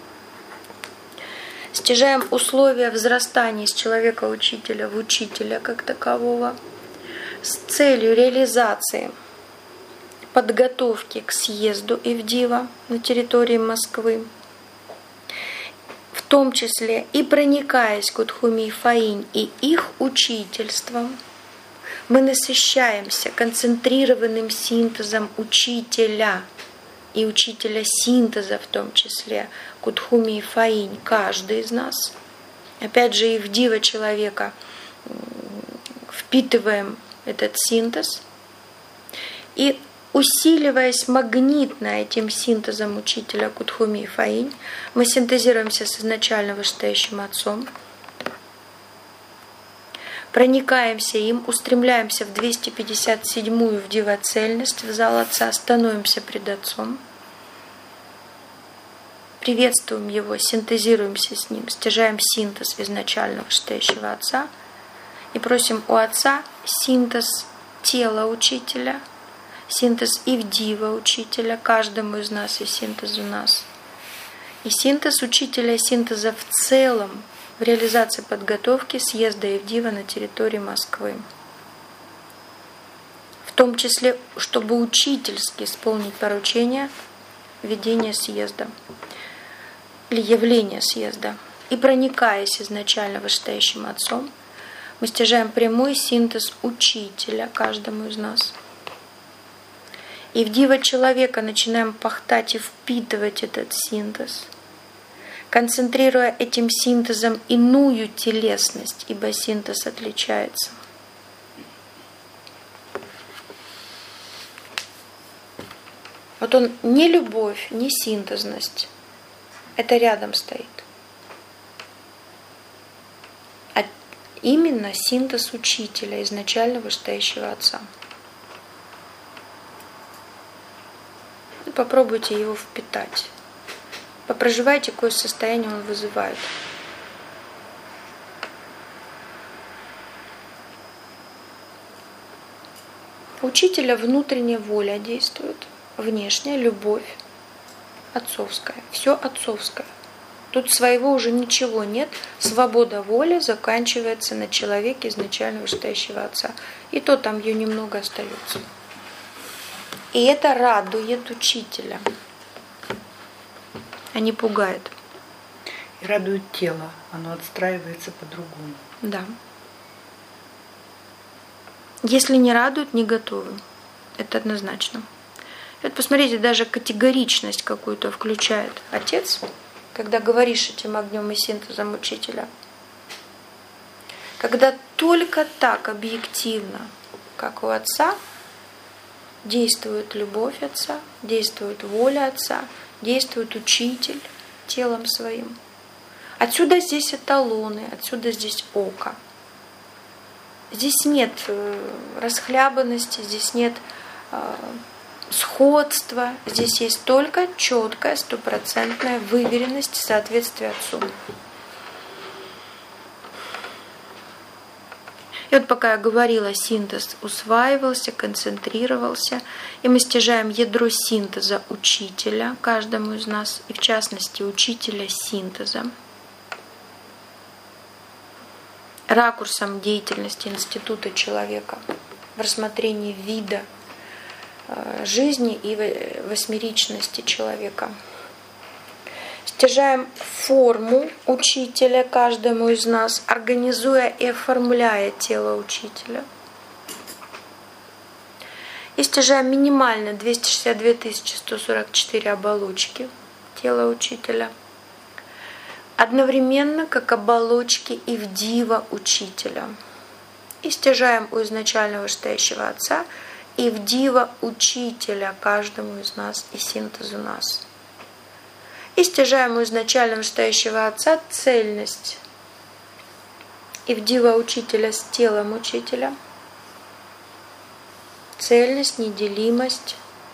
Speaker 1: Стяжаем условия взрастания из человека-учителя в учителя как такового с целью реализации подготовки к съезду Ивдива на территории Москвы, в том числе и проникаясь Кутхуми и Фаинь и их учительством, мы насыщаемся концентрированным синтезом учителя и учителя синтеза в том числе, Кутхуми и Фаинь, каждый из нас. Опять же, Ивдива человека впитываем этот синтез и, усиливаясь магнитно этим синтезом учителя Кутхуми и Фаинь, мы синтезируемся с изначально вышестоящим Отцом, проникаемся им, устремляемся в двести пятьдесят седьмую Ивдива цельность, в зал Отца, становимся пред Отцом, приветствуем Его, синтезируемся с Ним, стяжаем синтез изначально вышестоящего Отца и просим у Отца синтез тела учителя, синтез Ивдива учителя, каждому из нас и синтез у нас. И синтез учителя и синтеза в целом в реализации подготовки съезда Ивдива на территории Москвы. В том числе, чтобы учительски исполнить поручение ведения съезда или явления съезда. И проникаясь изначально вышестоящим Отцом, мы стяжаем прямой синтез учителя каждому из нас. И Ивдива человека начинаем пахтать и впитывать этот синтез, концентрируя этим синтезом иную телесность, ибо синтез отличается. Вот он не любовь, не синтезность. Это рядом стоит. А именно синтез учителя, изначально вышестоящего Отца. Попробуйте его впитать. Попроживайте, какое состояние он вызывает. У учителя внутренняя воля действует, внешняя любовь отцовская. Все отцовское. Тут своего уже ничего нет. Свобода воли заканчивается на человеке изначально вышестоящего Отца. И то там ее немного остается. И это радует учителя, а не пугает.
Speaker 2: И радует тело, оно отстраивается по-другому.
Speaker 1: Да. Если не радует, не готовы. Это однозначно. Вот посмотрите, даже категоричность какую-то включает Отец, когда говоришь этим огнем и синтезом учителя. Когда только так объективно, как у Отца, действует любовь Отца, действует воля Отца, действует учитель телом своим. Отсюда здесь эталоны, отсюда здесь око. здесь нет расхлябанности, здесь нет сходства, здесь есть только четкая, стопроцентная выверенность соответствия Отцу. И вот пока я говорила, синтез усваивался, концентрировался, и мы стяжаем ядро синтеза учителя, каждому из нас, и в частности учителя синтеза, ракурсом деятельности института человека в рассмотрении вида жизни и восьмеричности человека. Стяжаем форму учителя каждому из нас, организуя и оформляя тело учителя. И стяжаем минимально двести шестьдесят две тысячи сто сорок четыре оболочки тела учителя. Одновременно как оболочки Ивдива учителя. И стяжаем у изначального вышестоящего Отца Ивдива учителя каждому из нас и синтезу нас. И стяжаем у изначально вышестоящего Отца цельность Ивдива учителя с телом учителя, цельность, неделимость.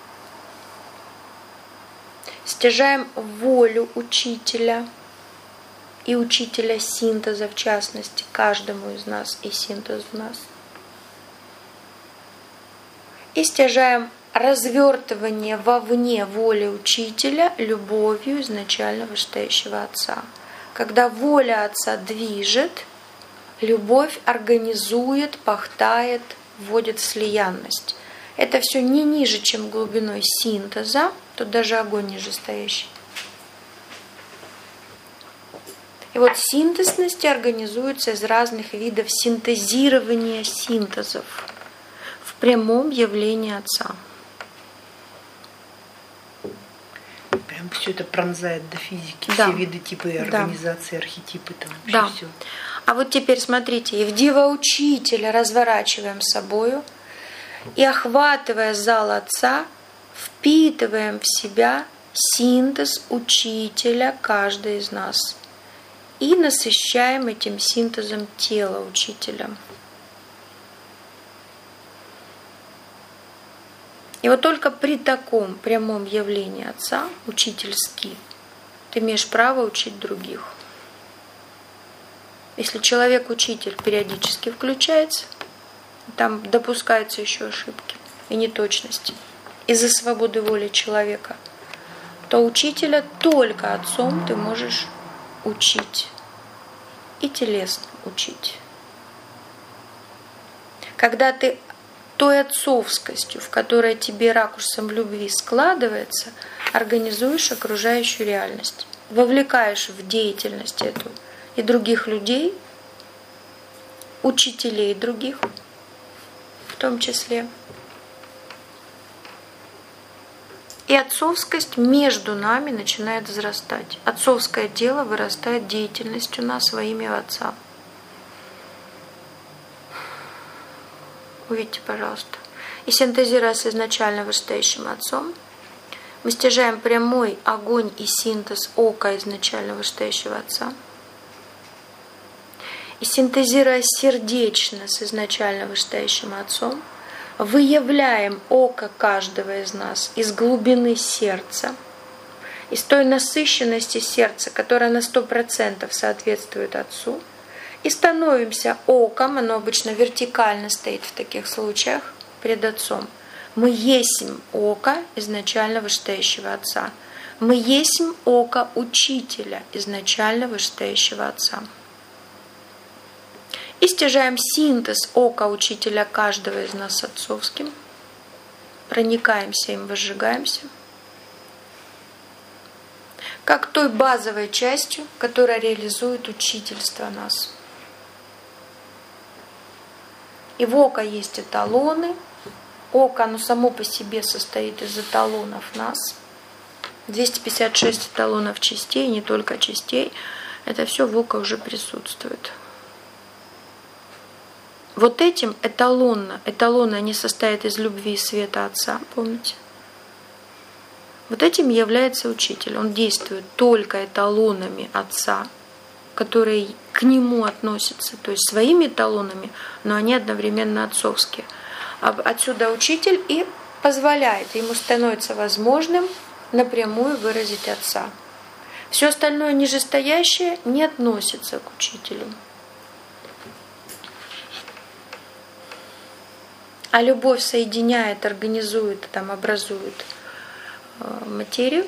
Speaker 1: Стяжаем волю учителя и учителя синтеза, в частности, каждому из нас и синтезу нас. И стяжаем развертывание вовне воли учителя любовью изначально вышестоящего Отца. Когда воля Отца движет, любовь организует, пахтает, вводит в слиянность. Это все не ниже, чем глубиной синтеза, тут даже огонь нижестоящий. И вот синтезности организуются из разных видов синтезирования синтезов в прямом явлении Отца.
Speaker 2: Прям все это пронзает до физики,
Speaker 1: да.
Speaker 2: Все виды, типы и организации, да. Архетипы там вообще
Speaker 1: да.
Speaker 2: все.
Speaker 1: А вот теперь смотрите, Ивдива учителя разворачиваем с собою и, охватывая зал Отца, впитываем в себя синтез учителя каждый из нас и насыщаем этим синтезом тело учителя. И вот только при таком прямом явлении Отца, учительски, ты имеешь право учить других. Если человек-учитель периодически включается, там допускаются еще ошибки и неточности из-за свободы воли человека, то учителя только Отцом ты можешь учить и телесно учить. Когда ты той отцовскостью, в которой тебе ракурсом любви складывается, организуешь окружающую реальность, вовлекаешь в деятельность эту и других людей, учителей других в том числе. И отцовскость между нами начинает взрастать. Отцовское дело вырастает деятельностью нас во имя Отца. Увидите, пожалуйста. И синтезируя с изначально вышестоящим Отцом, мы стяжаем прямой огонь и синтез ока изначально вышестоящего Отца. И синтезируя сердечно с изначально вышестоящим Отцом, выявляем око каждого из нас из глубины сердца, из той насыщенности сердца, которая на сто процентов соответствует Отцу, и становимся оком, оно обычно вертикально стоит в таких случаях перед Отцом. Мы есмь око изначально вышестоящего Отца. Мы есмь око учителя изначально вышестоящего Отца. И стяжаем синтез ока учителя каждого из нас отцовским, проникаемся им, возжигаемся, как той базовой частью, которая реализует учительство нас. И в око есть эталоны. Око, оно само по себе состоит из эталонов нас. двести пятьдесят шесть эталонов частей, не только частей. Это все в око уже присутствует. Вот этим эталонно, эталоны, они состоят из любви и света Отца, помните? Вот этим является учитель. Он действует только эталонами Отца, которые к нему относятся, то есть своими эталонами, но они одновременно отцовские. Отсюда учитель и позволяет, ему становится возможным напрямую выразить отца. Все остальное нижестоящее не относится к учителю. А любовь соединяет, организует, там, образует материю.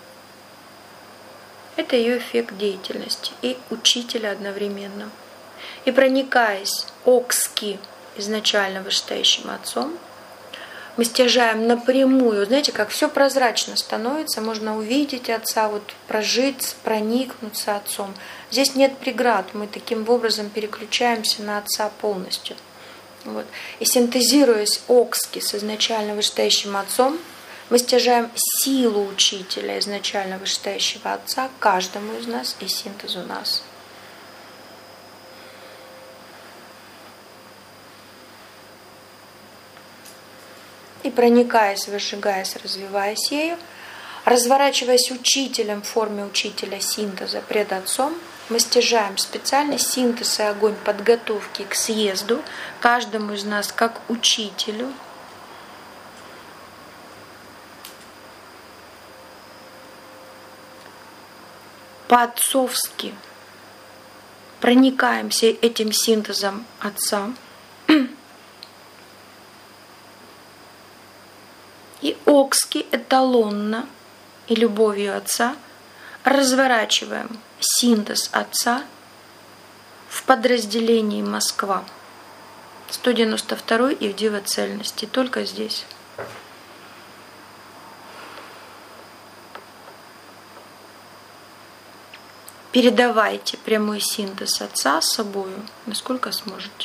Speaker 1: Это ее эффект деятельности и учителя одновременно. И проникаясь окски изначально вышестоящим отцом, мы стяжаем напрямую, знаете, как все прозрачно становится, можно увидеть отца, вот прожить, проникнуться отцом. Здесь нет преград, мы таким образом переключаемся на отца полностью. Вот. И синтезируясь окски с изначально вышестоящим отцом, мы стяжаем силу учителя изначально вышестоящего отца каждому из нас и синтез у нас. И проникаясь, выжигаясь, развиваясь ею, разворачиваясь учителем в форме учителя синтеза пред отцом, мы стяжаем специальный синтез и огонь подготовки к съезду каждому из нас как учителю. По-отцовски проникаемся этим синтезом отца. И окски эталонно и любовью отца разворачиваем синтез отца в подразделении Москва. сто девяносто второй Ивдива цельности. Только здесь. Передавайте прямой синтез отца собою, насколько сможете.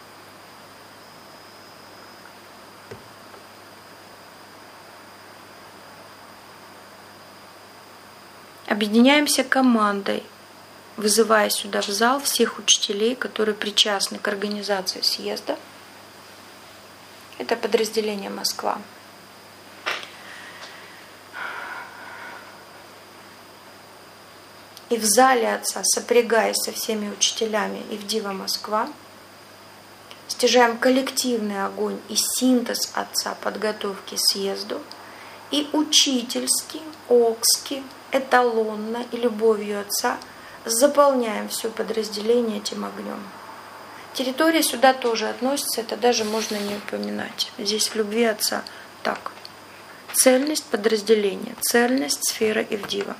Speaker 1: Объединяемся командой, вызывая сюда в зал всех учителей, которые причастны к организации съезда. Это подразделение Москва. И в зале отца, сопрягаясь со всеми учителями Ивдива Москва, стяжаем коллективный огонь и синтез отца подготовки к съезду, и учительский, окский, эталонно и любовью отца заполняем все подразделение этим огнем. Территория сюда тоже относится, это даже можно не упоминать. Здесь в любви отца так. Цельность подразделения, цельность сфера Ивдива.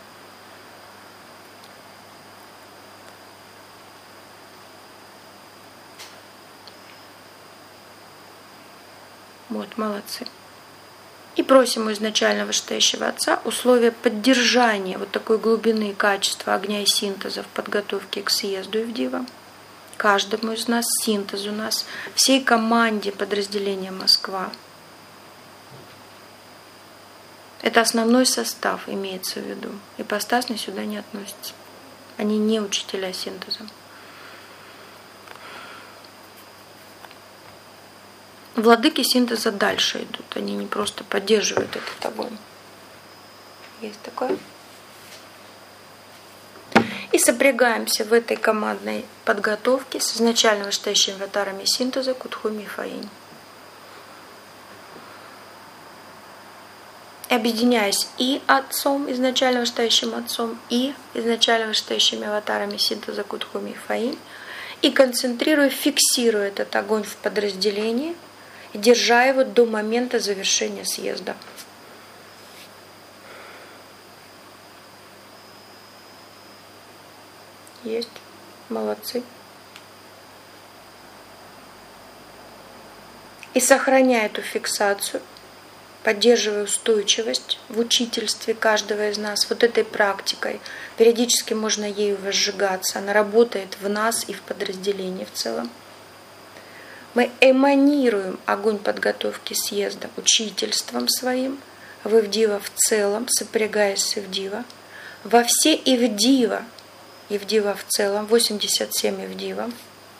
Speaker 1: Вот, молодцы. И просим у изначально вышестоящего отца условия поддержания вот такой глубины и качества огня и синтеза в подготовке к съезду Ивдива. Каждому из нас, синтез у нас, всей команде подразделения Москва. Это основной состав имеется в виду. Ипостасный сюда не относится. Они не учителя синтеза. Владыки синтеза дальше идут, они не просто поддерживают этот огонь. Есть такое. И сопрягаемся в этой командной подготовке с изначально вышестоящими аватарами синтеза Кутхуми и Фаинь. Объединяясь и отцом, изначально вышестоящим отцом, и изначально вышестоящими аватарами синтеза Кутхуми и Фаинь, и концентрируя, фиксируя этот огонь в подразделении, держа его до момента завершения съезда. Есть. Молодцы. И сохраняя эту фиксацию, поддерживая устойчивость в учительстве каждого из нас, вот этой практикой, периодически можно ею возжигаться, она работает в нас и в подразделении в целом. Мы эманируем огонь подготовки съезда учительством своим, в Ивдива в целом, сопрягаясь с Ивдива, во все Ивдива, Ивдива в целом, восемьдесят семь Ивдива,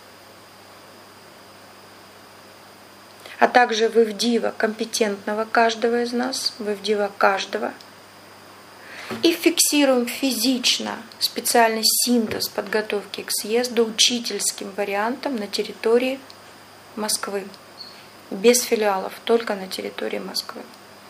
Speaker 1: а также в Ивдива компетентного каждого из нас, в Ивдива каждого, и фиксируем физично специальный синтез подготовки к съезду учительским вариантом на территории Москвы. Без филиалов, только на территории Москвы.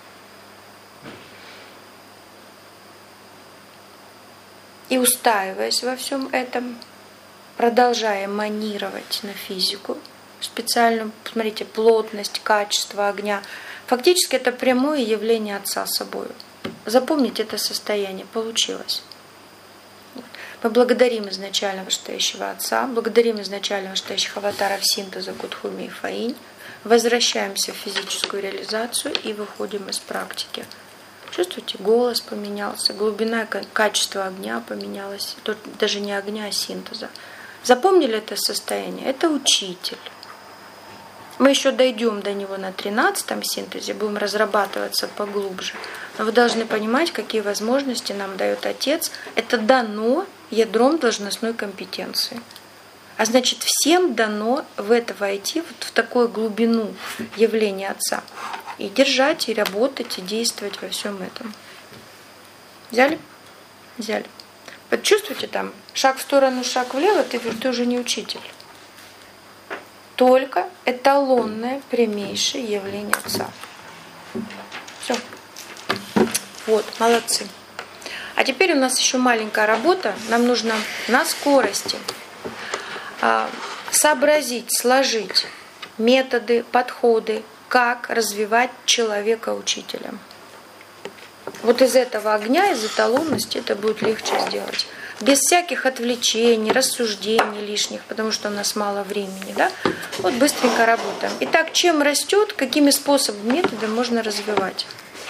Speaker 1: И устаиваясь во всем этом, продолжая манировать на физику, специальную, посмотрите, плотность, качество огня. Фактически это прямое явление Отца собою. Запомните это состояние, получилось. Мы благодарим изначально вышестоящего Отца, благодарим изначально вышестоящих аватаров синтеза Кудхуми и Фаинь, возвращаемся в физическую реализацию и выходим из практики. Чувствуете, голос поменялся, глубина, качество огня поменялось, тут даже не огня, а синтеза. Запомнили это состояние? Это учитель. Мы еще дойдем до него на тринадцатом синтезе, будем разрабатываться поглубже. Но вы должны понимать, какие возможности нам дает Отец. Это дано ядром должностной компетенции. А значит, всем дано в это войти, вот в такую глубину явления Отца. И держать, и работать, и действовать во всем этом. Взяли? Взяли. Вот чувствуете там, шаг в сторону, шаг влево, ты, ты уже не учитель. Только эталонное, прямейшее явление Отца. Все. Вот, молодцы. А теперь у нас еще маленькая работа. Нам нужно на скорости а, сообразить, сложить методы, подходы, как развивать человека-учителя. Вот из этого огня, из эталонности это будет легче сделать. Без всяких отвлечений, рассуждений лишних, потому что у нас мало времени. Да? Вот быстренько работаем. Итак, чем растет, какими способами, методами можно развивать?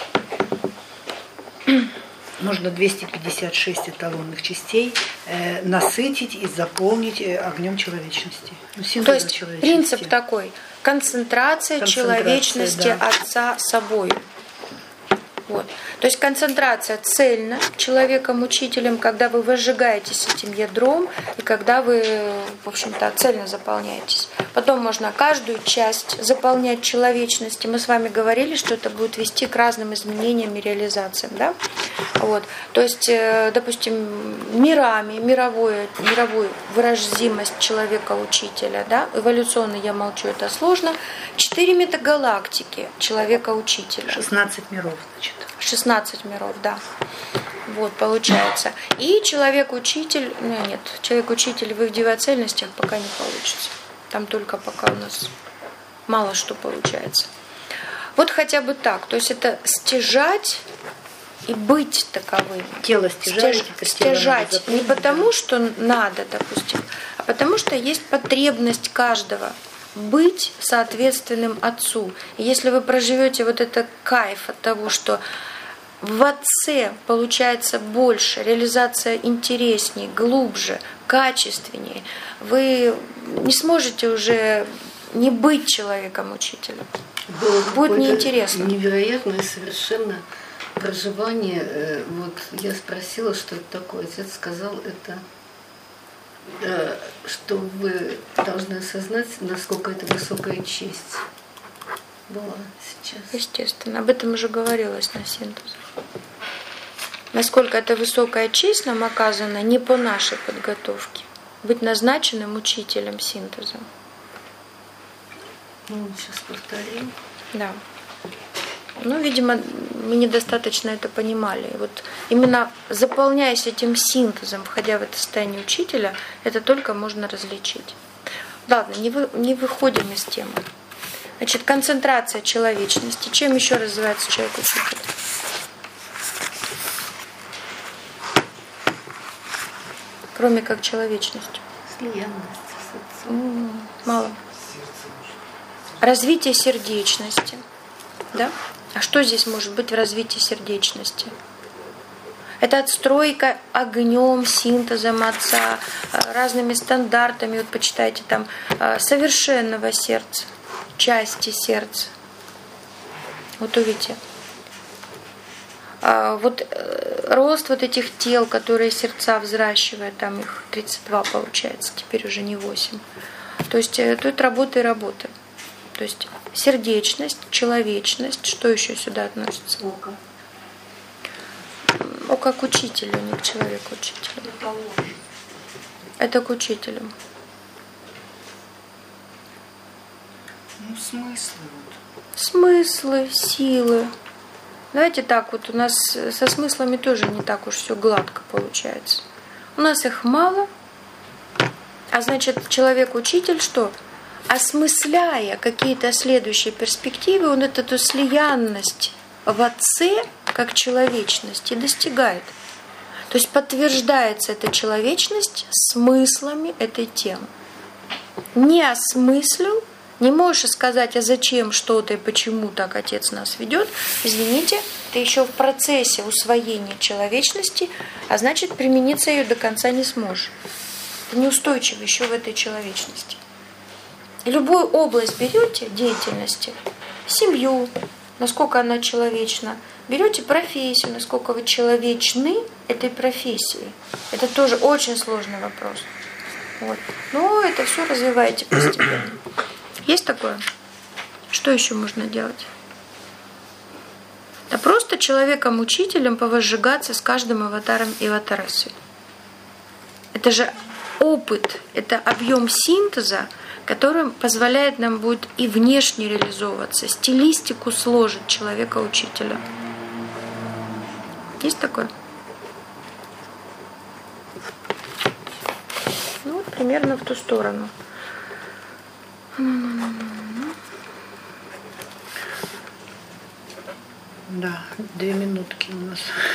Speaker 2: Можно двести пятьдесят шесть эталонных частей э, насытить и заполнить огнем человечности. Ну,
Speaker 1: то есть
Speaker 2: человечности.
Speaker 1: Принцип такой. Концентрация, концентрация человечности да. Отца собой. Вот. То есть концентрация цельно человеком-учителем, когда вы возжигаетесь этим ядром и когда вы, в общем-то, цельно заполняетесь. Потом можно каждую часть заполнять человечности. Мы с вами говорили, что это будет вести к разным изменениям и реализациям. Да? Вот. То есть, допустим, мирами, мировую, мировую выразимость человека-учителя. Да? Эволюционно, я молчу, это сложно. Четыре метагалактики человека-учителя.
Speaker 2: шестнадцать миров, значит.
Speaker 1: шестнадцать миров, да. Вот, получается. И человек-учитель, ну, нет, человек-учитель в их девоцельностях пока не получится. Там только пока у нас мало что получается. Вот хотя бы так. То есть это стяжать и быть таковым.
Speaker 2: Тело стяжать.
Speaker 1: Стяж, стяжать не потому, что надо, допустим, а потому что есть потребность каждого быть соответственным Отцу. И если вы проживете вот этот кайф от того, что в Отце получается больше, реализация интереснее, глубже, качественнее, вы не сможете уже не быть человеком-учителем.
Speaker 5: Было
Speaker 1: будет неинтересно.
Speaker 5: Невероятное совершенно проживание. Вот я спросила, что это такое. Отец сказал, это что вы должны осознать, насколько это высокая честь была сейчас.
Speaker 1: Естественно, об этом уже говорилось на синтезах. Насколько это высокая честь нам оказана не по нашей подготовке. Быть назначенным учителем синтеза.
Speaker 5: Ну, сейчас повторим.
Speaker 1: Да. Ну, видимо, мы недостаточно это понимали. И вот именно заполняясь этим синтезом, входя в это состояние учителя, это только можно различить. Ладно, не, вы, не выходим из темы. Значит, концентрация человечности. Чем еще развивается человек-учитель? Кроме как человечностью.
Speaker 5: Слиянность с Отцом.
Speaker 1: Мало. Развитие сердечности. Да? А что здесь может быть в развитии сердечности? Это отстройка огнем, синтезом Отца, разными стандартами. Вот почитайте там совершенного сердца, части сердца. Вот увидите. Вот рост вот этих тел, которые сердца взращивают, там их тридцать два получается, теперь уже не восемь. То есть тут работа и работа. То есть сердечность, человечность, что еще сюда относится?
Speaker 5: Око.
Speaker 1: Око только к учителю, не к человеку-учителю. Это к учителю.
Speaker 4: Ну, смыслы.
Speaker 1: Смыслы, силы. Давайте так, вот у нас со смыслами тоже не так уж все гладко получается. У нас их мало, а значит, человек-учитель что? Осмысляя какие-то следующие перспективы, он эту слиянность в Отце, как человечность, и достигает. То есть подтверждается эта человечность смыслами этой темы. Не осмыслил, не можешь сказать, а зачем что-то и почему так Отец нас ведет. Извините, ты еще в процессе усвоения человечности, а значит, примениться ее до конца не сможешь. Ты неустойчив еще в этой человечности. Любую область берете деятельности, семью, насколько она человечна, берете профессию, насколько вы человечны этой профессии. Это тоже очень сложный вопрос. Вот. Но это все развиваете постепенно. Есть такое? Что еще можно делать? Да просто человеком-учителем повозжигаться с каждым аватаром и аватаресой. Это же опыт, это объем синтеза, который позволяет нам будет и внешне реализовываться, стилистику сложить человека-учителя. Есть такое? Ну, вот примерно в ту сторону.
Speaker 2: Да, две минутки у нас.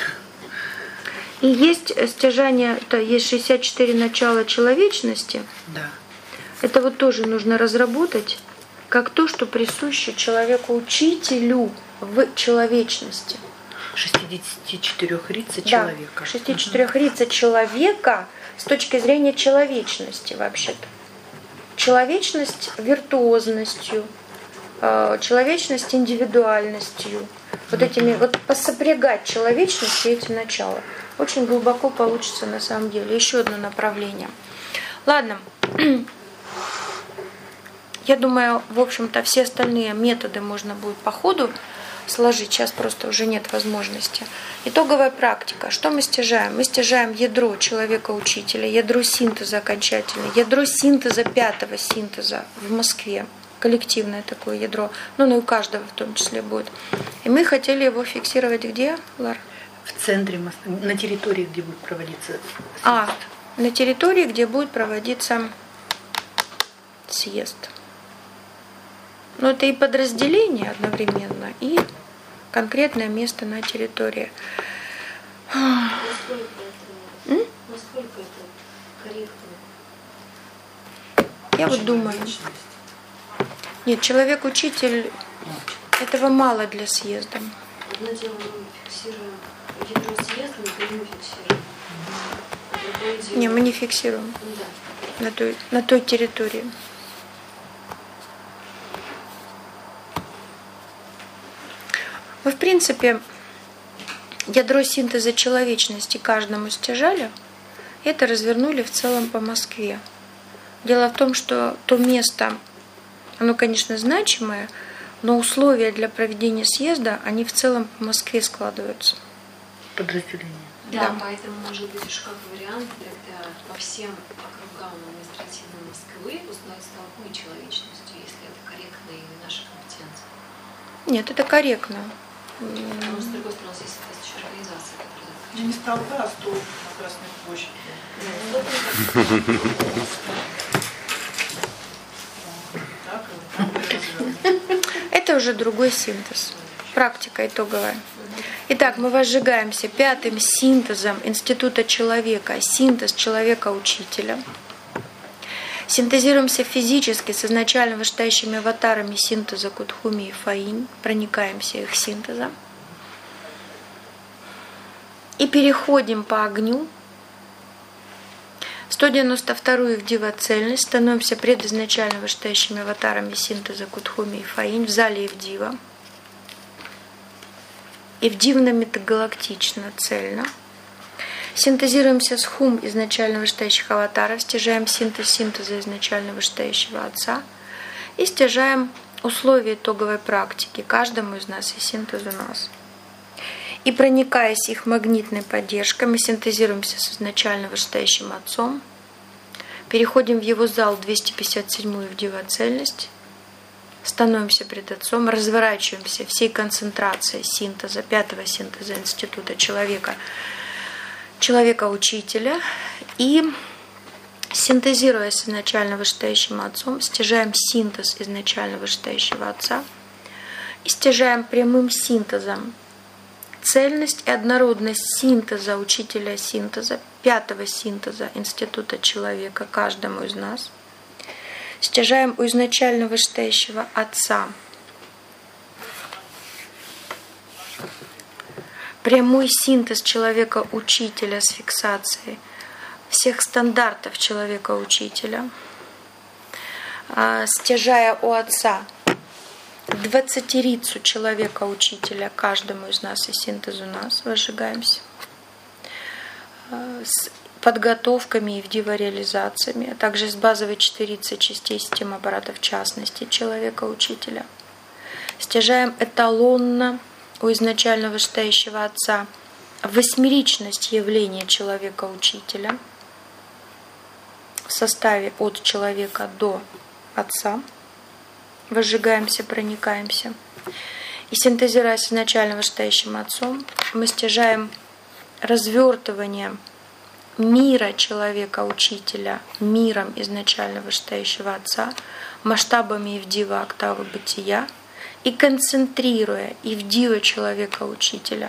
Speaker 1: И есть стяжание, то есть шестьдесят четыре начала человечности.
Speaker 2: Да.
Speaker 1: Это вот тоже нужно разработать, как то, что присуще человеку-учителю в человечности.
Speaker 2: шестидесятичетырёхрица
Speaker 1: Да,
Speaker 2: человека.
Speaker 1: шестидесятичетырёхрица человека с точки зрения человечности вообще-то. Человечность виртуозностью, человечность индивидуальностью. Вот этими, вот посопрягать человечность и эти начала. Очень глубоко получится на самом деле. Еще одно направление. Ладно. Я думаю, в общем-то, все остальные методы можно будет по ходу сложить. Сейчас просто уже нет возможности. Итоговая практика. Что мы стяжаем? Мы стяжаем ядро человека-учителя, ядро синтеза окончательное, ядро синтеза пятого синтеза в Москве. Коллективное такое ядро. Ну, ну и у каждого в том числе будет. И мы хотели его фиксировать где, Лар?
Speaker 2: В центре Москвы, на территории, где будет проводиться съезд.
Speaker 1: А, на территории, где будет проводиться съезд. Но это и подразделение одновременно, и конкретное место на территории.
Speaker 3: Насколько это, насколько это корректно?
Speaker 1: Я вот думаю. Нет, человек-учитель, этого мало для съезда.
Speaker 3: Одно дело мы фиксируем ядро съезда, мы не фиксируем.
Speaker 1: Не, мы не фиксируем.
Speaker 3: Да.
Speaker 1: На той, на той территории. Мы, в принципе, ядро синтеза человечности каждому стяжали, и это развернули в целом по Москве. Дело в том, что то место, оно, конечно, значимое, но условия для проведения съезда, они в целом по Москве складываются.
Speaker 2: Подразделение.
Speaker 3: Да,
Speaker 1: Да.
Speaker 3: поэтому может быть еще как вариант тогда по всем округам административной Москвы узнать толпу и человечностью, если это корректно и наша компетенция.
Speaker 1: Нет, это корректно.
Speaker 3: Но с другой стороны, у нас есть соответствующая организация, которая
Speaker 6: Ну, не столба, а стол на Красной площади. Так, и там
Speaker 1: Это уже другой синтез. Практика итоговая. Итак, мы возжигаемся пятым синтезом Института человека, синтез человека-учителя. Синтезируемся физически с изначально вышестоящими аватарами синтеза Кутхуми и Фаинь, проникаемся их синтезом. И переходим по огню. сто девяносто вторую в дива-цельность, становимся предизначально вышестоящими аватарами синтеза Кутхуми и Фаинь в зале Ивдива. Ивдивно-метагалактично, цельно. Синтезируемся с хум изначально вышестоящих аватаров, стяжаем синтез синтеза изначально вышестоящего Отца и стяжаем условия итоговой практики каждому из нас и синтезу нас. И проникаясь их магнитной поддержкой, мы синтезируемся с изначально вышестоящим Отцом, переходим в его зал двести пятьдесят седьмую в дивоцельность, становимся пред Отцом, разворачиваемся всей концентрацией синтеза, пятого синтеза Института человека, человека-учителя, и, синтезируя с изначально вышестоящим Отцом, стяжаем синтез изначально вышестоящего Отца и стяжаем прямым синтезом цельность и однородность синтеза учителя синтеза, пятого синтеза Института человека каждому из нас. Стяжаем у изначально вышестоящего Отца прямой синтез человека-учителя с фиксацией всех стандартов человека-учителя, стяжая у Отца двадцатерицу человека-учителя каждому из нас и синтез у нас, возжигаемся с подготовками и вдиво-реализациями, а также с базовой четырицей частей системы аппарата в частности человека-учителя. Стяжаем эталонно у изначально вышестоящего Отца восьмеричность явления человека-учителя в составе от человека до Отца. Возжигаемся, проникаемся. И синтезируя с изначально вышестоящим Отцом, мы стяжаем развертывание мира человека-учителя миром изначально вышестоящего Отца, масштабами Ивдива октавы бытия, и концентрируя Ивдива человека-учителя,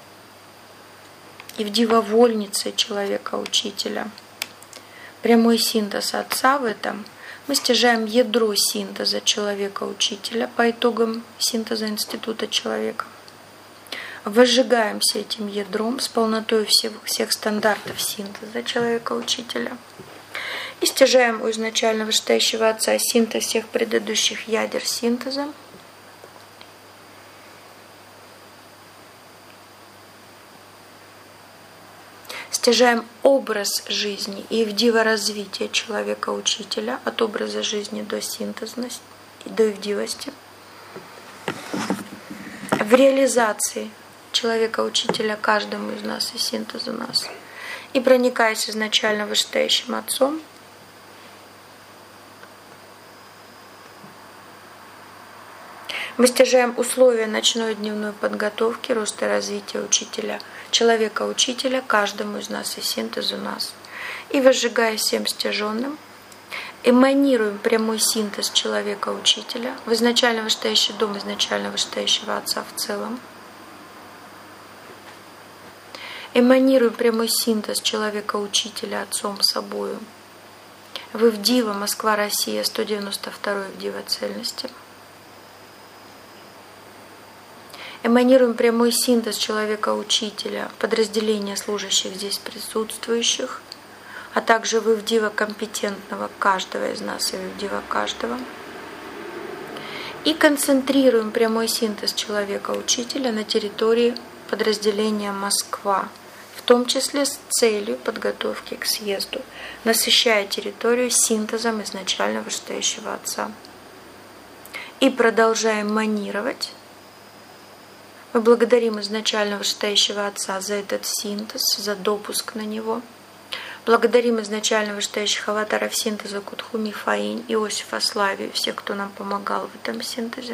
Speaker 1: Ивдива вольницы человека-учителя, прямой синтез Отца в этом, мы стяжаем ядро синтеза человека-учителя по итогам синтеза Института человека. Возжигаемся этим ядром с полнотой всех, всех стандартов синтеза человека-учителя. И стяжаем у изначально вышестоящего Отца синтез всех предыдущих ядер синтеза. Стяжаем образ жизни и ивдива развития человека-учителя от образа жизни до синтезности, до ивдивости. В реализации человека-учителя каждому из нас и синтезу нас. И проникаясь изначально вышестоящим Отцом, мы стяжаем условия ночной и дневной подготовки, роста и развития учителя, человека-учителя, каждому из нас и синтезу нас. И возжигая всем стяженным, эманируем прямой синтез человека-учителя в изначально вышестоящий дом изначально вышестоящего Отца в целом. Эманируем прямой синтез человека-учителя Отцом собою в Ивдива, Москва, Россия, сто девяносто второй Ивдива цельности. Эманируем прямой синтез человека-учителя, подразделения служащих здесь присутствующих, а также в Ивдива компетентного каждого из нас и в Ивдива каждого. И концентрируем прямой синтез человека-учителя на территории подразделения Москва, в том числе с целью подготовки к съезду, насыщая территорию синтезом изначально вышестоящего Отца. И продолжаем манировать. Мы благодарим изначально вышестоящего Отца за этот синтез, за допуск на него. Благодарим изначально вышестоящих аватаров синтеза Кутхуми Фаинь, Иосифа Славию, всех, кто нам помогал в этом синтезе.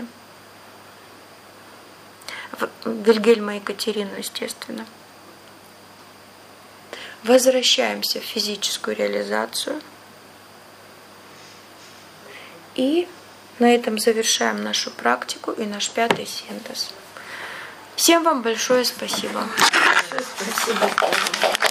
Speaker 1: Вильгельма и Екатерину, естественно. Возвращаемся в физическую реализацию. И на этом завершаем нашу практику и наш пятый синтез. Всем вам большое спасибо.
Speaker 2: Спасибо.